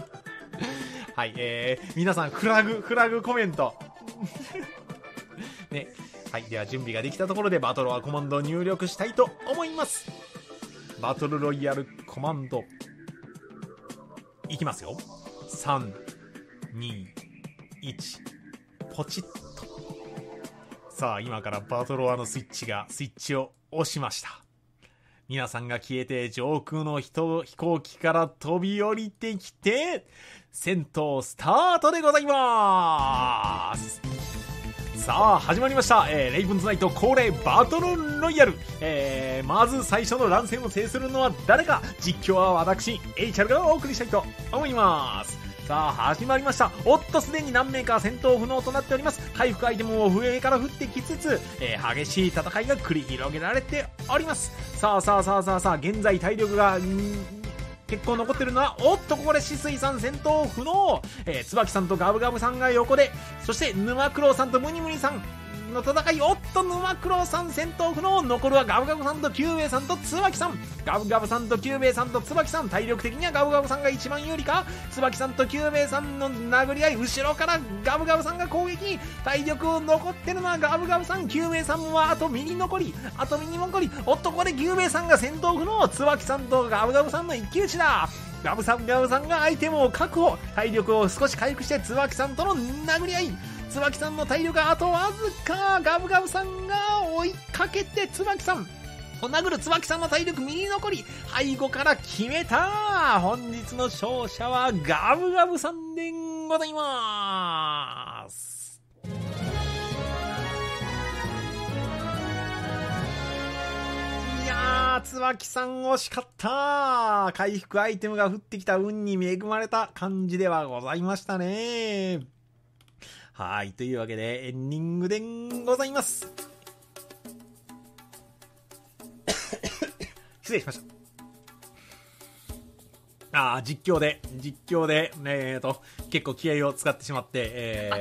はい、皆さん、フラグコメント。 ね。はい、では準備ができたところでバトロワコマンドを入力したいと思います。バトルロイヤルコマンドいきますよ。3、2、1、ポチッと。さあ、今からバトロワのスイッチを押しました。皆さんが消えて上空の飛行機から飛び降りてきて、戦闘スタートでございます。さあ始まりました、レイブンズナイト恒例バトルロイヤル、まず最初の乱戦を制するのは誰か。実況は私エイチャルがお送りしたいと思います。さあ始まりました。おっと、すでに何名か戦闘不能となっております。回復アイテムを上から降ってきつつ、激しい戦いが繰り広げられております。さあ現在体力が結構残ってるのは、おっとここでシスイさん戦闘不能、椿さんとガブガブさんが横で、そして沼クロウさんとムニムニさんの戦い。おっと沼クロウさん戦闘不能、残るはガブガブさんとキューベイさんと椿さん。ガブガブさんとキューベイさんと椿さん、体力的にはガブガブさんが一番有利か。椿さんとキューベイさんの殴り合い、後ろからガブガブさんが攻撃。体力残ってるのはガブガブさん、キューベイさんはあとミニ残り。おっとここでキューベイさんが戦闘不能、椿さんとガブガブさんの一騎打ちだ。ガブさんがアイテムを確保、体力を少し回復して椿さんとの殴り合い。椿さんの体力があとわずか。ガブガブさんが追いかけて椿さんを殴る。椿さんの体力右残り、背後から決めた。本日の勝者はガブガブさんでございます。いやー、椿さん惜しかった。回復アイテムが降ってきた運に恵まれた感じではございましたね。はい、というわけでエンディングでございます。失礼しました。実況で結構気合を使ってしまって、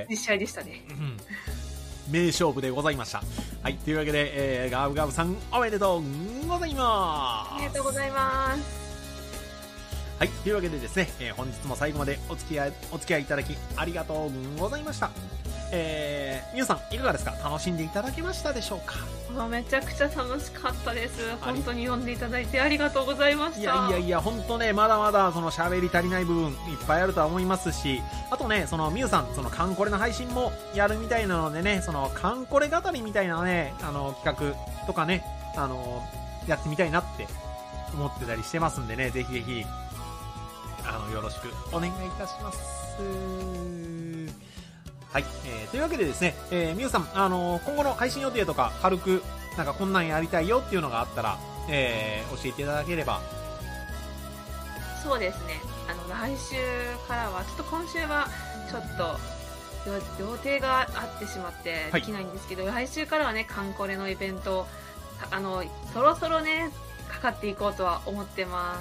熱い試合でしたね。 名勝負でございました。はい、というわけで、ガブガブさんおめでとうございます。 ありがとうございます。 はい、というわけでですね、本日も最後までお付き合いいただきありがとうございました。みゆさんいかがですか。楽しんでいただけましたでしょうか。 めちゃくちゃ楽しかったです。本当に読んでいただいてありがとうございました。 いや本当ね、まだまだその喋り足りない部分いっぱいあるとは思いますし、あとね、そのみゆさんそのカンコレの配信もやるみたいなのでね、そのカンコレ語りみたいなね、企画とかね、やってみたいなって思ってたりしてますんでね、ぜひぜひよろしくお願いいたします。はい、というわけでですね、みゆさん、今後の配信予定とか軽くなんかこんなんやりたいよっていうのがあったら、教えていただければ。 そうですね、来週からはちょっと今週はちょっと予定があってしまってできないんですけど、来週からはねカンコレのイベントそろそろねかかっていこうとは思ってます。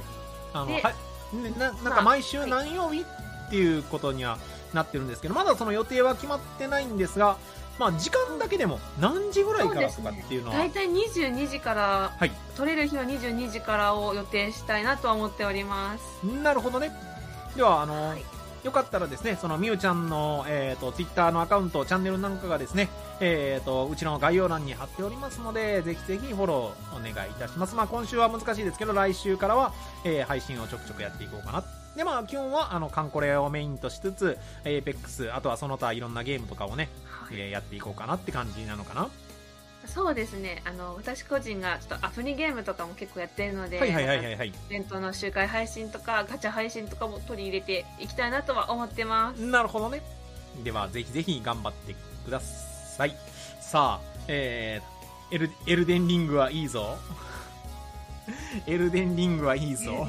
はい、なんか毎週何曜日っていうことにはなってるんですけど、まだその予定は決まってないんですが、時間だけでも何時ぐらいからとかっていうのは、 だいたい22時から、取れる日は22時からを予定したいなとは思っております。 なるほどね。ではよかったらですね、そのみゆちゃんの、ツイッターのアカウント、チャンネルなんかがですね、うちの概要欄に貼っておりますので、ぜひぜひフォローお願いいたします。今週は難しいですけど、来週からは、配信をちょくちょくやっていこうかな。で、基本はカンコレをメインとしつつ、エーペックス、あとはその他いろんなゲームとかをね、やっていこうかなって感じなのかな。 そうですね、私個人がちょっとアプリゲームとかも結構やってるので、イベントの周回配信とかガチャ配信とかも取り入れていきたいなとは思ってます。 なるほどね。ではぜひぜひ頑張ってください。さあ、エルデンリングはいいぞ。エルデンリングはいいぞ。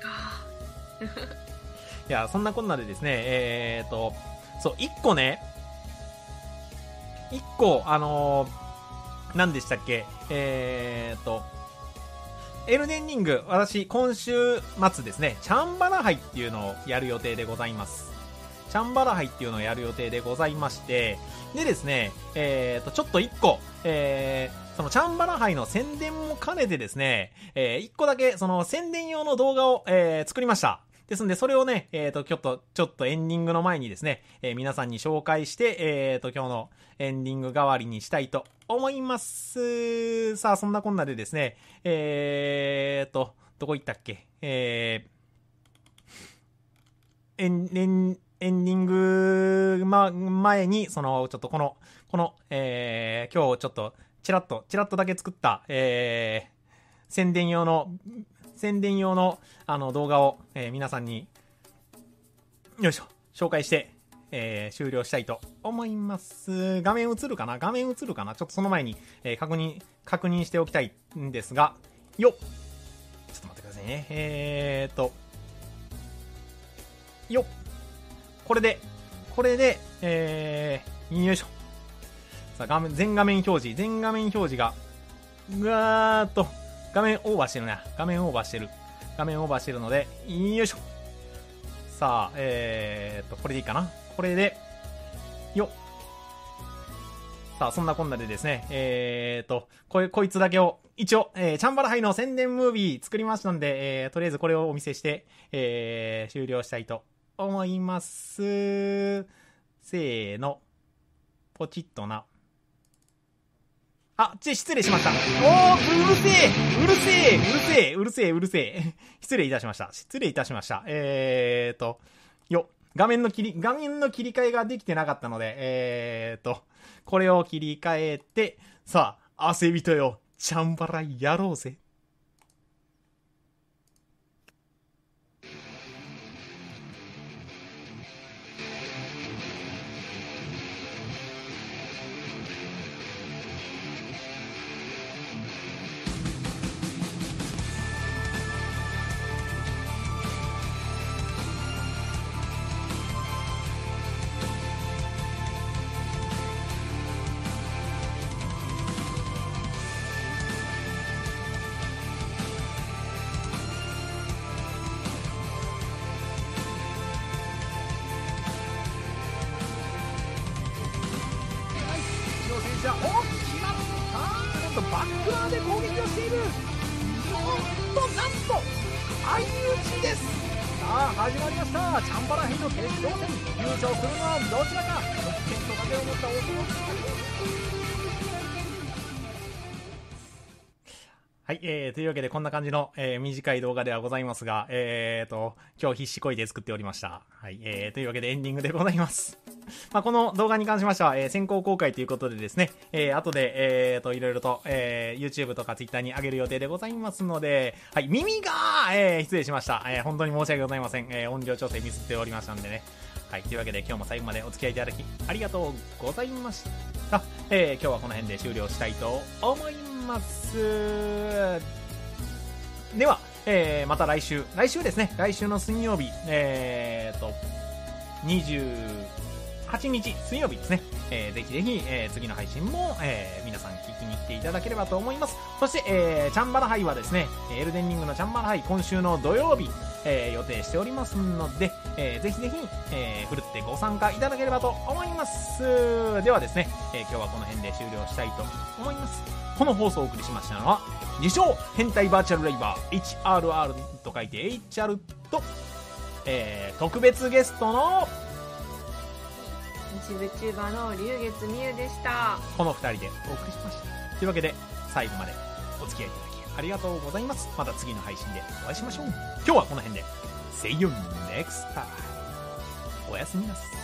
いや、そんなこんなでですね、そう、1個何でしたっけ、エルデンリング、私今週末ですね、チャンバラ杯っていうのをやる予定でございます。チャンバラ杯っていうのをやる予定でございまして、でですね、ちょっと1個、そのチャンバラ杯の宣伝も兼ねてですね、1個だけその宣伝用の動画を、作りました。 ですんで、それをね、ちょっとエンディングの前にですね、皆さんに紹介して、今日のエンディング代わりにしたいと思います。さあ、そんなこんなでですね、どこ行ったっけ？エンディング、前に、ちょっとこの、今日ちょっと、チラッとだけ作った、宣伝用の動画を、皆さんに紹介して、終了したいと思います。画面映るかなちょっとその前に、確認しておきたいんですが、ちょっと待ってくださいね。これで、よいしょ。さあ、全画面表示が、ぐわーっと、画面オーバーしてるな。画面オーバーしてるので、よいしょ。さあ、これでいいかな。これで、さあ、そんなこんなでですね、こいつだけを、一応、チャンバラ杯の宣伝ムービー作りましたんで、とりあえずこれをお見せして、終了したいと思います。せーの。ポチッとな。失礼しました。うるせえ。失礼いたしました。画面の切り替えができてなかったので、これを切り替えて、さあ、汗人よ、チャンバラやろうぜ。バック側で攻撃をしている。なんと相打ちです。さあ始まりました。チャンバラ杯の決勝戦、優勝するのはどちらか。得点と風を持った恐ろしい。はい、というわけでこんな感じの、短い動画ではございますが、今日必死こいで作っておりました。はい、というわけでエンディングでございます。この動画に関しましては、先行公開ということでですね、後で、いろいろと、YouTube とか Twitter に上げる予定でございますので、はい、耳が、失礼しました。本当に申し訳ございません。音量調整ミスっておりましたんでね。はい、というわけで今日も最後までお付き合いいただきありがとうございました。今日はこの辺で終了したいと思います。では、また来週ですね。来週の水曜日、28日水曜日ですね。ぜひぜひ、次の配信も、皆さん聞きに来ていただければと思います。そして、チャンバラ杯はですね、エルデンリングのチャンバラ杯、今週の土曜日、予定しておりますので、ぜひぜひ、ふるってご参加いただければと思います。ではですね、今日はこの辺で終了したいと思います。この放送をお送りしましたのは、自称変態バーチャルライバー HRR と書いて HR と、特別ゲストの VTuber の龍月美優でした。 この2人でお送りしました。というわけで最後までお付き合いいただきありがとうございます。また次の配信でお会いしましょう。今日はこの辺で See you next time。おやすみなさい。